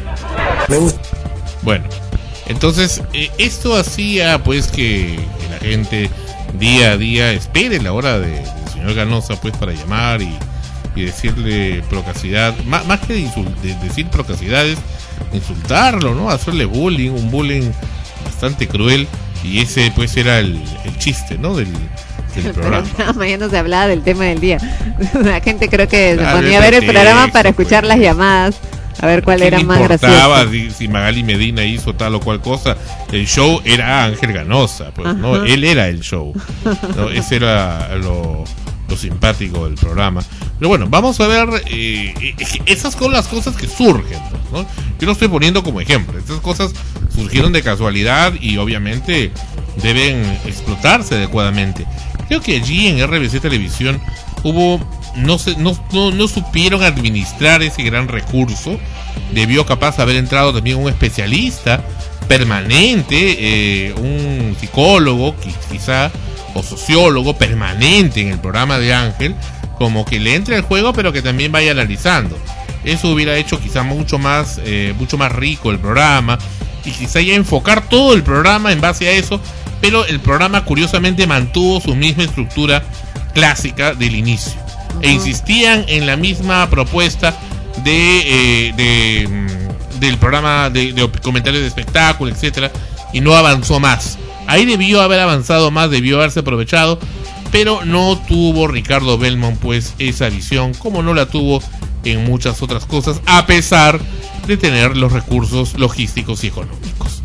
Me gusta. Bueno, entonces eh, esto hacía pues que, que la gente día a día espere la hora de, del señor Ganosa pues para llamar y, y decirle procacidad, más, más que de, insul- de decir procacidades, insultarlo, ¿no? Hacerle bullying, un bullying bastante cruel, y ese pues era el, el chiste, ¿no? Del, del programa. Mañana se hablaba del tema del día. La gente creo que Claro, se ponía a ver el pretexto, programa para escuchar las llamadas, a ver cuál ¿Qué era le más importaba gracioso. si, si Magali Medina hizo tal o cual cosa? El show era Ángel Ganosa, pues, ¿no? Ajá. Él era el show, ¿no? Ese era lo, lo simpático del programa. Pero bueno, vamos a ver, eh, eh, esas son las cosas que surgen, ¿no? Yo lo estoy poniendo como ejemplo. Estas cosas surgieron de casualidad y obviamente deben explotarse adecuadamente. Creo que allí en R B C Televisión hubo, no sé, no, no, no supieron administrar ese gran recurso. Debió capaz haber entrado también un especialista permanente, eh, un psicólogo qui- quizá, o sociólogo permanente en el programa de Ángel, como que le entre al juego pero que también vaya analizando. Eso hubiera hecho quizá mucho más eh, mucho más rico el programa, y quizá ya enfocar todo el programa en base a eso, pero el programa curiosamente mantuvo su misma estructura clásica del inicio. E insistían en la misma propuesta de, eh, de mm, del programa de, de op- comentarios de espectáculo, etcétera, y no avanzó más. Ahí debió haber avanzado más, debió haberse aprovechado, pero no tuvo Ricardo Belmont pues esa visión, como no la tuvo en muchas otras cosas, a pesar de tener los recursos logísticos y económicos.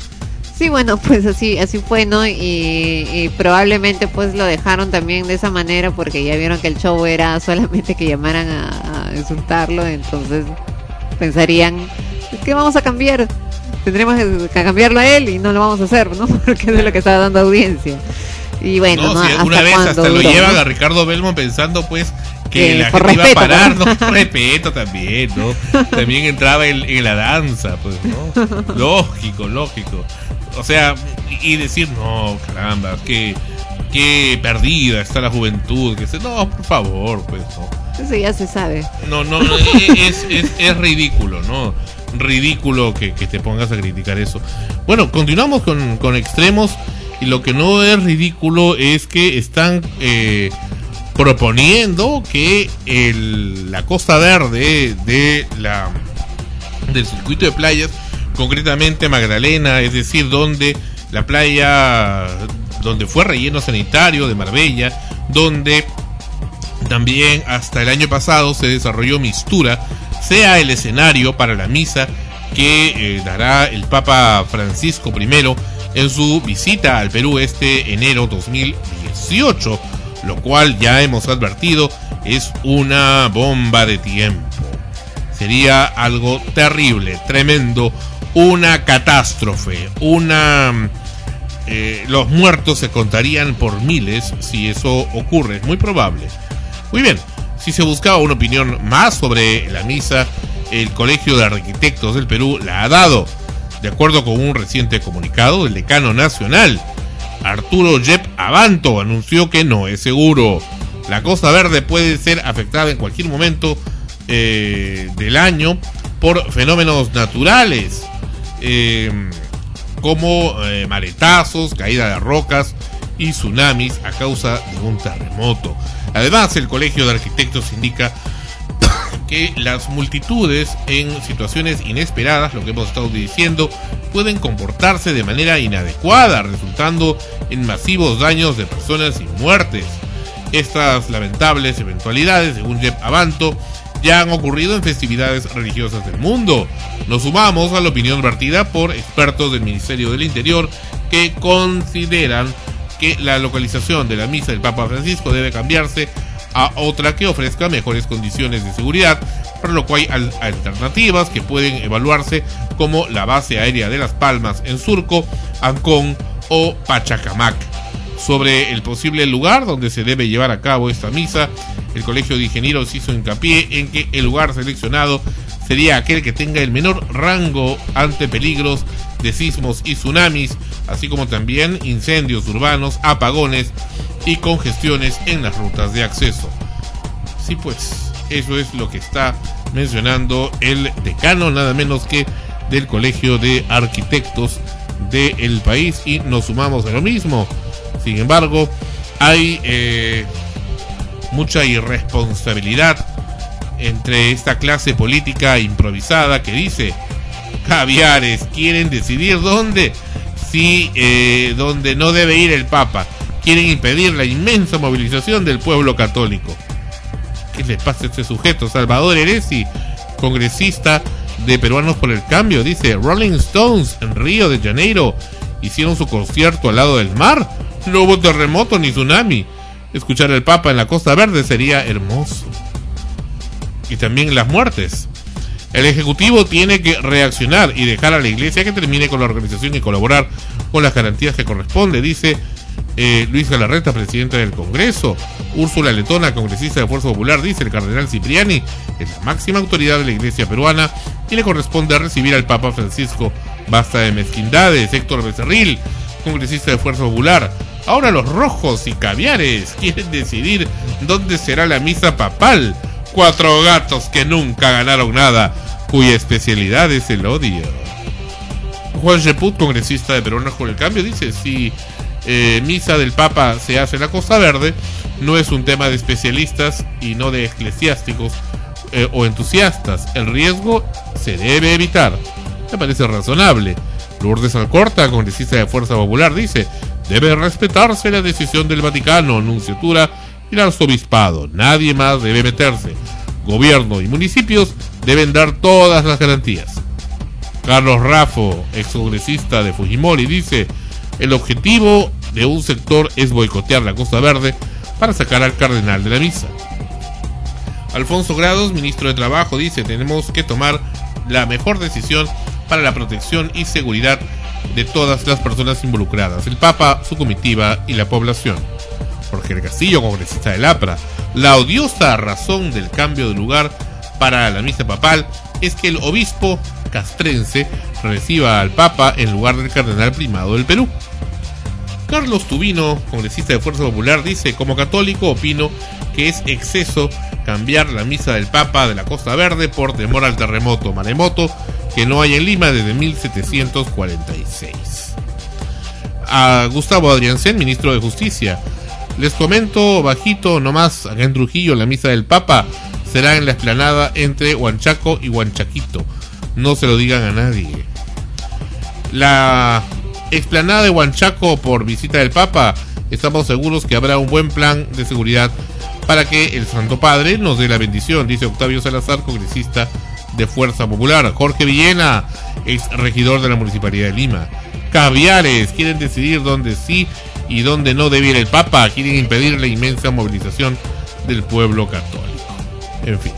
Sí, bueno, pues así así fue, ¿no? Y, y probablemente pues lo dejaron también de esa manera porque ya vieron que el show era solamente que llamaran a, a insultarlo, entonces pensarían, ¿qué vamos a cambiar? Tendremos que cambiarlo a él y no lo vamos a hacer, ¿no? Porque es de lo que estaba dando audiencia. Y bueno, No, ¿no? si ¿Hasta una vez cuándo hasta lo duró, llevan no? a Ricardo Belmont pensando pues que Que la por gente iba a respeto, parar, ¿no? ¿no? Por respeto también, ¿no? También entraba en, en la danza, pues, ¿no? Lógico, lógico. O sea, y decir, no, caramba, que qué perdida está la juventud, que se, no, por favor, pues, no. Eso ya se sabe. No, no, no, es, es, es ridículo, ¿no? ridículo que, que te pongas a criticar eso. Bueno, continuamos con, con extremos, y lo que no es ridículo es que están eh, proponiendo que el, la Costa Verde de la del circuito de playas, concretamente Magdalena, es decir, donde la playa donde fue relleno sanitario de Marbella, donde también hasta el año pasado se desarrolló Mistura, sea el escenario para la misa que eh, dará el Papa Francisco primero en su visita al Perú este enero dos mil dieciocho, lo cual ya hemos advertido es una bomba de tiempo. Sería algo terrible, tremendo, una catástrofe, una... Eh, los muertos se contarían por miles si eso ocurre, es muy probable. Muy bien, si se buscaba una opinión más sobre la misa, el Colegio de Arquitectos del Perú la ha dado. De acuerdo con un reciente comunicado, el decano nacional, Arturo Yep Abanto, anunció que no es seguro. La Costa Verde puede ser afectada en cualquier momento eh, del año por fenómenos naturales, eh, como eh, maretazos, caída de rocas y tsunamis a causa de un terremoto. Además, el Colegio de Arquitectos indica que las multitudes en situaciones inesperadas, lo que hemos estado diciendo, pueden comportarse de manera inadecuada, resultando en masivos daños de personas y muertes. Estas lamentables eventualidades, según Yep Abanto, ya han ocurrido en festividades religiosas del mundo. Nos sumamos a la opinión vertida por expertos del Ministerio del Interior, que consideran que la localización de la misa del Papa Francisco debe cambiarse a otra que ofrezca mejores condiciones de seguridad, por lo cual hay alternativas que pueden evaluarse, como la base aérea de Las Palmas en Surco, Ancón o Pachacamac. Sobre el posible lugar donde se debe llevar a cabo esta misa, el Colegio de Ingenieros hizo hincapié en que el lugar seleccionado sería aquel que tenga el menor rango ante peligros de sismos y tsunamis, así como también incendios urbanos, apagones y congestiones en las rutas de acceso. Sí, pues, eso es lo que está mencionando el decano, nada menos que del Colegio de Arquitectos del país, y nos sumamos a lo mismo. Sin embargo, hay eh, mucha irresponsabilidad entre esta clase política improvisada que dice: caviares, quieren decidir dónde, sí, eh, donde no debe ir el Papa. Quieren impedir la inmensa movilización del pueblo católico. ¿Qué le pasa a este sujeto? Salvador Heresi, congresista de Peruanos por el Cambio, dice: Rolling Stones en Río de Janeiro hicieron su concierto al lado del mar. No hubo terremoto ni tsunami. Escuchar al Papa en la Costa Verde sería hermoso. Y también las muertes. El Ejecutivo tiene que reaccionar y dejar a la Iglesia que termine con la organización y colaborar con las garantías que corresponde, dice eh, Luis Galarreta, presidente del Congreso. Úrsula Letona, congresista de Fuerza Popular, dice: el cardenal Cipriani es la máxima autoridad de la Iglesia peruana y le corresponde recibir al Papa Francisco. Basta de mezquindades. Héctor Becerril, congresista de Fuerza Popular: ahora los rojos y caviares quieren decidir dónde será la misa papal. Cuatro gatos que nunca ganaron nada, cuya especialidad es el odio. Juan Sheput, congresista de Peruanos por el Cambio, dice: si eh, misa del Papa se hace en la Costa Verde, no es un tema de especialistas y no de eclesiásticos eh, o entusiastas. El riesgo se debe evitar. Me parece razonable. Lourdes Alcorta, congresista de Fuerza Popular, dice: debe respetarse la decisión del Vaticano, Nunciatura y el Arzobispado. Nadie más debe meterse. Gobierno y municipios deben dar todas las garantías. Carlos Raffo, excongresista de Fujimori, dice: el objetivo de un sector es boicotear la Costa Verde para sacar al cardenal de la misa. Alfonso Grados, ministro de Trabajo, dice: tenemos que tomar la mejor decisión para la protección y seguridad de todas las personas involucradas, el Papa, su comitiva y la población. Jorge del Castillo, congresista del APRA: la odiosa razón del cambio de lugar para la misa papal es que el obispo castrense reciba al Papa en lugar del cardenal primado del Perú. Carlos Tubino, congresista de Fuerza Popular, dice: como católico opino que es exceso cambiar la misa del Papa de la Costa Verde por temor al terremoto, maremoto que no hay en Lima desde mil setecientos cuarenta y seis. A Gustavo Adriancén, ministro de Justicia: les comento bajito nomás, acá en Trujillo la misa del Papa será en la explanada entre Huanchaco y Huanchaquito, no se lo digan a nadie. La explanada de Huanchaco, por visita del Papa, estamos seguros que habrá un buen plan de seguridad para que el Santo Padre nos dé la bendición, dice Octavio Salazar, congresista de Fuerza Popular. Jorge Villena, ex regidor de la Municipalidad de Lima: caviares, quieren decidir dónde sí y dónde no debe ir el Papa, quieren impedir la inmensa movilización del pueblo católico. En fin.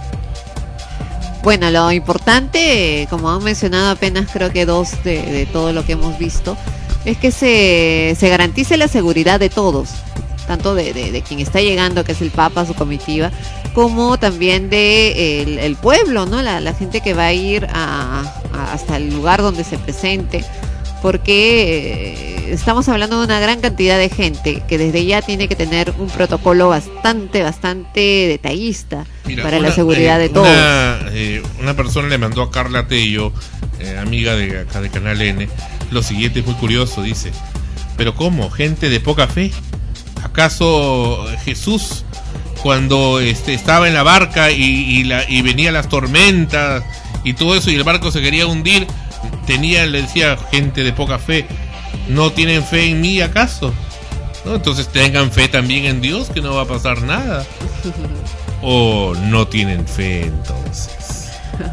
Bueno, lo importante, como han mencionado apenas creo que dos de, de todo lo que hemos visto, es que se, se garantice la seguridad de todos, tanto de, de, de quien está llegando, que es el Papa, su comitiva, como también de el, el pueblo, ¿no? La, la gente que va a ir a, a, hasta el lugar donde se presente, porque eh, estamos hablando de una gran cantidad de gente que desde ya tiene que tener un protocolo bastante, bastante detallista. Mira, para una, la seguridad eh, de todos. Una, eh, una persona le mandó a Carla Tello, eh, amiga de acá de Canal N, lo siguiente, es muy curioso, dice: ¿pero cómo? ¿Gente de poca fe? ¿Acaso Jesús, cuando este, estaba en la barca y, y, la, y venían las tormentas y todo eso y el barco se quería hundir, tenía, le decía, gente de poca fe, ¿no tienen fe en mí acaso? ¿No? Entonces tengan fe también en Dios, que no va a pasar nada. ¿O no tienen fe entonces?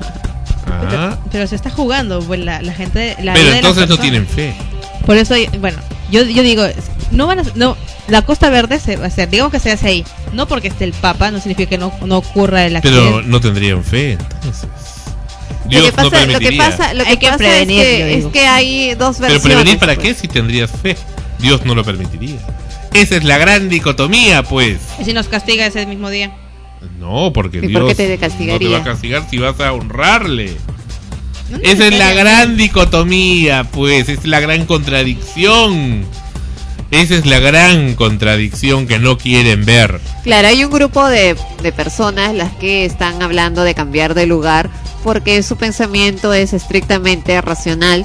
¿Ah? Pero, pero se está jugando, pues la, la gente... La pero entonces no tienen fe. Por eso, bueno, yo, yo digo, no van a... No, la Costa Verde se va a hacer, digamos que se hace ahí. No porque esté el Papa, no significa que no, no ocurra el accidente. Pero no tendrían fe entonces. Dios lo que pasa, no permitiría. Lo que pasa, lo que hay que pasa prevenir, es, que, es que hay dos versiones. Pero prevenir para pues. qué si tendrías fe. Dios no lo permitiría. Esa es la gran dicotomía, pues. ¿Y si nos castiga ese mismo día? No, porque ¿Y Dios por qué te castigaría? no te va a castigar si vas a honrarle. No, no Esa es la gran dicotomía, pues. Es la gran contradicción. Esa es la gran contradicción que no quieren ver. Claro, hay un grupo de, de personas las que están hablando de cambiar de lugar porque su pensamiento es estrictamente racional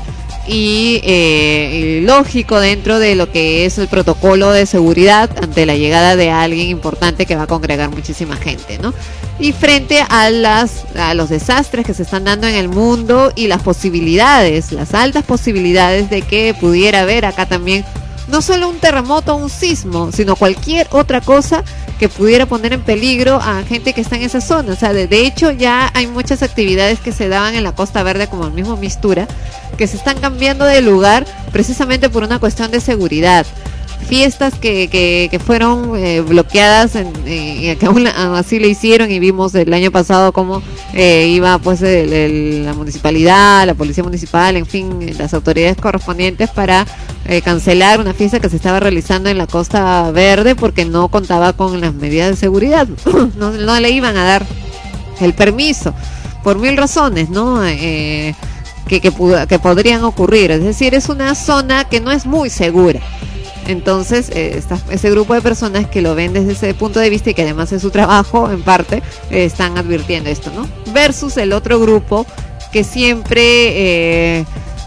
y, eh, y lógico dentro de lo que es el protocolo de seguridad ante la llegada de alguien importante que va a congregar muchísima gente, ¿no? Y frente a las a los desastres que se están dando en el mundo y las posibilidades, las altas posibilidades de que pudiera haber acá también no solo un terremoto o un sismo, sino cualquier otra cosa que pudiera poner en peligro a gente que está en esa zona. O sea, de, de hecho ya hay muchas actividades que se daban en la Costa Verde, como el mismo Mistura, que se están cambiando de lugar precisamente por una cuestión de seguridad. Fiestas que, que, que fueron eh, bloqueadas en, eh, que aún así le hicieron, y vimos el año pasado cómo eh, iba pues el, el, la municipalidad, la policía municipal, en fin, las autoridades correspondientes para eh, cancelar una fiesta que se estaba realizando en la Costa Verde porque no contaba con las medidas de seguridad. no, no le iban a dar el permiso por mil razones, ¿no? Eh, que, que, que podrían ocurrir. Es decir, es una zona que no es muy segura. Entonces, eh, está, ese grupo de personas que lo ven desde ese punto de vista y que además es su trabajo, en parte, eh, están advirtiendo esto, ¿no? Versus el otro grupo que siempre eh,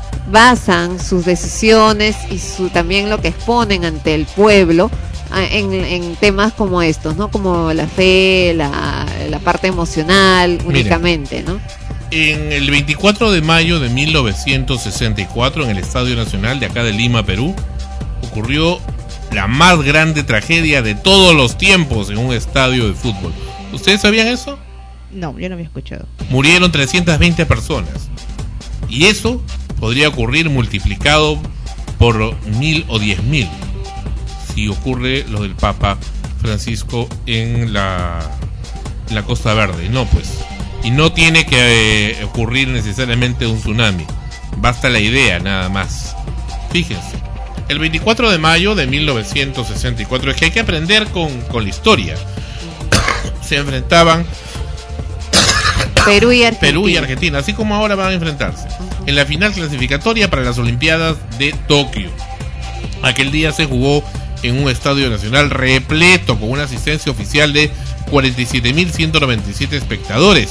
basan sus decisiones y su, también lo que exponen ante el pueblo en, en temas como estos, ¿no? Como la fe, la, la parte emocional, únicamente, ¿no? En el veinticuatro de mayo de mil novecientos sesenta y cuatro, en el Estadio Nacional de acá de Lima, Perú, ocurrió la más grande tragedia de todos los tiempos en un estadio de fútbol. ¿Ustedes sabían eso? No, yo no había escuchado. Murieron trescientas veinte personas. Y eso podría ocurrir multiplicado por mil o diez mil si ocurre lo del Papa Francisco en la, en la Costa Verde. No, pues. Y no tiene que eh, ocurrir necesariamente un tsunami. Basta la idea, nada más. Fíjense. El veinticuatro de mayo de mil novecientos sesenta y cuatro, es que hay que aprender con, con la historia. Se enfrentaban Perú y Argentina. Perú y Argentina, así como ahora van a enfrentarse en la final clasificatoria para las Olimpiadas de Tokio. Aquel día se jugó en un estadio nacional repleto con una asistencia oficial de cuarenta y siete mil ciento noventa y siete espectadores.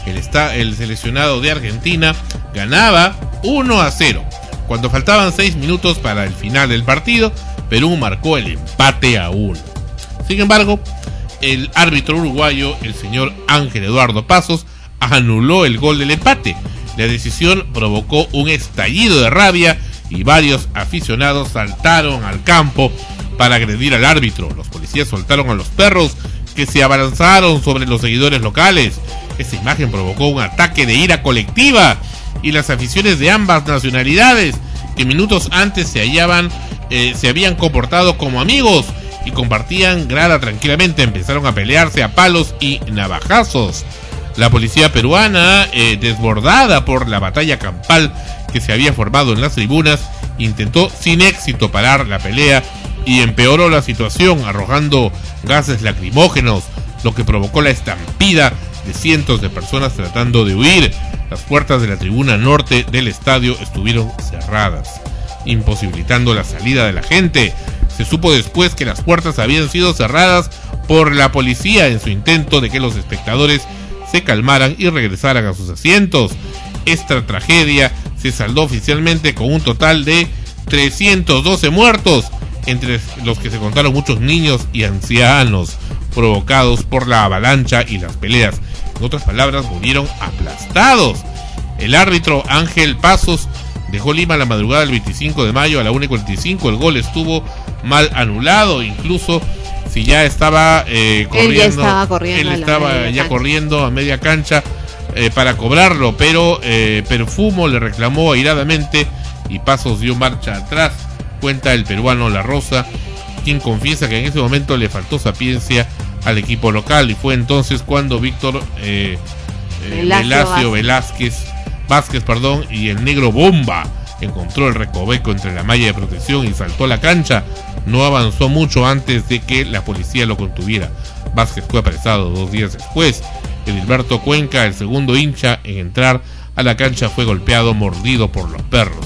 el, está, el seleccionado de Argentina ganaba uno a cero. Cuando faltaban seis minutos para el final del partido, Perú marcó el empate a uno. Sin embargo, el árbitro uruguayo, el señor Ángel Eduardo Pasos, anuló el gol del empate. La decisión provocó un estallido de rabia y varios aficionados saltaron al campo para agredir al árbitro. Los policías soltaron a los perros que se abalanzaron sobre los seguidores locales. Esta imagen provocó un ataque de ira colectiva y las aficiones de ambas nacionalidades, que minutos antes se hallaban, eh, se habían comportado como amigos y compartían grada tranquilamente, empezaron a pelearse a palos y navajazos. La policía peruana, eh, desbordada por la batalla campal que se había formado en las tribunas, intentó sin éxito parar la pelea y empeoró la situación arrojando gases lacrimógenos, lo que provocó la estampida de cientos de personas tratando de huir. Las puertas de la tribuna norte del estadio estuvieron cerradas, imposibilitando la salida de la gente. Se supo después que las puertas habían sido cerradas por la policía en su intento de que los espectadores se calmaran y regresaran a sus asientos. Esta tragedia se saldó oficialmente con un total de trescientos doce muertos, entre los que se contaron muchos niños y ancianos, provocados por la avalancha y las peleas. En otras palabras, murieron aplastados. El árbitro Ángel Pasos dejó Lima la madrugada del veinticinco de mayo a la una y cuarenta y cinco. El gol estuvo mal anulado, incluso si ya estaba eh, corriendo. Él ya estaba corriendo. Él estaba ya cancha. corriendo a media cancha eh, para cobrarlo, pero eh, Perfumo le reclamó airadamente y Pasos dio marcha atrás. Cuenta el peruano La Rosa, quien confiesa que en ese momento le faltó sapiencia al equipo local, y fue entonces cuando Víctor eh, eh, Velasco Velázquez Vázquez perdón, y el negro Bomba encontró el recoveco entre la malla de protección y saltó a la cancha. No avanzó mucho antes de que la policía lo contuviera. Vázquez fue apresado dos días después. Edilberto Cuenca, el segundo hincha en entrar a la cancha, fue golpeado, mordido por los perros.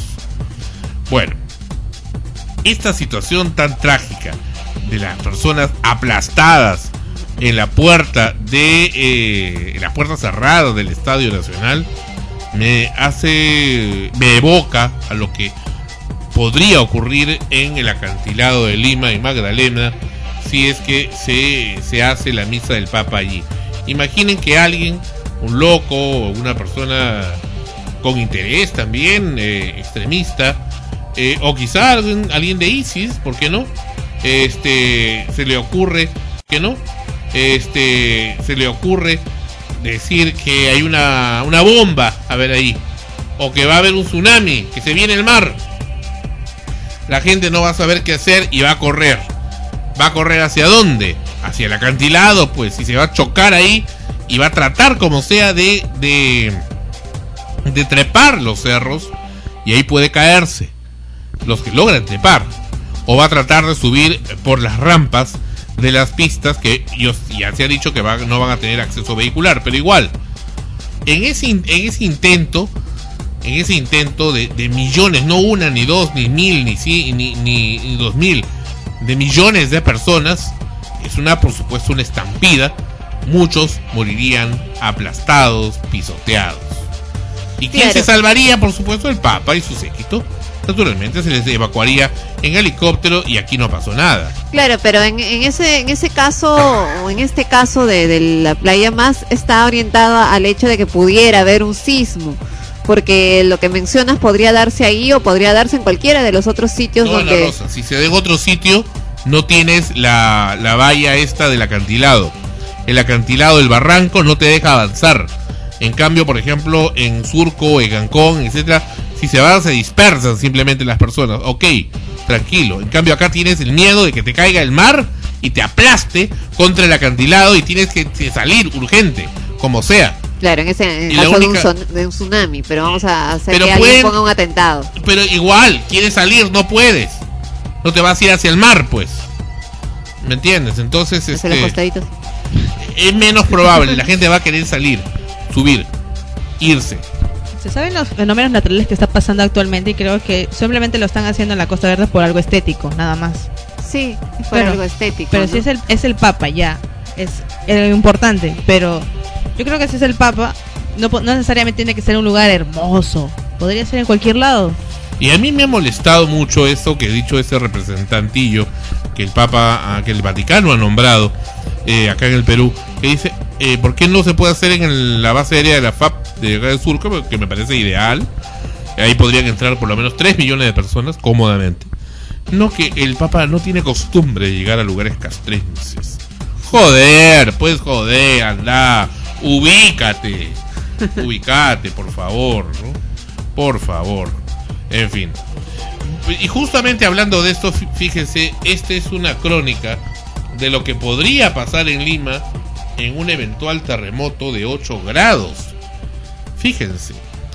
Bueno, esta situación tan trágica de las personas aplastadas en la puerta de eh, en la puerta cerrada del Estadio Nacional me hace me evoca a lo que podría ocurrir en el acantilado de Lima y Magdalena si es que se, se hace la misa del Papa allí. Imaginen que alguien, un loco o una persona con interés también eh, extremista, Eh, o quizá alguien, alguien de ISIS, ¿por qué no? Este, se le ocurre, ¿qué no? Este, se le ocurre decir que hay una, una bomba, a ver ahí, o que va a haber un tsunami, que se viene el mar. La gente no va a saber qué hacer y va a correr. ¿Va a correr hacia dónde? Hacia el acantilado, pues, y se va a chocar ahí y va a tratar como sea de, de, de trepar los cerros, y ahí puede caerse. Los que logran trepar, o va a tratar de subir por las rampas de las pistas que ya se ha dicho que va, no van a tener acceso vehicular, pero igual en ese, en ese intento en ese intento de, de millones, no una, ni dos, ni mil, ni, ni, ni, ni dos mil, de millones de personas, es una, por supuesto, una estampida. Muchos morirían aplastados, pisoteados. ¿Y quién claro. se salvaría? Por supuesto, el Papa y su séquito. Naturalmente se les evacuaría en helicóptero y aquí no pasó nada. Claro, pero en, en ese en ese caso, o en este caso de, de la playa más, está orientado al hecho de que pudiera haber un sismo, porque lo que mencionas podría darse ahí o podría darse en cualquiera de los otros sitios no, donde... La Rosa, si se da en otro sitio, no tienes la, la valla esta del acantilado. El acantilado del barranco no te deja avanzar. En cambio, por ejemplo, en Surco, en Ancón, etcétera, si se van, se dispersan simplemente las personas. Ok, tranquilo. En cambio, acá tienes el miedo de que te caiga el mar y te aplaste contra el acantilado y tienes que, que salir urgente, como sea. Claro, en ese en el caso única, de, un son, de un tsunami, pero vamos a hacer pero que pueden, alguien ponga un atentado. Pero igual, quieres salir, no puedes. No te vas a ir hacia el mar, pues. ¿Me entiendes? Entonces, este, los costaditos. Es menos probable. La gente va a querer salir, subir, irse. Se saben los fenómenos naturales que está pasando actualmente y creo que simplemente lo están haciendo en la Costa Verde por algo estético, nada más. Sí, por pero, algo estético. Pero ¿no? si es el, es el Papa, ya, es, es importante, pero yo creo que si es el Papa, no, no necesariamente tiene que ser un lugar hermoso, podría ser en cualquier lado. Y a mí me ha molestado mucho esto que ha dicho ese representantillo que el Papa, que el Vaticano ha nombrado eh, acá en el Perú, que dice, eh, ¿por qué no se puede hacer en el, la base aérea de la F A P de acá del sur? Que me parece ideal. Ahí podrían entrar por lo menos tres millones de personas cómodamente. No, que el Papa no tiene costumbre de llegar a lugares castrenses. Joder, pues joder, anda, ubícate, ubícate, por favor, ¿no? Por favor. En fin. Y justamente hablando de esto, fíjense, esta es una crónica de lo que podría pasar en Lima en un eventual terremoto de ocho grados. Fíjense.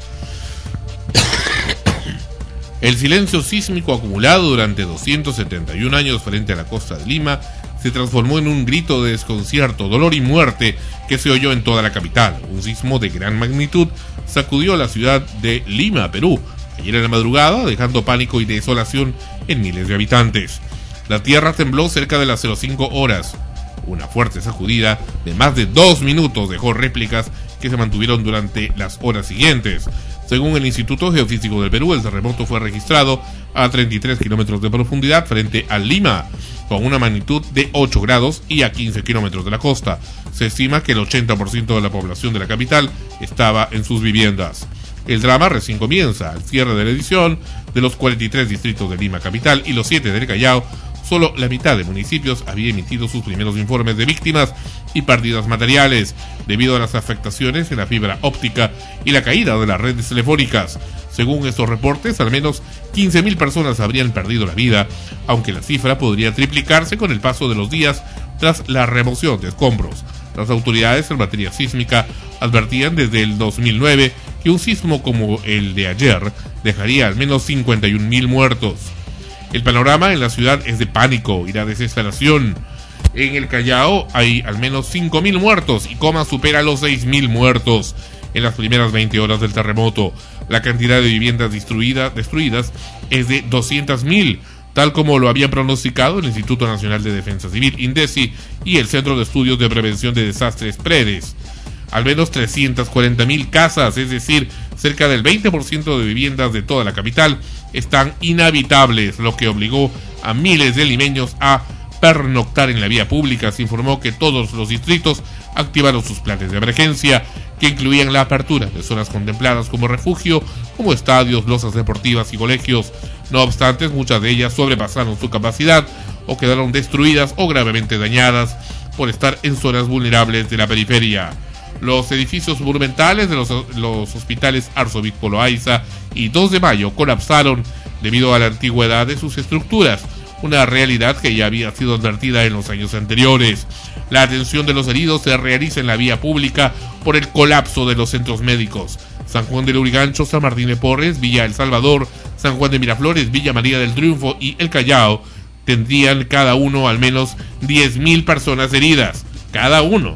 El silencio sísmico acumulado durante doscientos setenta y un años frente a la costa de Lima se transformó en un grito de desconcierto, dolor y muerte que se oyó en toda la capital. Un sismo de gran magnitud sacudió la ciudad de Lima, Perú, ayer en la madrugada, dejando pánico y desolación en miles de habitantes. La tierra tembló cerca de las cero cinco horas. Una fuerte sacudida de más de dos minutos dejó réplicas que se mantuvieron durante las horas siguientes. Según el Instituto Geofísico del Perú, el terremoto fue registrado a treinta y tres kilómetros de profundidad frente a Lima, con una magnitud de ocho grados y a quince kilómetros de la costa. Se estima que el ochenta por ciento de la población de la capital estaba en sus viviendas. El drama recién comienza. Al cierre de la edición, de los cuarenta y tres distritos de Lima capital y los siete del Callao, solo la mitad de municipios había emitido sus primeros informes de víctimas y pérdidas materiales, debido a las afectaciones en la fibra óptica y la caída de las redes telefónicas. Según estos reportes, al menos quince mil personas habrían perdido la vida, aunque la cifra podría triplicarse con el paso de los días tras la remoción de escombros. Las autoridades en materia sísmica advertían desde el dos mil nueve que un sismo como el de ayer dejaría al menos cincuenta y un mil muertos. El panorama en la ciudad es de pánico y la desesperación. En el Callao hay al menos cinco mil muertos y Coma supera los seis mil muertos en las primeras veinte horas del terremoto. La cantidad de viviendas destruidas, destruidas es de doscientos mil, tal como lo habían pronosticado el Instituto Nacional de Defensa Civil, INDECI, y el Centro de Estudios de Prevención de Desastres, PREDES. Al menos trescientas cuarenta mil casas, es decir, cerca del veinte por ciento de viviendas de toda la capital, están inhabitables, lo que obligó a miles de limeños a pernoctar en la vía pública. Se informó que todos los distritos activaron sus planes de emergencia, que incluían la apertura de zonas contempladas como refugio, como estadios, losas deportivas y colegios. No obstante, muchas de ellas sobrepasaron su capacidad o quedaron destruidas o gravemente dañadas por estar en zonas vulnerables de la periferia. Los edificios monumentales de los, los hospitales Arzobispo Loaiza y dos de mayo colapsaron debido a la antigüedad de sus estructuras, una realidad que ya había sido advertida en los años anteriores. La atención de los heridos se realiza en la vía pública por el colapso de los centros médicos. San Juan de Lurigancho, San Martín de Porres, Villa El Salvador, San Juan de Miraflores, Villa María del Triunfo y El Callao tendrían cada uno al menos diez mil personas heridas, cada uno,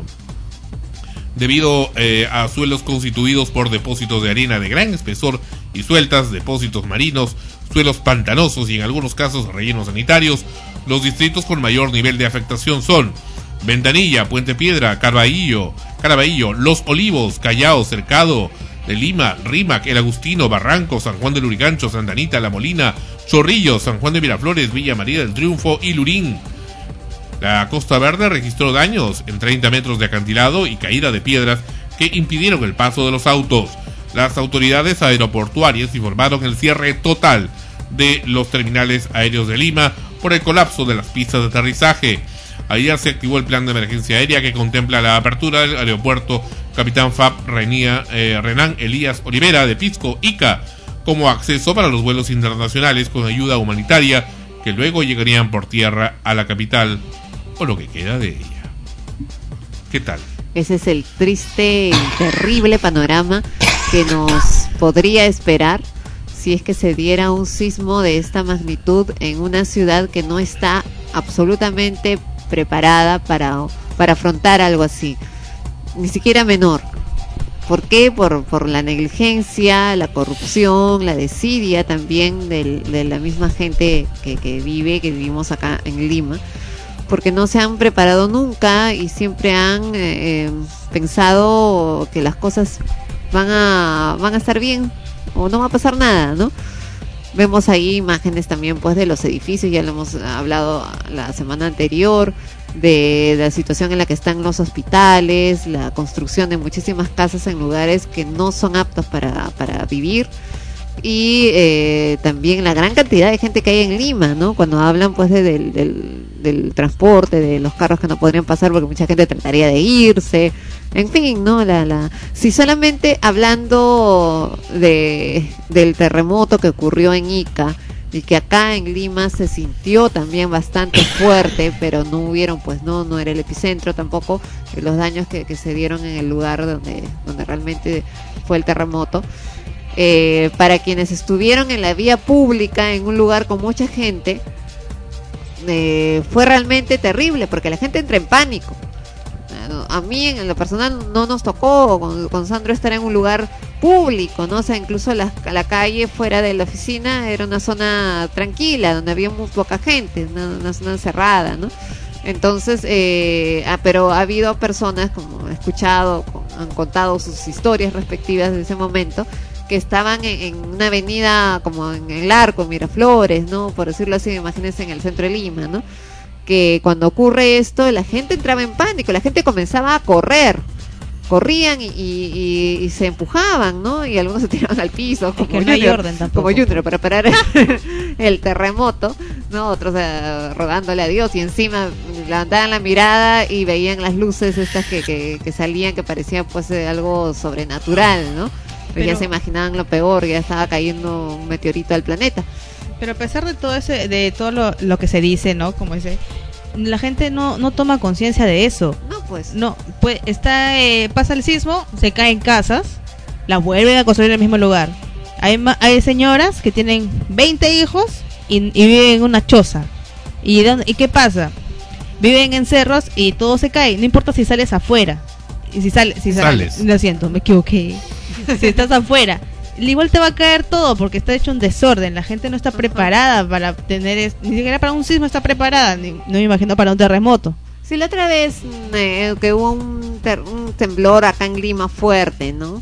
debido eh, a suelos constituidos por depósitos de arena de gran espesor y sueltas, depósitos marinos, suelos pantanosos y en algunos casos rellenos sanitarios. Los distritos con mayor nivel de afectación son Ventanilla, Puente Piedra, Caraballo, Caraballo, Los Olivos, Callao, Cercado de Lima, Rímac, El Agustino, Barranco, San Juan de Lurigancho, Santa Anita, La Molina, Chorrillos, San Juan de Miraflores, Villa María del Triunfo y Lurín. La Costa Verde registró daños en treinta metros de acantilado y caída de piedras que impidieron el paso de los autos. Las autoridades aeroportuarias informaron el cierre total de los terminales aéreos de Lima por el colapso de las pistas de aterrizaje. Ayer se activó el plan de emergencia aérea que contempla la apertura del aeropuerto Capitán F A P Renía, eh, Renan Elías Olivera de Pisco, Ica, como acceso para los vuelos internacionales con ayuda humanitaria que luego llegarían por tierra a la capital o lo que queda de ella. ¿Qué tal? Ese es el triste y terrible panorama que nos podría esperar si es que se diera un sismo de esta magnitud en una ciudad que no está absolutamente preparada para, para afrontar algo así, ni siquiera menor. ¿Por qué? Por, por la negligencia, la corrupción, la desidia también del, de la misma gente que, que vive, que vivimos acá en Lima, porque no se han preparado nunca y siempre han eh, pensado que las cosas van a van a estar bien o no va a pasar nada, ¿no? Vemos ahí imágenes también pues de los edificios, ya lo hemos hablado la semana anterior, de la situación en la que están los hospitales, la construcción de muchísimas casas en lugares que no son aptos para, para vivir, y eh, también la gran cantidad de gente que hay en Lima, ¿no? Cuando hablan pues de, del, del, del transporte, de los carros que no podrían pasar porque mucha gente trataría de irse, en fin, ¿no? La, la, si solamente hablando de del terremoto que ocurrió en Ica y que acá en Lima se sintió también bastante fuerte, pero no hubieron, pues no, no era el epicentro tampoco, los daños que, que se dieron en el lugar donde, donde realmente fue el terremoto. Eh, para quienes estuvieron en la vía pública, en un lugar con mucha gente, eh, fue realmente terrible, porque la gente entra en pánico. A mí en lo personal no nos tocó con, con Sandro estar en un lugar público, ¿no? O sea, incluso la, la calle fuera de la oficina era una zona tranquila, donde había muy poca gente, una, una zona cerrada, ¿no? Entonces, eh, ah, pero ha habido personas, como he escuchado, han contado sus historias respectivas de ese momento, que estaban en, en una avenida como en el Arco, en Miraflores, ¿no? Por decirlo así, imagínense, en el centro de Lima, ¿no? Que cuando ocurre esto, la gente entraba en pánico, la gente comenzaba a correr, corrían y, y, y se empujaban, ¿no? Y algunos se tiraban al piso, como, que no hay Junior, orden tampoco. como Junior, para parar el, el terremoto, ¿no? Otros uh, rogándole a Dios, y encima levantaban la mirada y veían las luces estas que, que, que salían, que parecían pues algo sobrenatural, ¿no? Pero ya se imaginaban lo peor, ya estaba cayendo un meteorito al planeta. Pero a pesar de todo ese, de todo lo, lo que se dice, ¿no? Como ese, la gente no, no toma conciencia de eso. No, pues. No, pues está, eh, pasa el sismo, se caen casas, las vuelven a construir en el mismo lugar. Hay, hay señoras que tienen veinte hijos y, y viven en una choza. ¿Y, dónde, ¿Y qué pasa? Viven en cerros y todo se cae, no importa si sales afuera. Y si, sale, si sales. sales. Lo siento, me equivoqué. Si estás afuera, igual te va a caer todo porque está hecho un desorden. La gente no está preparada para tener es, ni siquiera para un sismo está preparada, ni, no me imagino para un terremoto. Sí, la otra vez eh, que hubo un, ter, un temblor acá en Lima fuerte, ¿no?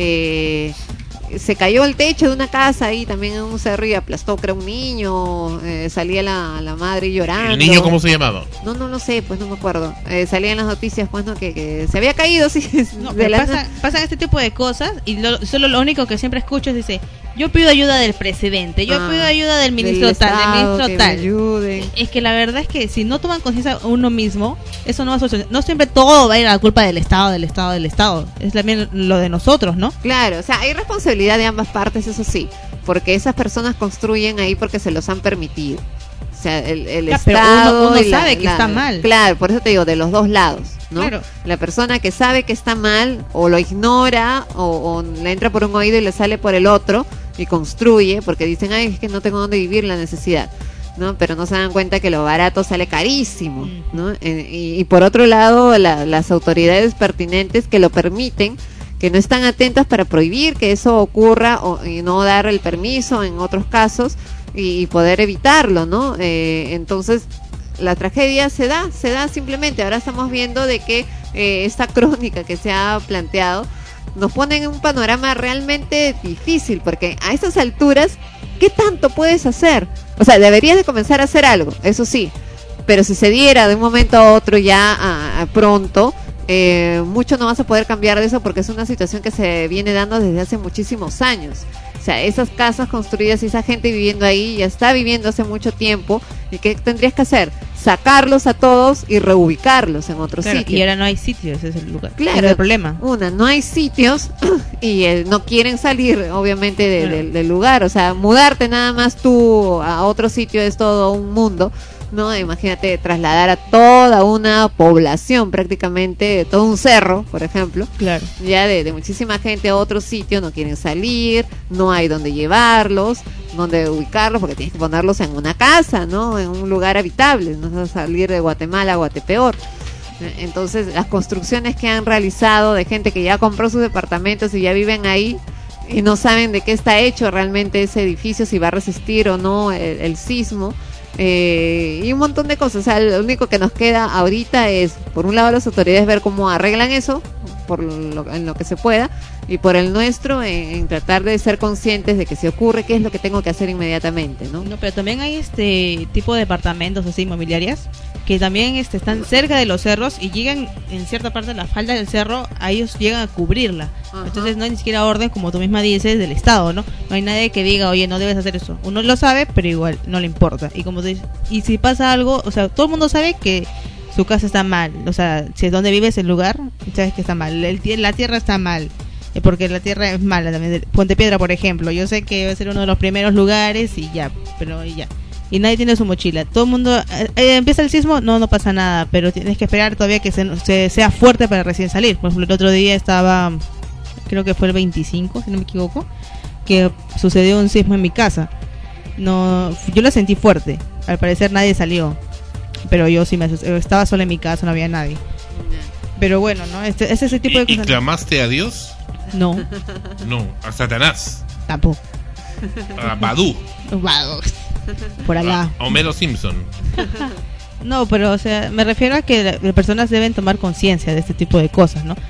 Eh, se cayó el techo de una casa ahí también en un cerro y aplastó, creo, un niño. Eh, salía la, la madre llorando. ¿El niño cómo se llamaba? No, no lo sé, pues no me acuerdo. Eh, salían las noticias, pues, ¿no? Que, que se había caído, sí. No, pero pasa, pasan este tipo de cosas y lo, solo lo único que siempre escucho es dice, yo pido ayuda del presidente, yo ah, pido ayuda del ministro del tal, del ministro que tal. Me ayude. Es que la verdad es que si no toman conciencia uno mismo, eso no va a solucionar. No siempre todo va a ir a la culpa del Estado, del Estado, del Estado. Es también lo de nosotros, ¿no? Claro, o sea, hay responsabilidad de ambas partes, eso sí, porque esas personas construyen ahí porque se los han permitido. O sea, el, el ya, Estado pero uno, uno y la, sabe que la, está mal. Claro, por eso te digo, de los dos lados, ¿no? Claro. La persona que sabe que está mal o lo ignora o, o le entra por un oído y le sale por el otro y construye porque dicen, ay, es que no tengo dónde vivir, la necesidad, ¿no? Pero no se dan cuenta que lo barato sale carísimo, ¿no? Eh, y, y por otro lado, la, las autoridades pertinentes que lo permiten, que no están atentas para prohibir que eso ocurra o, y no dar el permiso en otros casos y, y poder evitarlo, ¿no? Eh, entonces, la tragedia se da, se da simplemente. Ahora estamos viendo de que eh, esta crónica que se ha planteado nos pone en un panorama realmente difícil, porque a estas alturas, ¿qué tanto puedes hacer? O sea, deberías de comenzar a hacer algo, eso sí, pero si se diera de un momento a otro ya a, a pronto, eh, mucho no vas a poder cambiar de eso porque es una situación que se viene dando desde hace muchísimos años. O sea, esas casas construidas y esa gente viviendo ahí ya está viviendo hace mucho tiempo. ¿Y qué tendrías que hacer? Sacarlos a todos y reubicarlos en otro claro, sitio. Y ahora no hay sitios, ese es el lugar. Claro, es el problema. Una, no hay sitios y eh, no quieren salir, obviamente, de, claro. de, del lugar. O sea, mudarte nada más tú a otro sitio es todo un mundo, ¿no? Imagínate trasladar a toda una población, prácticamente, todo un cerro, por ejemplo. Claro. Ya de, de muchísima gente a otro sitio, no quieren salir, no hay donde llevarlos, donde ubicarlos, porque tienes que ponerlos en una casa, ¿no? En un lugar habitable, no vas a salir de Guatemala a Guatepeor. Entonces, las construcciones que han realizado de gente que ya compró sus departamentos y ya viven ahí y no saben de qué está hecho realmente ese edificio, si va a resistir o no el, el sismo. Eh, y un montón de cosas. O sea, lo único que nos queda ahorita es, por un lado, las autoridades ver cómo arreglan eso, por lo, en lo que se pueda, y por el nuestro en, en tratar de ser conscientes de que si ocurre, qué es lo que tengo que hacer inmediatamente, ¿no? No, pero también hay este tipo de departamentos así inmobiliarias que también este, están cerca de los cerros y llegan en cierta parte de la falda del cerro, a ellos llegan a cubrirla. Ajá. Entonces no hay ni siquiera orden, como tú misma dices, del Estado, ¿no? No hay nadie que diga, oye, no debes hacer eso. Uno lo sabe, pero igual no le importa. Y como tú dices, y si pasa algo, o sea, todo el mundo sabe que su casa está mal, o sea, si es donde vives el lugar, sabes que está mal, el, la tierra está mal, porque la tierra es mala también. Puente Piedra, por ejemplo, yo sé que va a ser uno de los primeros lugares y ya, pero ya. Y nadie tiene su mochila. Todo el mundo eh, empieza el sismo, no, no pasa nada, pero tienes que esperar todavía que se, se sea fuerte para recién salir. Por ejemplo, el otro día estaba, creo que fue el veinticinco, si no me equivoco, que sucedió un sismo en mi casa. No, yo lo sentí fuerte. Al parecer nadie salió, pero yo sí me asusté. Estaba sola en mi casa, no había nadie. Pero bueno, ¿no? Este, es ese tipo de ¿Y, cosas. ¿Y clamaste a Dios? No. No, a Satanás. Tampoco. A Badú. Badú. Por allá. A Homero Simpson. No, pero o sea, me refiero a que las personas deben tomar conciencia de este tipo de cosas, ¿no?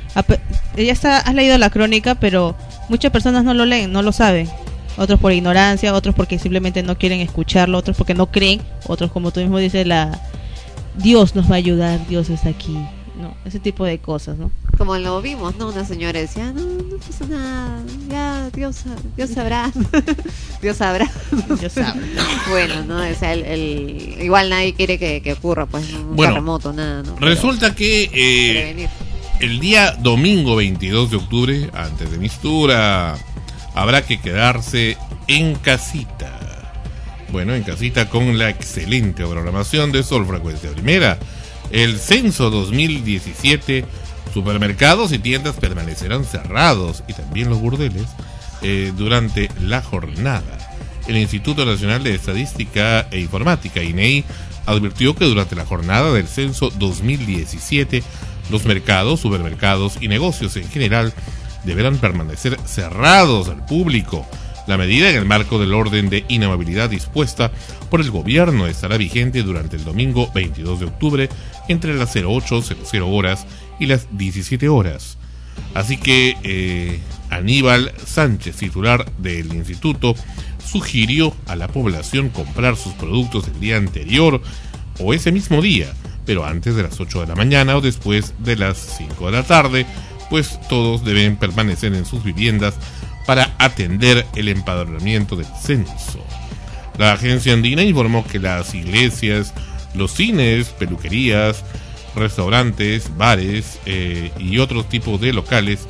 Ya está, has leído la crónica, pero muchas personas no lo leen, no lo saben. Otros por ignorancia, otros porque simplemente no quieren escucharlo, otros porque no creen, otros como tú mismo dices, la Dios nos va a ayudar, Dios está aquí, ¿no? Ese tipo de cosas, ¿no? Como lo vimos, ¿no? Una señora decía, no, no pasa nada, ya, Dios, Dios sabrá, Dios sabrá. Dios sabrá. Bueno, ¿no? O sea, el, el, igual nadie quiere que, que ocurra, pues, un bueno, terremoto, nada, ¿no? Resulta que eh, el día domingo veintidós de octubre, antes de Mistura, habrá que quedarse en casita. Bueno, en casita con la excelente programación de Sol Frecuencia Primera. El censo dos mil diecisiete, supermercados y tiendas permanecerán cerrados, y también los burdeles, eh, durante la jornada. El Instituto Nacional de Estadística e Informática, I N E I, advirtió que durante la jornada del censo dos mil diecisiete, los mercados, supermercados y negocios en general deberán permanecer cerrados al público. La medida, en el marco del orden de inamabilidad dispuesta por el gobierno, estará vigente durante el domingo veintidós de octubre entre las cero ocho horas y las diecisiete horas. Así que eh, Aníbal Sánchez, titular del instituto, sugirió a la población comprar sus productos el día anterior o ese mismo día, pero antes de las ocho de la mañana o después de las cinco de la tarde, pues todos deben permanecer en sus viviendas para atender el empadronamiento del censo. La agencia andina informó que las iglesias, los cines, peluquerías, restaurantes, bares eh, y otros tipos de locales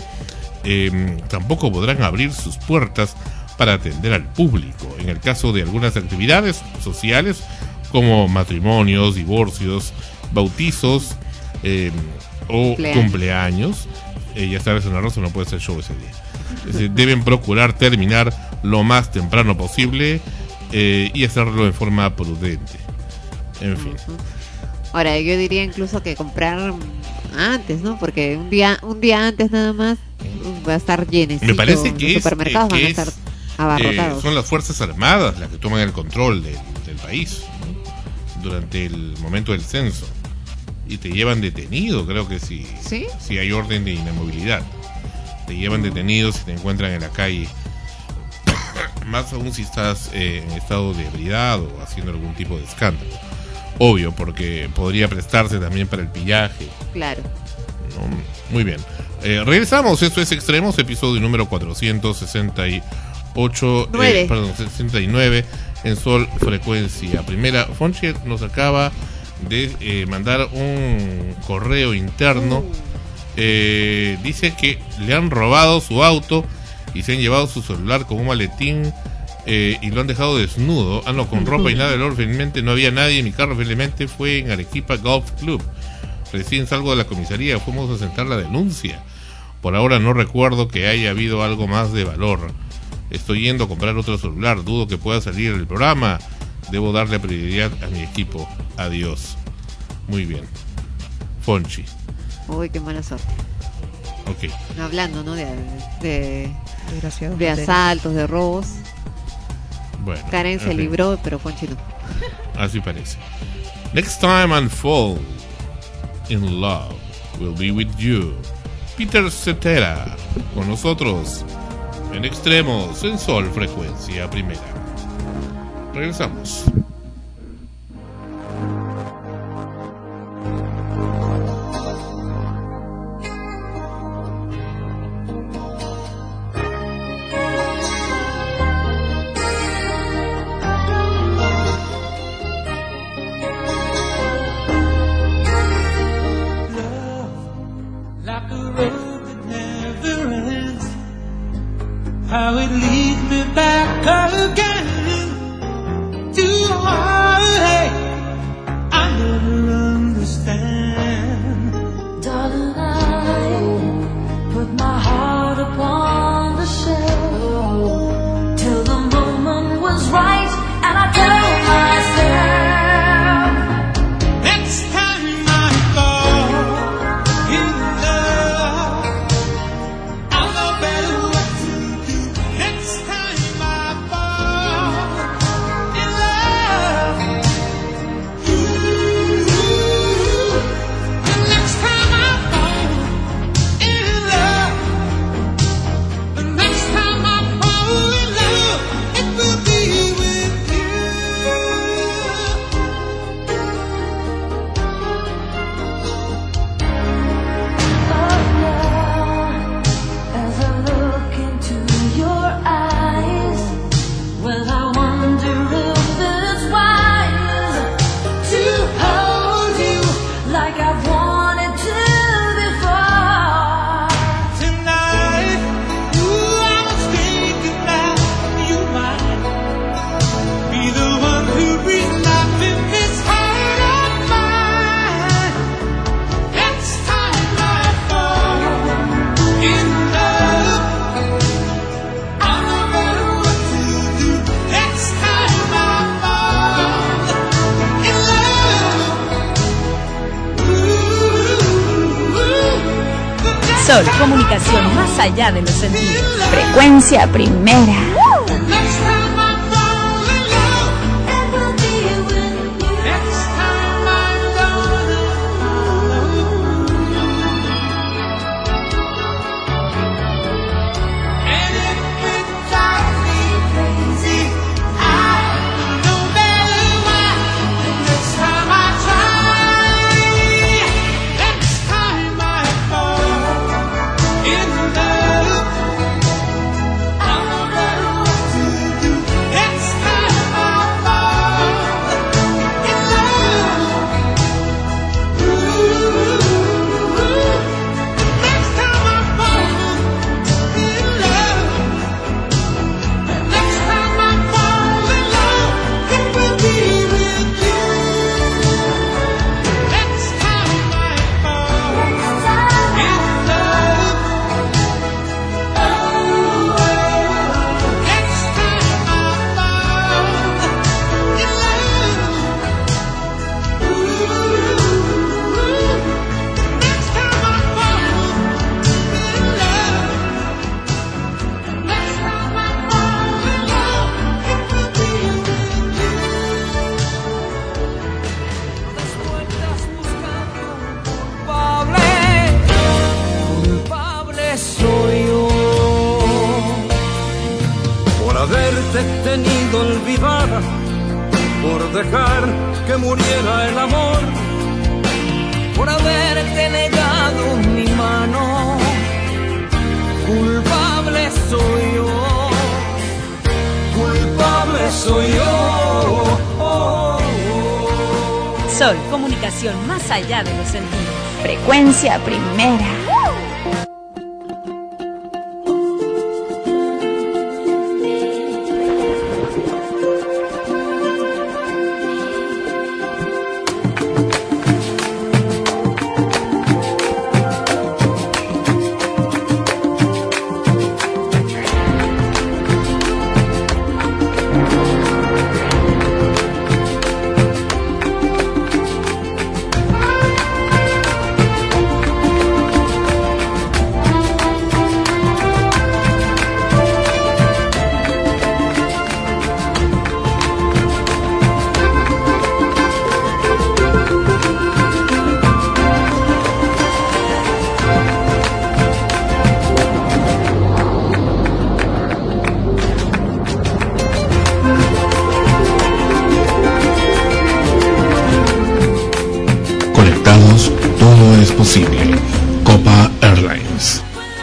eh, tampoco podrán abrir sus puertas para atender al público. En el caso de algunas actividades sociales como matrimonios, divorcios, bautizos eh, o cumpleaños, cumpleaños eh, ya sabes, una rosa no puede ser show ese día. Deben procurar terminar lo más temprano posible eh, y hacerlo en forma prudente. En fin. Ahora, yo diría incluso que comprar antes, ¿no? Porque un día un día antes nada más va a estar lleno. Me parece que los supermercados es, eh, van a estar abarrotados. Eh, son las Fuerzas Armadas las que toman el control de, del país, ¿no? Durante el momento del censo. Y te llevan detenido, creo que sí. ¿Sí? Si hay orden de inamovilidad. Te llevan detenidos si te encuentran en la calle. Más aún si estás eh, en estado de ebriedad o haciendo algún tipo de escándalo. Obvio, porque podría prestarse también para el pillaje. Claro. ¿No? Muy bien. Eh, regresamos, esto es Extremos, episodio número cuatrocientos sesenta y ocho, eh, perdón, sesenta y nueve en Sol Frecuencia Primera. Fonchi nos acaba de eh, mandar un correo interno. Eh, dice que le han robado su auto y se han llevado su celular con un maletín eh, y lo han dejado desnudo. Ah, no, con ropa y nada de olor. Felizmente no había nadie. Mi carro felizmente fue en Arequipa Golf Club. Recién salgo de la comisaría, fuimos a sentar la denuncia. Por ahora no recuerdo que haya habido algo más de valor. Estoy yendo a comprar otro celular. Dudo que pueda salir el programa. Debo darle prioridad a mi equipo. Adiós. Muy bien. Fonchi. Uy, qué mala suerte. Ok. Hablando, ¿no? De, de, de asaltos, de robos. Bueno. Karen se libró, pero Fonchi no. Así parece. Next time and fall in love will be with you. Peter Cetera con nosotros en Extremos en Sol Frecuencia Primera. Regresamos. How it leads me back again to a heartache I never understand. Darling, I put my heart upon the shelf till the moment was right, and I told myself, next time I fall in love, I'll know better what to do. Next time I fall in love, ooh, the next time I fall in love, the next time I fall in love, it will be with you. as I look into your eyes, well, I wonder if it's wise to hold you like I've wanted to before. Tonight, ooh, I was thinking that you might be the one who breathes life in this heart of mine. Next time I fall in love, I'll know better what to do. Next time I fall in love, ooh, the next Sol, comunicación más allá de los sentidos. Frecuencia primera. next time I fall in love, it will be with you. Next time I'm gonna and if it drives me crazy, I know better why. The next time I try, next time I fall in love, I'll know better what to do. Next time I fall in love, ooh, next time I fall in love, next time I fall in love, it will be with you. Next time I fall in love, oh, next time I fall in love, ooh, next time I fall in love, next time I fall in love, it will be with you. Culpable soy yo por haberte tenido olvidada, por dejar que muriera el amor, por haberte negado mi mano. Culpable soy yo, culpable soy yo. Sol, comunicación más allá de los sentidos. Frecuencia primera. posible. Copa Airlines.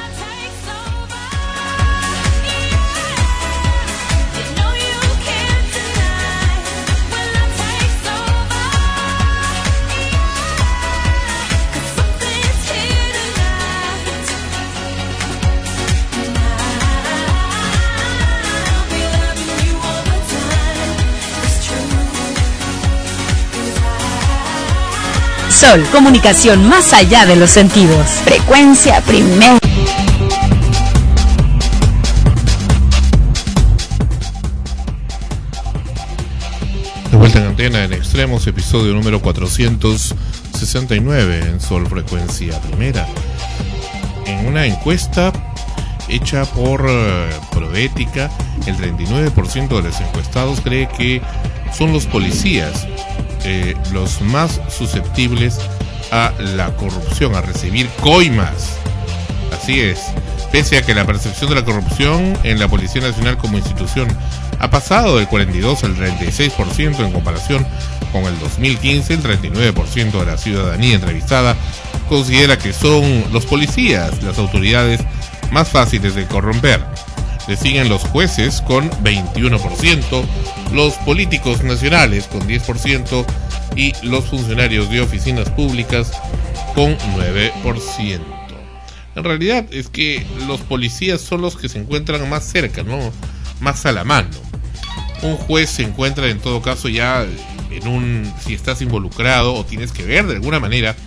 Sol, comunicación más allá de los sentidos. Frecuencia primera. De vuelta en antena en Extremos, episodio número cuatrocientos sesenta y nueve en Sol Frecuencia Primera. En una encuesta hecha por uh, Proética, el treinta y nueve por ciento de los encuestados cree que son los policías eh, los más susceptibles a la corrupción, a recibir coimas. Así es, pese a que la percepción de la corrupción en la Policía Nacional como institución ha pasado del cuarenta y dos al treinta y seis por ciento en comparación con el dos mil quince, el treinta y nueve por ciento de la ciudadanía entrevistada considera que son los policías las autoridades más fáciles de corromper. Le siguen los jueces con veintiuno por ciento, los políticos nacionales con diez por ciento y los funcionarios de oficinas públicas con nueve por ciento. En realidad es que los policías son los que se encuentran más cerca, ¿no? Más a la mano. Un juez se encuentra en todo caso ya en un, si estás involucrado o tienes que ver de alguna manera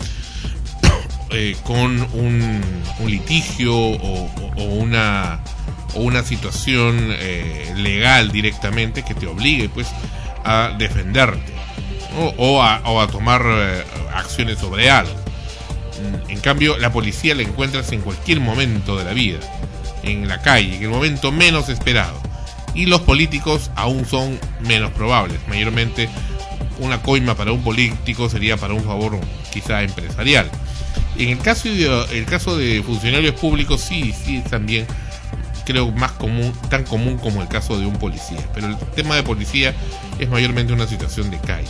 eh, con un, un litigio o, o una o una situación eh, legal directamente que te obligue pues a defenderte, ¿no? o, a, o a tomar eh, acciones sobre algo. En cambio, la policía la encuentras en cualquier momento de la vida, en la calle, en el momento menos esperado. Y los políticos aún son menos probables. Mayormente una coima para un político sería para un favor quizá empresarial. En el caso de, el caso de funcionarios públicos sí, sí también creo más común, tan común como el caso de un policía. Pero el tema de policía es mayormente una situación de calle.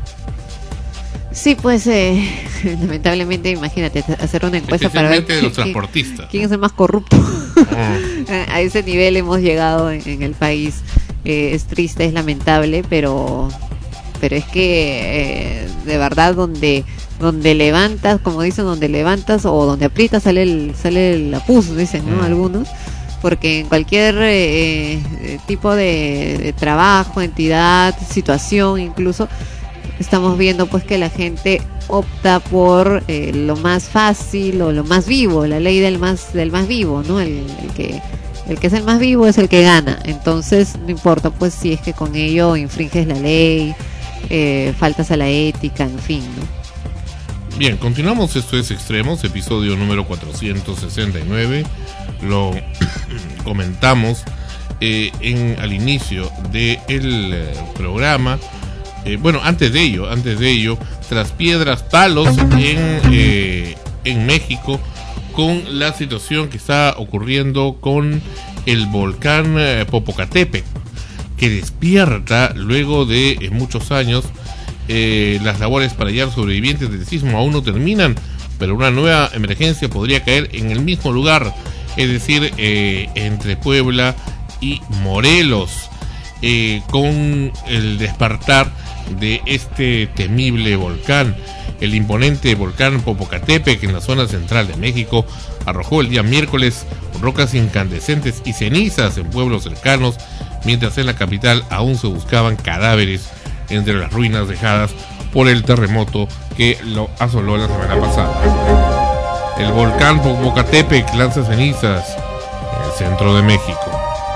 Sí, pues eh, lamentablemente, imagínate, hacer una encuesta para ver de los transportistas, quién, quién es el más corrupto. Oh. A ese nivel hemos llegado en, en el país. Eh, es triste, es lamentable, pero pero es que eh, de verdad donde donde levantas, como dicen, donde levantas o donde aprietas sale el sale la pus, dicen, ¿no? Mm. Algunos. Porque en cualquier eh, tipo de, de trabajo, entidad, situación, incluso estamos viendo pues que la gente opta por eh, lo más fácil o lo más vivo, la ley del más del más vivo, ¿no? El, el que el que es el más vivo es el que gana. Entonces no importa pues si es que con ello infringes la ley, eh, faltas a la ética, en fin, ¿no? Bien, continuamos. Esto es Extremos, episodio número cuatrocientos sesenta y nueve. Lo comentamos eh, en al inicio del eh, programa. Eh, bueno, antes de ello, antes de ello, tras piedras, palos en, eh, en México con la situación que está ocurriendo con el volcán eh, Popocatépetl, que despierta luego de eh, muchos años. Eh, las labores para hallar sobrevivientes del sismo aún no terminan, pero una nueva emergencia podría caer en el mismo lugar, es decir, eh, entre Puebla y Morelos, eh, con el despertar de este temible volcán. El imponente volcán Popocatépetl, en la zona central de México, arrojó el día miércoles rocas incandescentes y cenizas en pueblos cercanos, mientras en la capital aún se buscaban cadáveres entre las ruinas dejadas por el terremoto que lo asoló la semana pasada. El volcán Popocatépetl lanza cenizas en el centro de México.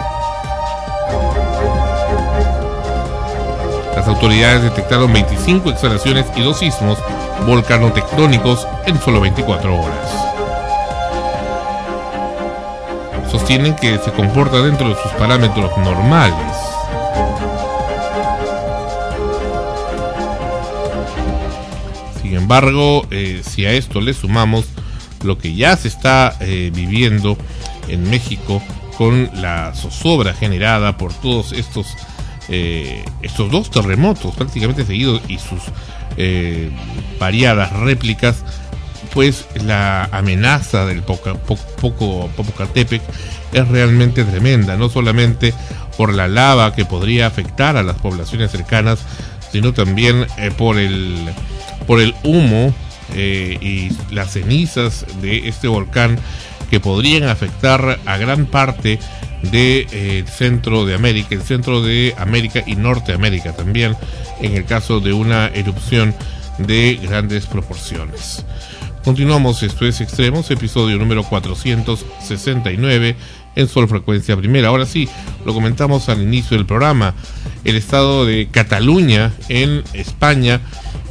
Las autoridades detectaron veinticinco exhalaciones y dos sismos volcanotectónicos en solo veinticuatro horas. Sostienen que se comporta dentro de sus parámetros normales. Sin embargo, eh, si a esto le sumamos lo que ya se está eh, viviendo en México con la zozobra generada por todos estos eh, estos dos terremotos prácticamente seguidos y sus eh, variadas réplicas, pues la amenaza del Poca, po, Poco, Popocatépetl es realmente tremenda, no solamente por la lava que podría afectar a las poblaciones cercanas, sino también eh, por el por el humo eh, y las cenizas de este volcán, que podrían afectar a gran parte del de, eh, centro de América, el centro de América y Norteamérica también, en el caso de una erupción de grandes proporciones. Continuamos, esto es Extremos, episodio número cuatrocientos sesenta y nueve en Sol Frecuencia Primera. Ahora sí, lo comentamos al inicio del programa, el estado de Cataluña en España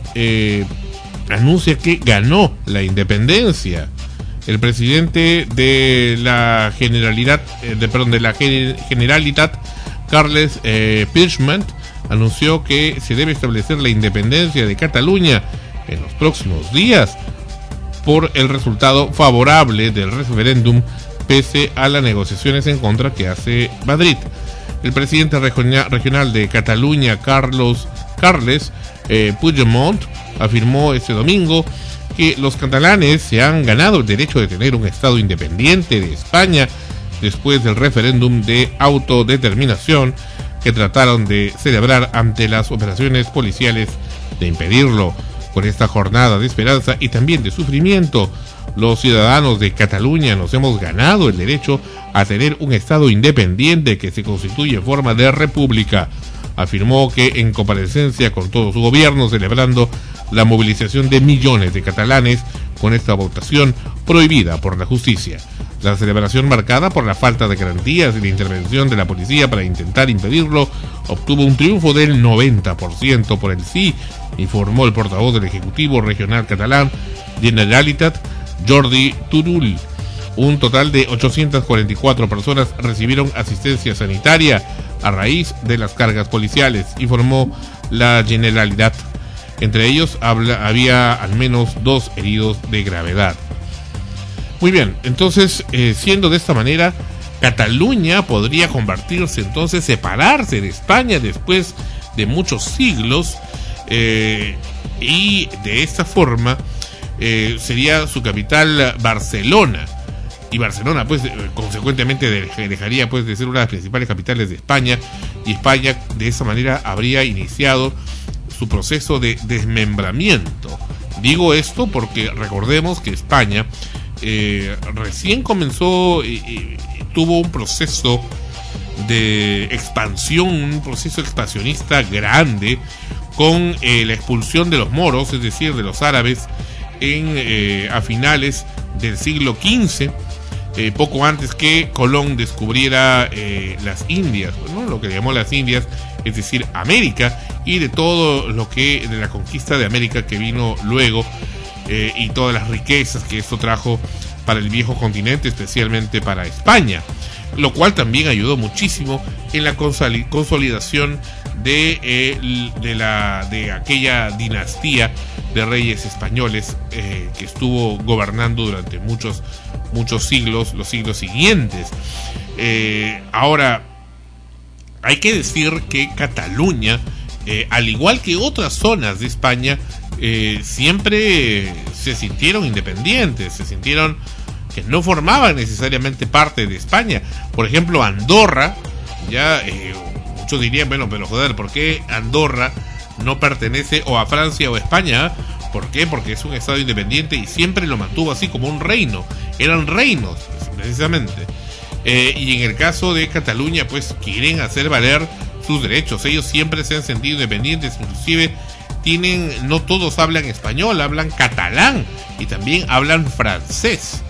eh, anuncia que ganó la independencia. El presidente de la Generalidad, eh, de, perdón, de la Generalitat, Carles eh, Puigdemont, anunció que se debe establecer la independencia de Cataluña en los próximos días por el resultado favorable del referéndum, pese a las negociaciones en contra que hace Madrid. El presidente regional de Cataluña, Carlos Carles eh, Puigdemont, afirmó este domingo que los catalanes se han ganado el derecho de tener un Estado independiente de España después del referéndum de autodeterminación que trataron de celebrar ante las operaciones policiales de impedirlo. Con esta jornada de esperanza y también de sufrimiento, los ciudadanos de Cataluña nos hemos ganado el derecho a tener un Estado independiente que se constituye en forma de república. Afirmó que en comparecencia con todo su gobierno, celebrando la movilización de millones de catalanes con esta votación prohibida por la justicia. La celebración, marcada por la falta de garantías y la intervención de la policía para intentar impedirlo, obtuvo un triunfo del noventa por ciento por el sí, informó el portavoz del Ejecutivo Regional Catalán, Generalitat, Jordi Turull. Un total de ochocientas cuarenta y cuatro personas recibieron asistencia sanitaria a raíz de las cargas policiales, informó la Generalitat. Entre ellos habla, había al menos dos heridos de gravedad. Muy bien, entonces, eh, siendo de esta manera, Cataluña podría convertirse, entonces, separarse de España después de muchos siglos, eh, y de esta forma eh, sería su capital Barcelona. Y Barcelona, pues, eh, consecuentemente de, dejaría pues de ser una de las principales capitales de España, y España de esa manera habría iniciado su proceso de desmembramiento. Digo esto porque recordemos que España eh, recién comenzó y, y, tuvo un proceso de expansión, un proceso expansionista grande con eh, la expulsión de los moros, es decir, de los árabes, en eh, a finales del siglo quince. Eh, poco antes que Colón descubriera eh, las Indias, ¿no? Lo que llamó las Indias, es decir, América, y de todo lo que, de la conquista de América que vino luego, eh, y todas las riquezas que esto trajo para el viejo continente, especialmente para España, lo cual también ayudó muchísimo en la consolidación de, eh, de, la, de aquella dinastía de reyes españoles eh, que estuvo gobernando durante muchos muchos siglos, los siglos siguientes. Eh, ahora, hay que decir que Cataluña, eh, al igual que otras zonas de España, eh, siempre se sintieron independientes, se sintieron que no formaban necesariamente parte de España. Por ejemplo, Andorra, ya eh, muchos dirían, bueno, pero joder, ¿por qué Andorra no pertenece o a Francia o a España? ¿Por qué? Porque es un estado independiente y siempre lo mantuvo así, como un reino. Eran reinos, precisamente. Eh, y en el caso de Cataluña, pues quieren hacer valer sus derechos. Ellos siempre se han sentido independientes, inclusive tienen, no todos hablan español, hablan catalán y también hablan francés.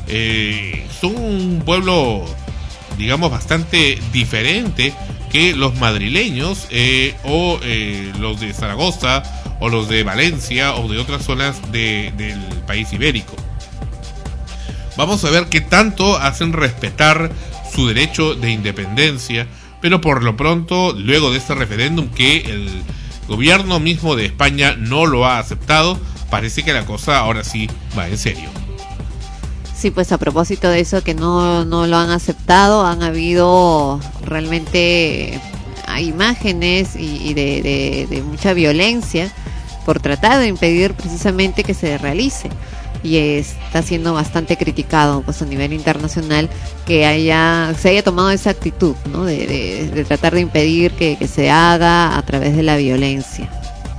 Eh, son un pueblo, digamos, bastante diferente que los madrileños eh, o eh, los de Zaragoza o los de Valencia o de otras zonas de, del país ibérico. Vamos a ver qué tanto hacen respetar su derecho de independencia, pero por lo pronto, luego de este referéndum que el gobierno mismo de España no lo ha aceptado, parece que la cosa ahora sí va en serio. Sí, pues a propósito de eso, que no, no lo han aceptado, han habido realmente hay imágenes y, y de, de, de mucha violencia por tratar de impedir precisamente que se realice. y está siendo bastante criticado pues a nivel internacional que haya se haya tomado esa actitud, ¿no? de, de, de tratar de impedir que, que se haga a través de la violencia.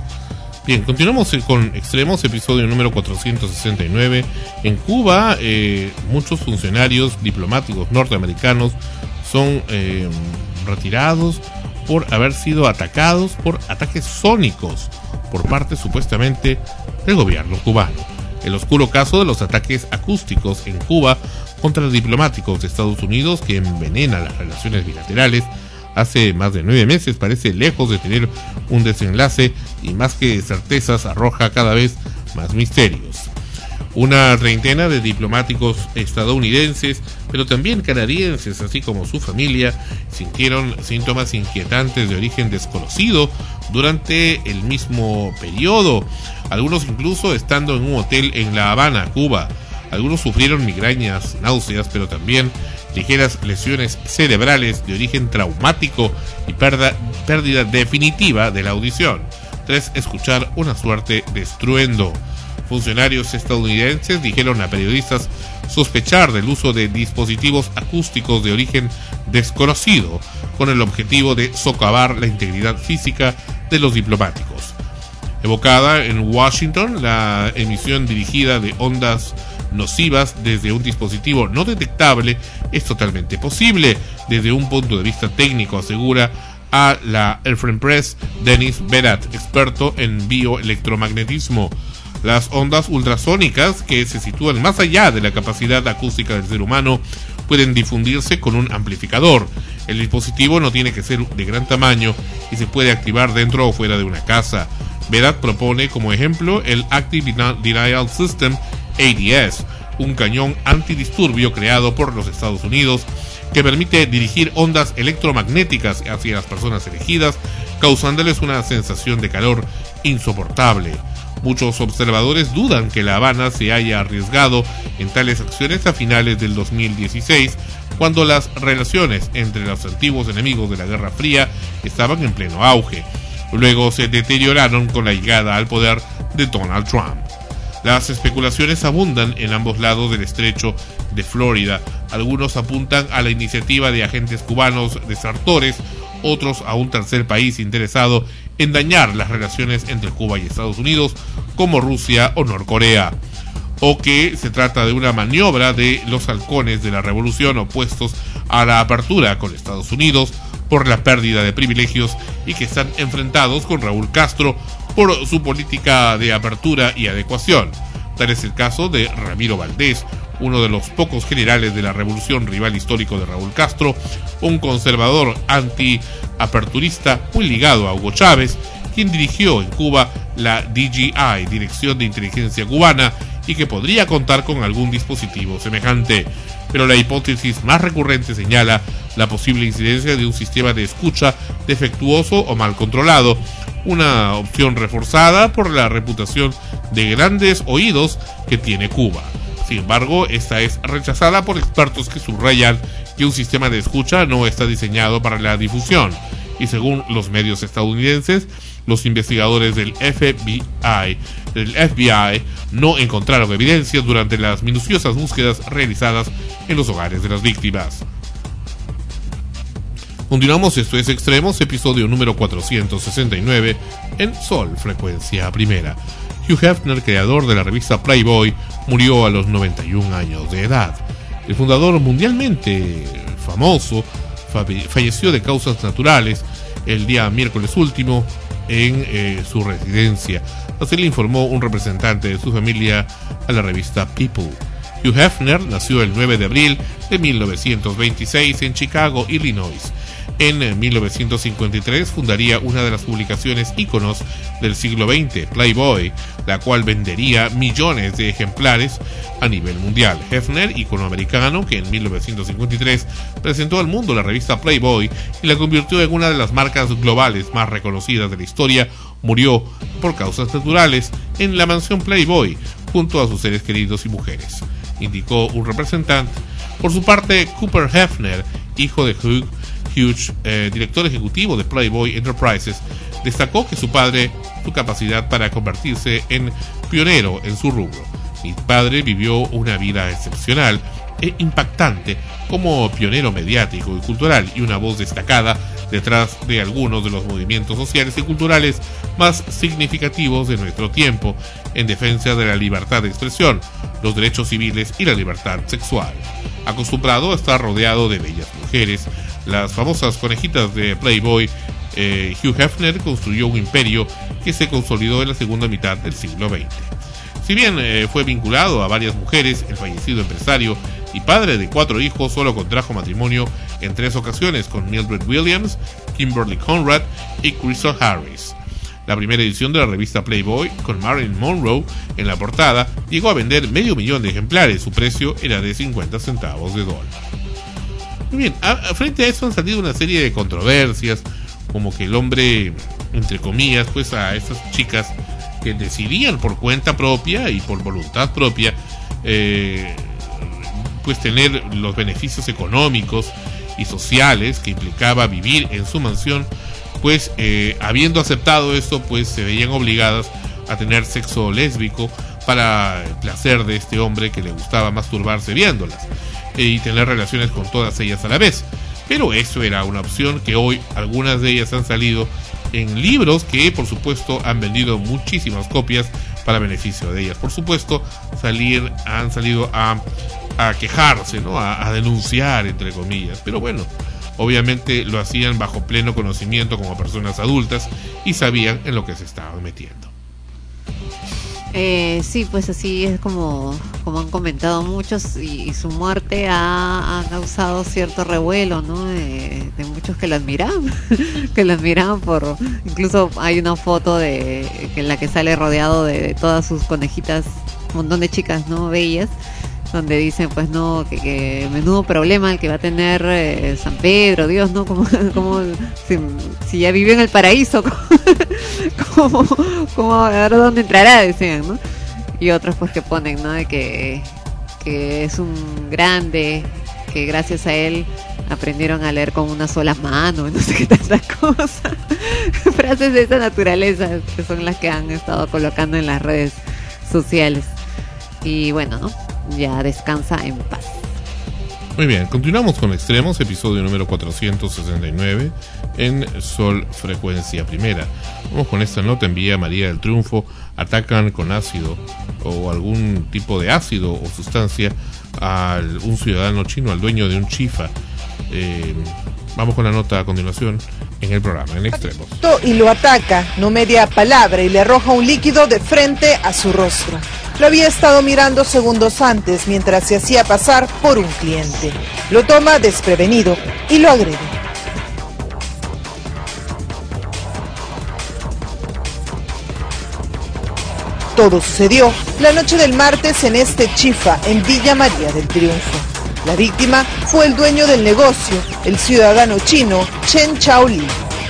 Bien, continuamos con Extremos, episodio número cuatrocientos sesenta y nueve. En Cuba, eh, muchos funcionarios diplomáticos norteamericanos son eh, retirados por haber sido atacados por ataques sónicos por parte supuestamente del gobierno cubano. El oscuro caso de los ataques acústicos en Cuba contra los diplomáticos de Estados Unidos que envenena las relaciones bilaterales hace más de nueve meses parece lejos de tener un desenlace y más que certezas arroja cada vez más misterios. Una treintena de diplomáticos estadounidenses, pero también canadienses, así como su familia, sintieron síntomas inquietantes de origen desconocido durante el mismo periodo, algunos incluso estando en un hotel en La Habana, Cuba. Algunos sufrieron migrañas, náuseas, pero también ligeras lesiones cerebrales de origen traumático y perda, pérdida definitiva de la audición, tras escuchar una suerte de estruendo. Funcionarios estadounidenses dijeron a periodistas sospechar del uso de dispositivos acústicos de origen desconocido con el objetivo de socavar la integridad física de los diplomáticos. Evocada en Washington, la emisión dirigida de ondas nocivas desde un dispositivo no detectable es totalmente posible desde un punto de vista técnico, asegura a la Free Press Denis Berat, experto en bioelectromagnetismo. Las ondas ultrasónicas, que se sitúan más allá de la capacidad acústica del ser humano, pueden difundirse con un amplificador. El dispositivo no tiene que ser de gran tamaño y se puede activar dentro o fuera de una casa. Berat propone como ejemplo el Active Denial System A D S, un cañón antidisturbio creado por los Estados Unidos que permite dirigir ondas electromagnéticas hacia las personas elegidas, causándoles una sensación de calor insoportable. Muchos observadores dudan que La Habana se haya arriesgado en tales acciones a finales del dos mil dieciséis, cuando las relaciones entre los antiguos enemigos de la Guerra Fría estaban en pleno auge. Luego se deterioraron con la llegada al poder de Donald Trump. Las especulaciones abundan en ambos lados del estrecho de Florida. Algunos apuntan a la iniciativa de agentes cubanos desertores, otros a un tercer país interesado en dañar las relaciones entre Cuba y Estados Unidos, como Rusia o Norcorea, o que se trata de una maniobra de los halcones de la revolución opuestos a la apertura con Estados Unidos por la pérdida de privilegios y que están enfrentados con Raúl Castro por su política de apertura y adecuación. Tal es el caso de Ramiro Valdés, uno de los pocos generales de la revolución, rival histórico de Raúl Castro, un conservador anti-aperturista muy ligado a Hugo Chávez, quien dirigió en Cuba la D G I, Dirección de Inteligencia Cubana, y que podría contar con algún dispositivo semejante. Pero la hipótesis más recurrente señala la posible incidencia de un sistema de escucha defectuoso o mal controlado, una opción reforzada por la reputación de grandes oídos que tiene Cuba. Sin embargo, esta es rechazada por expertos que subrayan que un sistema de escucha no está diseñado para la difusión, y según los medios estadounidenses, los investigadores del F B I, del F B I no encontraron evidencias durante las minuciosas búsquedas realizadas en los hogares de las víctimas. Continuamos, esto es Extremos, episodio número cuatrocientos sesenta y nueve en Sol, frecuencia primera. Hugh Hefner, creador de la revista Playboy, murió a los noventa y un años de edad. El fundador mundialmente famoso falleció de causas naturales el día miércoles último en eh, su residencia. Así le informó un representante de su familia a la revista People. Hugh Hefner nació el nueve de abril de mil novecientos veintiséis en Chicago, Illinois. En mil novecientos cincuenta y tres fundaría una de las publicaciones íconos del siglo veinte, Playboy, la cual vendería millones de ejemplares a nivel mundial. Hefner, ícono americano, que en mil novecientos cincuenta y tres presentó al mundo la revista Playboy y la convirtió en una de las marcas globales más reconocidas de la historia, murió por causas naturales en la mansión Playboy junto a sus seres queridos y mujeres, indicó un representante. Por su parte, Cooper Hefner, hijo de Hugh Hughes, eh, director ejecutivo de Playboy Enterprises, destacó que su padre su capacidad para convertirse en pionero en su rubro. Mi padre vivió una vida excepcional e impactante como pionero mediático y cultural y una voz destacada detrás de algunos de los movimientos sociales y culturales más significativos de nuestro tiempo en defensa de la libertad de expresión, los derechos civiles y la libertad sexual. Acostumbrado a estar rodeado de bellas mujeres, las famosas conejitas de Playboy, eh, Hugh Hefner construyó un imperio que se consolidó en la segunda mitad del siglo veinte. Si bien eh, fue vinculado a varias mujeres, el fallecido empresario y padre de cuatro hijos solo contrajo matrimonio en tres ocasiones con Mildred Williams, Kimberly Conrad y Crystal Harris. La primera edición de la revista Playboy, con Marilyn Monroe en la portada, llegó a vender medio millón de ejemplares. Su precio era de cincuenta centavos de dólar. Muy bien, a, a frente a eso han salido una serie de controversias, como que el hombre, entre comillas, pues a esas chicas que decidían por cuenta propia y por voluntad propia, eh, pues tener los beneficios económicos y sociales que implicaba vivir en su mansión, pues eh, habiendo aceptado esto, pues se veían obligadas a tener sexo lésbico para el placer de este hombre que le gustaba masturbarse viéndolas eh, y tener relaciones con todas ellas a la vez. Pero eso era una opción que hoy algunas de ellas han salido en libros que por supuesto han vendido muchísimas copias para beneficio de ellas. Por supuesto salir, han salido a, a quejarse, ¿no? a, a denunciar, entre comillas, pero bueno, obviamente lo hacían bajo pleno conocimiento como personas adultas y sabían en lo que se estaban metiendo. Eh, sí, pues así es como, como han comentado muchos, y, y su muerte ha, ha causado cierto revuelo, ¿no? De, de muchos que la admiraban, que la admiraban por, incluso hay una foto de en la que sale rodeado de, de todas sus conejitas, un montón de chicas, ¿no? Bellas, donde dicen, pues no, que, que menudo problema el que va a tener eh, San Pedro, Dios, ¿no? Como, como si, si ya vivió en el paraíso, como, como ahora dónde entrará, decían, ¿no? Y otros pues que ponen, ¿no? De que, que es un grande, que gracias a él aprendieron a leer con una sola mano, no sé qué tantas cosas. Frases de esa naturaleza que son las que han estado colocando en las redes sociales. Y bueno, ¿no? Ya descansa en paz. Muy bien, continuamos con Extremos, episodio número cuatrocientos sesenta y nueve en Sol Frecuencia Primera. Vamos con esta nota en Villa María del Triunfo. Atacan con ácido o algún tipo de ácido o sustancia a un ciudadano chino, al dueño de un chifa. Eh, vamos con la nota a continuación en el programa en Extremos. Y lo ataca, no media palabra, y le arroja un líquido de frente a su rostro. Lo había estado mirando segundos antes mientras se hacía pasar por un cliente. Lo toma desprevenido y lo agrede. Todo sucedió la noche del martes en este chifa en Villa María del Triunfo. La víctima fue el dueño del negocio, el ciudadano chino Chen Chaoli.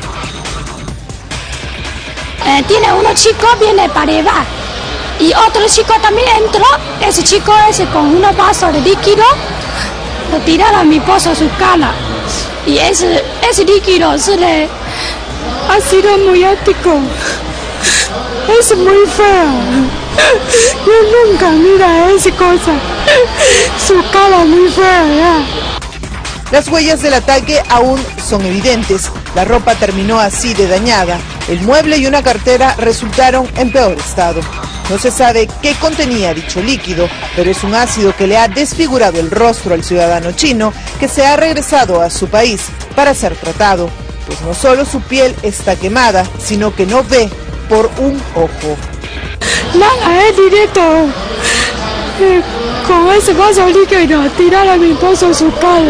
Eh, tiene uno chico, viene para llevar. Y otro chico también entró. Ese chico ese con unos vasos de líquido lo tiraron a mi esposo a su cara. Y ese, ese líquido se le ha sido muy ético. Es muy feo. Yo nunca mira esa cosa. Su cara muy fea, ya. Las huellas del ataque aún son evidentes. La ropa terminó así de dañada. El mueble y una cartera resultaron en peor estado. No se sabe qué contenía dicho líquido, pero es un ácido que le ha desfigurado el rostro al ciudadano chino que se ha regresado a su país para ser tratado. Pues no solo su piel está quemada, sino que no ve por un ojo. Nada, es directo. Eh, con ese vaso líquido tirar a mi esposo en su cara.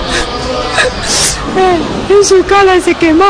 Eh, en su cara se quemó.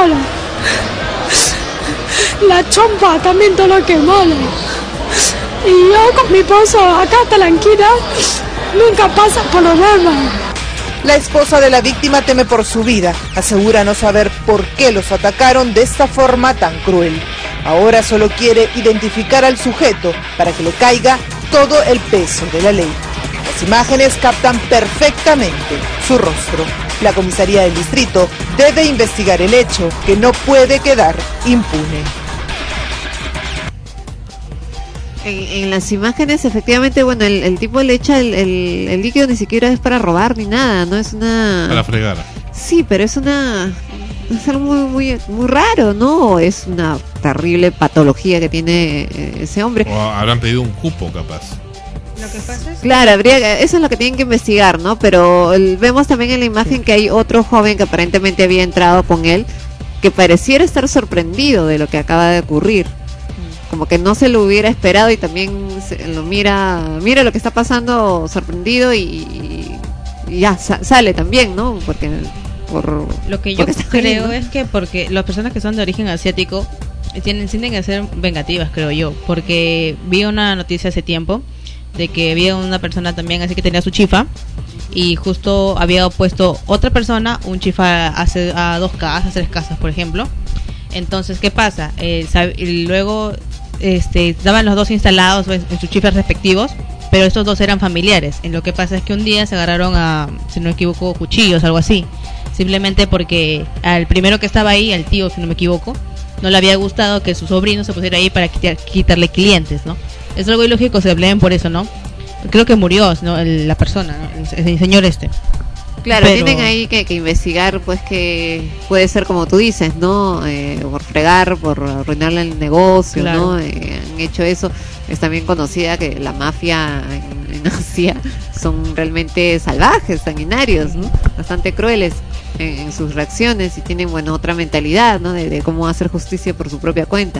La chompa también todo lo quemó. Y yo con mi esposo acá tranquila, nunca pasa problema. La esposa de la víctima teme por su vida, asegura no saber por qué los atacaron de esta forma tan cruel. Ahora solo quiere identificar al sujeto para que le caiga todo el peso de la ley. Las imágenes captan perfectamente su rostro. La comisaría del distrito debe investigar el hecho, que no puede quedar impune. En, en las imágenes, efectivamente, bueno, el, el tipo le echa el, el, el líquido, ni siquiera es para robar ni nada, ¿no? Es una... Para fregar. Sí, pero es una... Es algo muy, muy, muy raro, ¿no? Es una terrible patología que tiene eh, ese hombre. O habrán pedido un cupo, capaz. Lo que pasa es Claro, habría, eso es lo que tienen que investigar, ¿no? Pero el- vemos también en la imagen que hay otro joven que aparentemente había entrado con él, que pareciera estar sorprendido de lo que acaba de ocurrir. Como que no se lo hubiera esperado y también se lo mira, mira lo que está pasando sorprendido y, y- y ya sa- sale también, ¿no? Porque por Lo que yo porque está creo ahí, ¿no? es que porque las personas que son de origen asiático tienen, tienden a ser vengativas, creo yo. Porque vi una noticia hace tiempo de que había una persona también así que tenía su chifa y justo había puesto otra persona un chifa hace a dos casas, tres casas, por ejemplo. Entonces, ¿qué pasa? Eh, sab- y luego este, estaban los dos instalados en, en sus chifas respectivos, pero estos dos eran familiares. Y lo que pasa es que un día se agarraron a, si no me equivoco, cuchillos, algo así. Simplemente porque al primero que estaba ahí, al tío, si no me equivoco, no le había gustado que su sobrino se pusiera ahí para quitar, quitarle clientes, ¿no? Es algo ilógico, se peleen por eso, ¿no? Creo que murió, ¿no? El- la persona, ¿no? el, el señor este. Claro, Pero- tienen ahí que, que investigar, pues que puede ser como tú dices, ¿no? Eh, por fregar, por arruinarle el negocio, Claro. ¿no? Eh, han hecho eso. Es también conocida que la mafia en, en Asia son realmente salvajes, sanguinarios, ¿no? Bastante crueles en, en sus reacciones y tienen, bueno, otra mentalidad, ¿no? De, de cómo hacer justicia por su propia cuenta.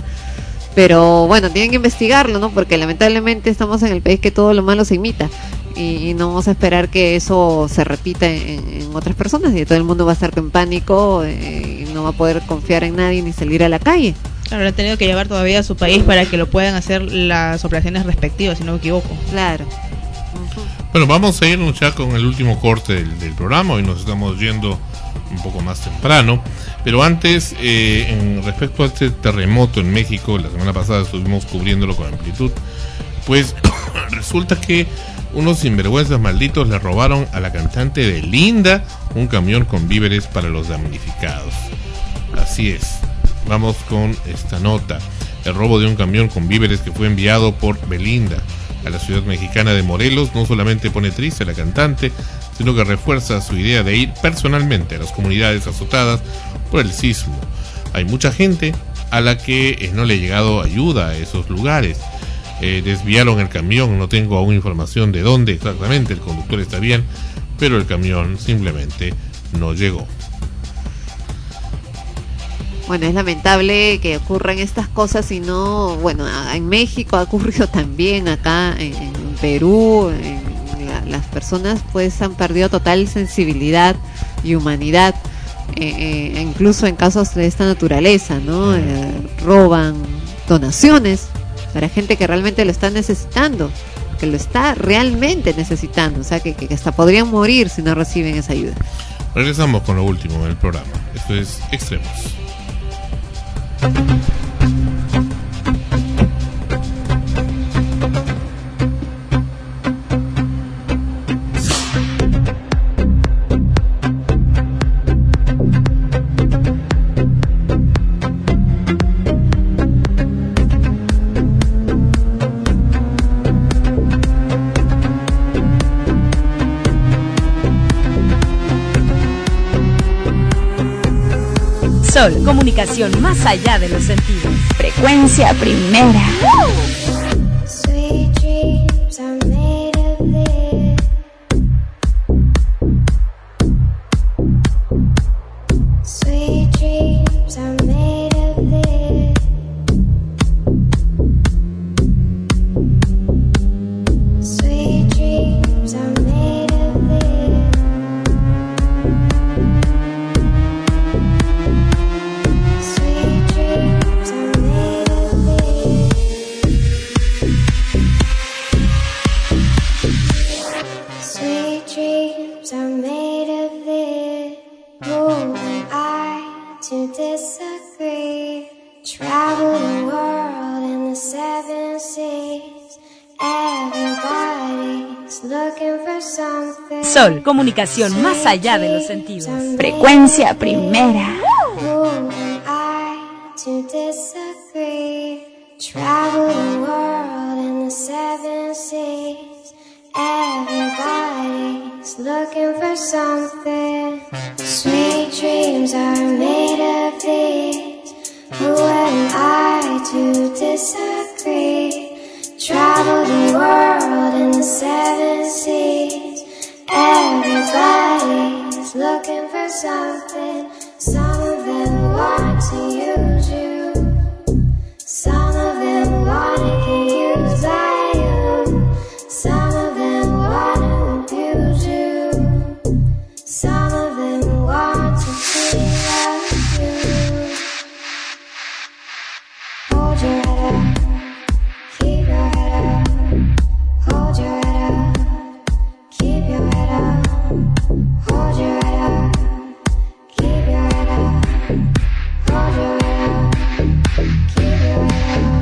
Pero bueno, tienen que investigarlo, ¿no? Porque lamentablemente estamos en el país que todo lo malo se imita y, y no vamos a esperar que eso se repita en, en otras personas y todo el mundo va a estar en pánico eh, y no va a poder confiar en nadie ni salir a la calle. Claro, han tenido que llevar todavía a su país para que lo puedan hacer las operaciones respectivas, si no me equivoco. Claro. Bueno, vamos a irnos ya con el último corte del, del programa. Hoy nos estamos yendo un poco más temprano. Pero antes, eh, en respecto a este terremoto en México, la semana pasada estuvimos cubriéndolo con amplitud. Pues resulta que unos sinvergüenzas malditos le robaron a la cantante de Linda un camión con víveres para los damnificados. Así es. Vamos con esta nota. El robo de un camión con víveres que fue enviado por Belinda a la ciudad mexicana de Morelos no solamente pone triste a la cantante, sino que refuerza su idea de ir personalmente a las comunidades azotadas por el sismo. Hay mucha gente a la que eh, no le ha llegado ayuda a esos lugares. Eh, desviaron el camión, no tengo aún información de dónde exactamente, el conductor está bien, pero el camión simplemente no llegó. Bueno, es lamentable que ocurran estas cosas y no, bueno, a- en México ha ocurrido también, acá en, en Perú, en la- las personas pues han perdido total sensibilidad y humanidad, eh, eh, incluso en casos de esta naturaleza, ¿no? Eh, roban donaciones para gente que realmente lo está necesitando, que lo está realmente necesitando, o sea, que, que hasta podrían morir si no reciben esa ayuda. Regresamos con lo último en el programa. Esto es Extremos. Sol, comunicación más allá de los sentidos. Frecuencia primera. Sweet dreams are made of this. Sweet dreams are made of this. Sweet dreams are made of this. Sweet dreams are made of this. Sweet dreams are made of this. Who am I to disagree? Travel the world in the seven seas. Everybody's looking for something. Sol, comunicación más allá de los sentidos. Frecuencia primera. Who am I to disagree? Travel the world in seas. Everybody's looking for something. Sweet dreams are made of these. Who am I to disagree? Travel the world in the seven seas. Everybody's looking for something. Some of them want to use you. Some of them want to get used by you. Some of them want to abuse you. Some of them want to be like you. Hold your head up. Keep your head up. Hold your head up. Keep your head up. Hold your head up. Keep your head up. Hold your head up. Keep your head up.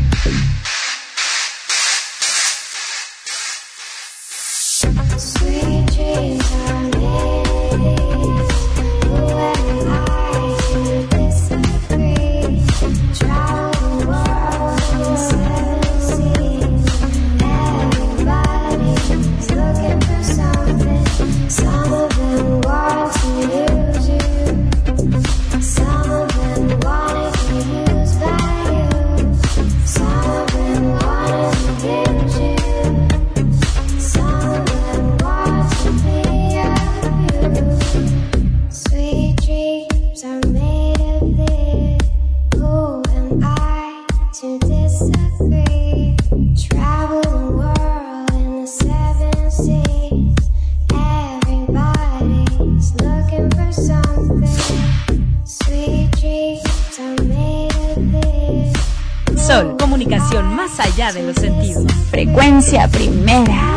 Sweet dreams are made. Who am I to disagree? Travel the world in seven seas. Everybody's looking for something. Some of them want to use you. Some of them want to be used by you. Some of them want to abuse you. Some of them want to be abused. Sweet dreams are made of this. Who am I to disagree? Travel the world in the seven seas. Everybody's looking for something. Sweet dreams are made of this. Sol, comunicación más allá de los sentidos. Frecuencia primera.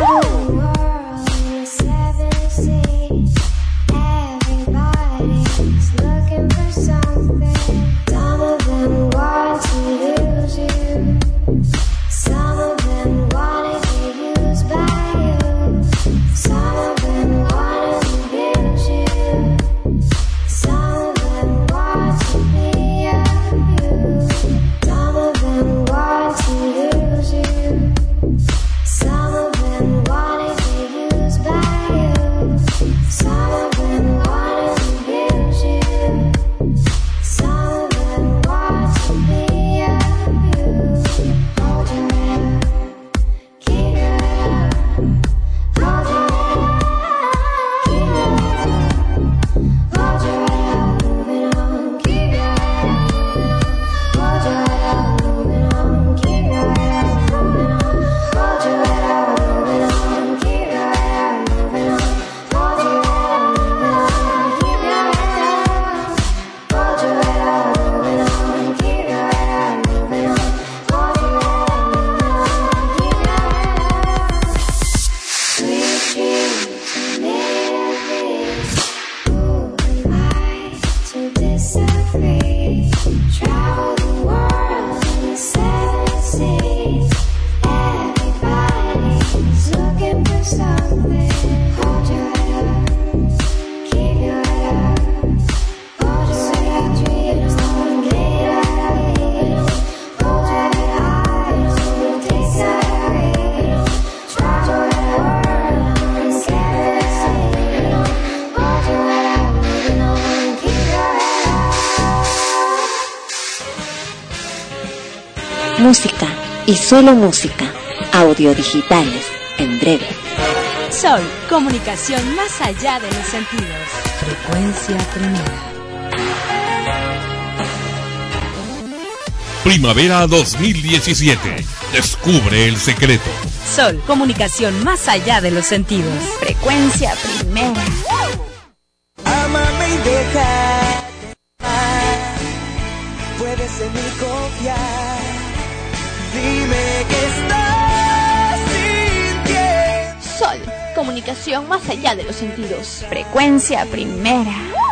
Everybody's looking for something. Some of them want to use you. Some of them want to be used by you. Some of them want to abuse you. Some of them want to be abused. Some of them want to use you. Some of them want to be used by you. Some of them want to abuse you. Some of them want to be abused. Hold your head up. Keep your head up. Hold your head up. Keep your head up. Hold your head up. Moving on. Keep your head up. Hold your head up. Moving on. Keep your head up. Moving on. Hold your head up. Moving on. Keep your head up. Moving on. Hold your head up. Moving on. Keep your head up. Hold your head up. Moving on. Keep your head up. Moving on. Hold your head up. Moving on. Keep your head up. Sweet dreams are made of these. Who am I to disagree? Travel the world in the seven seas. Everybody's looking for something. Hold your head up. Keep your head up. Hold your head up. Dreams are made of these. Hold your head high. Don't disagree. Travel the world in the seven seas. Hold your head up. Moving on. Keep your head up. Música y solo música. Audio digitales en breve. Sol, comunicación más allá de los sentidos. Frecuencia primera. Primavera dos mil diecisiete. Descubre el secreto. Sol, comunicación más allá de los sentidos. Frecuencia primera. Ámame y deja. Puedes en mí confiar. Dime que estás sintiendo. Sol, comunicación más allá de los sentidos. Frecuencia primera.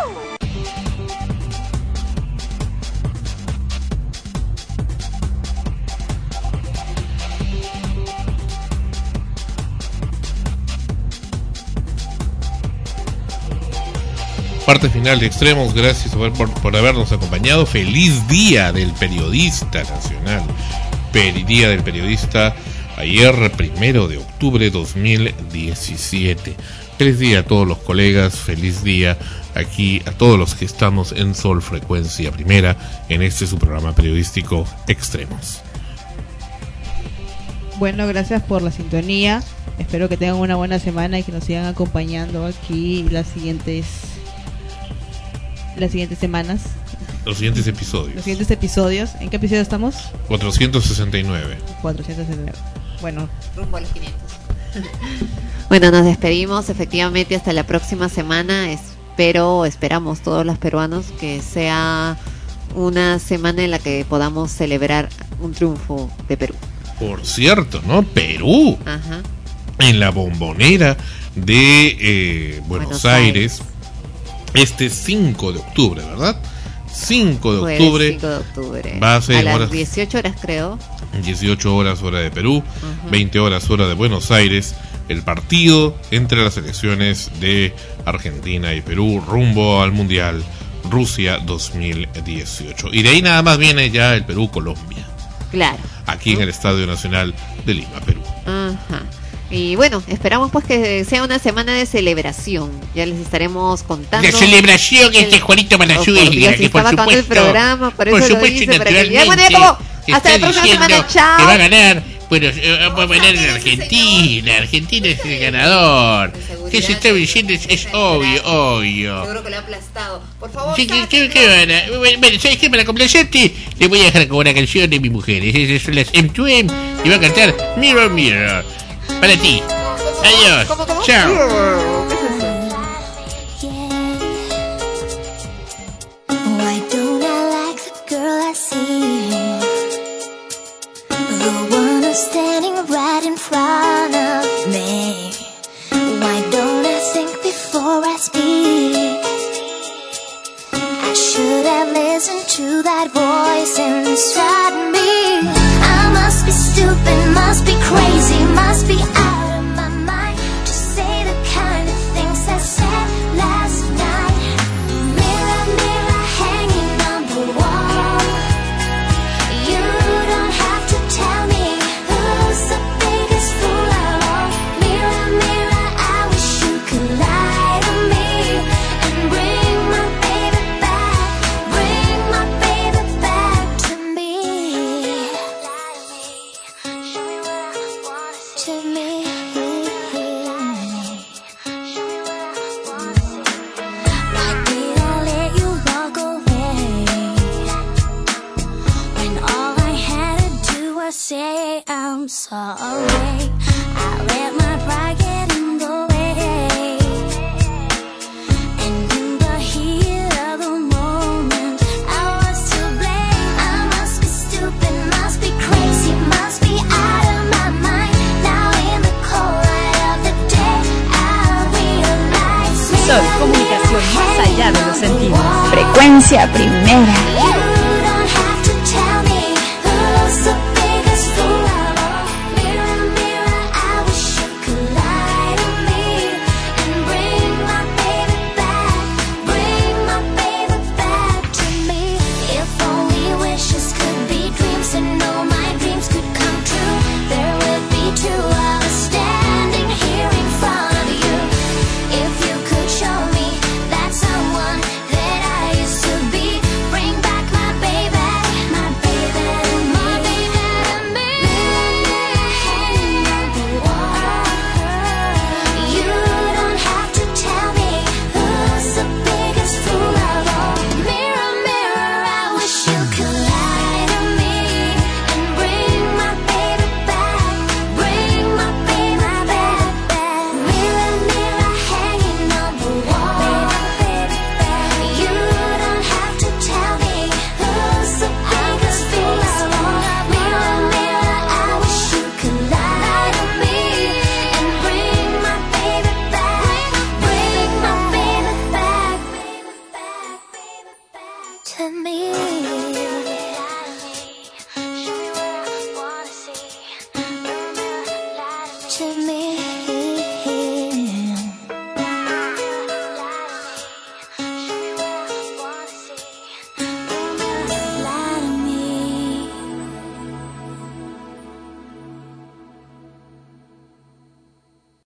Parte final de Extremos, gracias por, por, por habernos acompañado. Feliz Día del Periodista Nacional. Feliz Día del Periodista ayer, primero de octubre dos mil diecisiete. Feliz día a todos los colegas, feliz día aquí a todos los que estamos en Sol Frecuencia Primera, en este su programa periodístico Extremos. Bueno, gracias por la sintonía. Espero que tengan una buena semana y que nos sigan acompañando aquí las siguientes las siguientes semanas. Los siguientes episodios. Los siguientes episodios. ¿En qué episodio estamos? cuatrocientos sesenta y nueve. cuatrocientos sesenta y nueve. Bueno, rumbo a los quinientos. Bueno, nos despedimos efectivamente hasta la próxima semana. Espero, esperamos todos los peruanos que sea una semana en la que podamos celebrar un triunfo de Perú. Por cierto, ¿no? Perú. Ajá. En la Bombonera de eh, Buenos, Buenos Aires, Aires, este cinco de octubre, ¿verdad? cinco de octubre. cinco de octubre. Va a ser a las horas, dieciocho horas, creo. dieciocho horas hora de Perú, uh-huh. veinte horas hora de Buenos Aires. El partido entre las selecciones de Argentina y Perú rumbo al Mundial Rusia dos mil dieciocho. Y de ahí nada más viene ya el Perú-Colombia. Claro. Aquí ¿no? en el Estadio Nacional de Lima, Perú. Ajá. Y bueno, esperamos pues que sea una semana de celebración. Ya les estaremos contando. La celebración el... este Juanito Manazú, que por supuesto, el programa, por, por eso supuesto, lo dice, naturalmente. Ya, bueno, ya como, hasta la próxima semana, chao. Que va a ganar, bueno, va a ganar en Argentina. Argentina es el ganador. ¿Qué se está diciendo? Es, es obvio, obvio. Seguro que lo ha aplastado. Por favor, ¿Qué, qué, qué, qué van a? Bueno, ¿sabes qué? Para complacerte, le voy a dejar con una canción de mis mujeres. Esas son las M dos M. Y va a cantar Mirror, Mirror. Para ti. Adiós. ¿Cómo, cómo? Chao. Why don't I like the girl I see? The one who's standing right in front of me. Why don't I think before I speak? I should have listened to that voice inside me. I must be stupid, must be crazy, must be out of my mind to say the kind of things I said last night. Mirror, mirror, hanging on the wall. You don't have to tell me who's the biggest fool of all. Mirror, mirror, I wish you could lie to me and bring my baby back, bring my baby back to me. To me. Why did I let you walk away when all I had to do was say I'm sorry? I let my pride get in the way, and in the heat of the moment I was to blame. I must be stupid, must be crazy, must be out of my mind. Now in the cold light of the day I realize Sol, comunicación más allá de los sentidos. Frecuencia primera. you don't have to tell me who's the biggest fool of all. Mirror, mirror, I wish you could lie to me and bring my baby back, bring my baby back to me. If only wishes could be dreams and all my dreams could come true, there would be two of us standing here in front of you. If you could show me that someone that I used to be, bring back my baby, my baby, my baby to me. Hanging on the wall. You don't have to tell me who's the biggest fool of all. Mirror, mirror, I wish you could lie to me and bring my baby back, bring my baby back, back. Mirror, mirror, hanging on the wall. You don't have to tell me who's the biggest fool of all. Mirror, mirror, I wish you could lie to me and bring my baby back, bring my baby back to me. To me.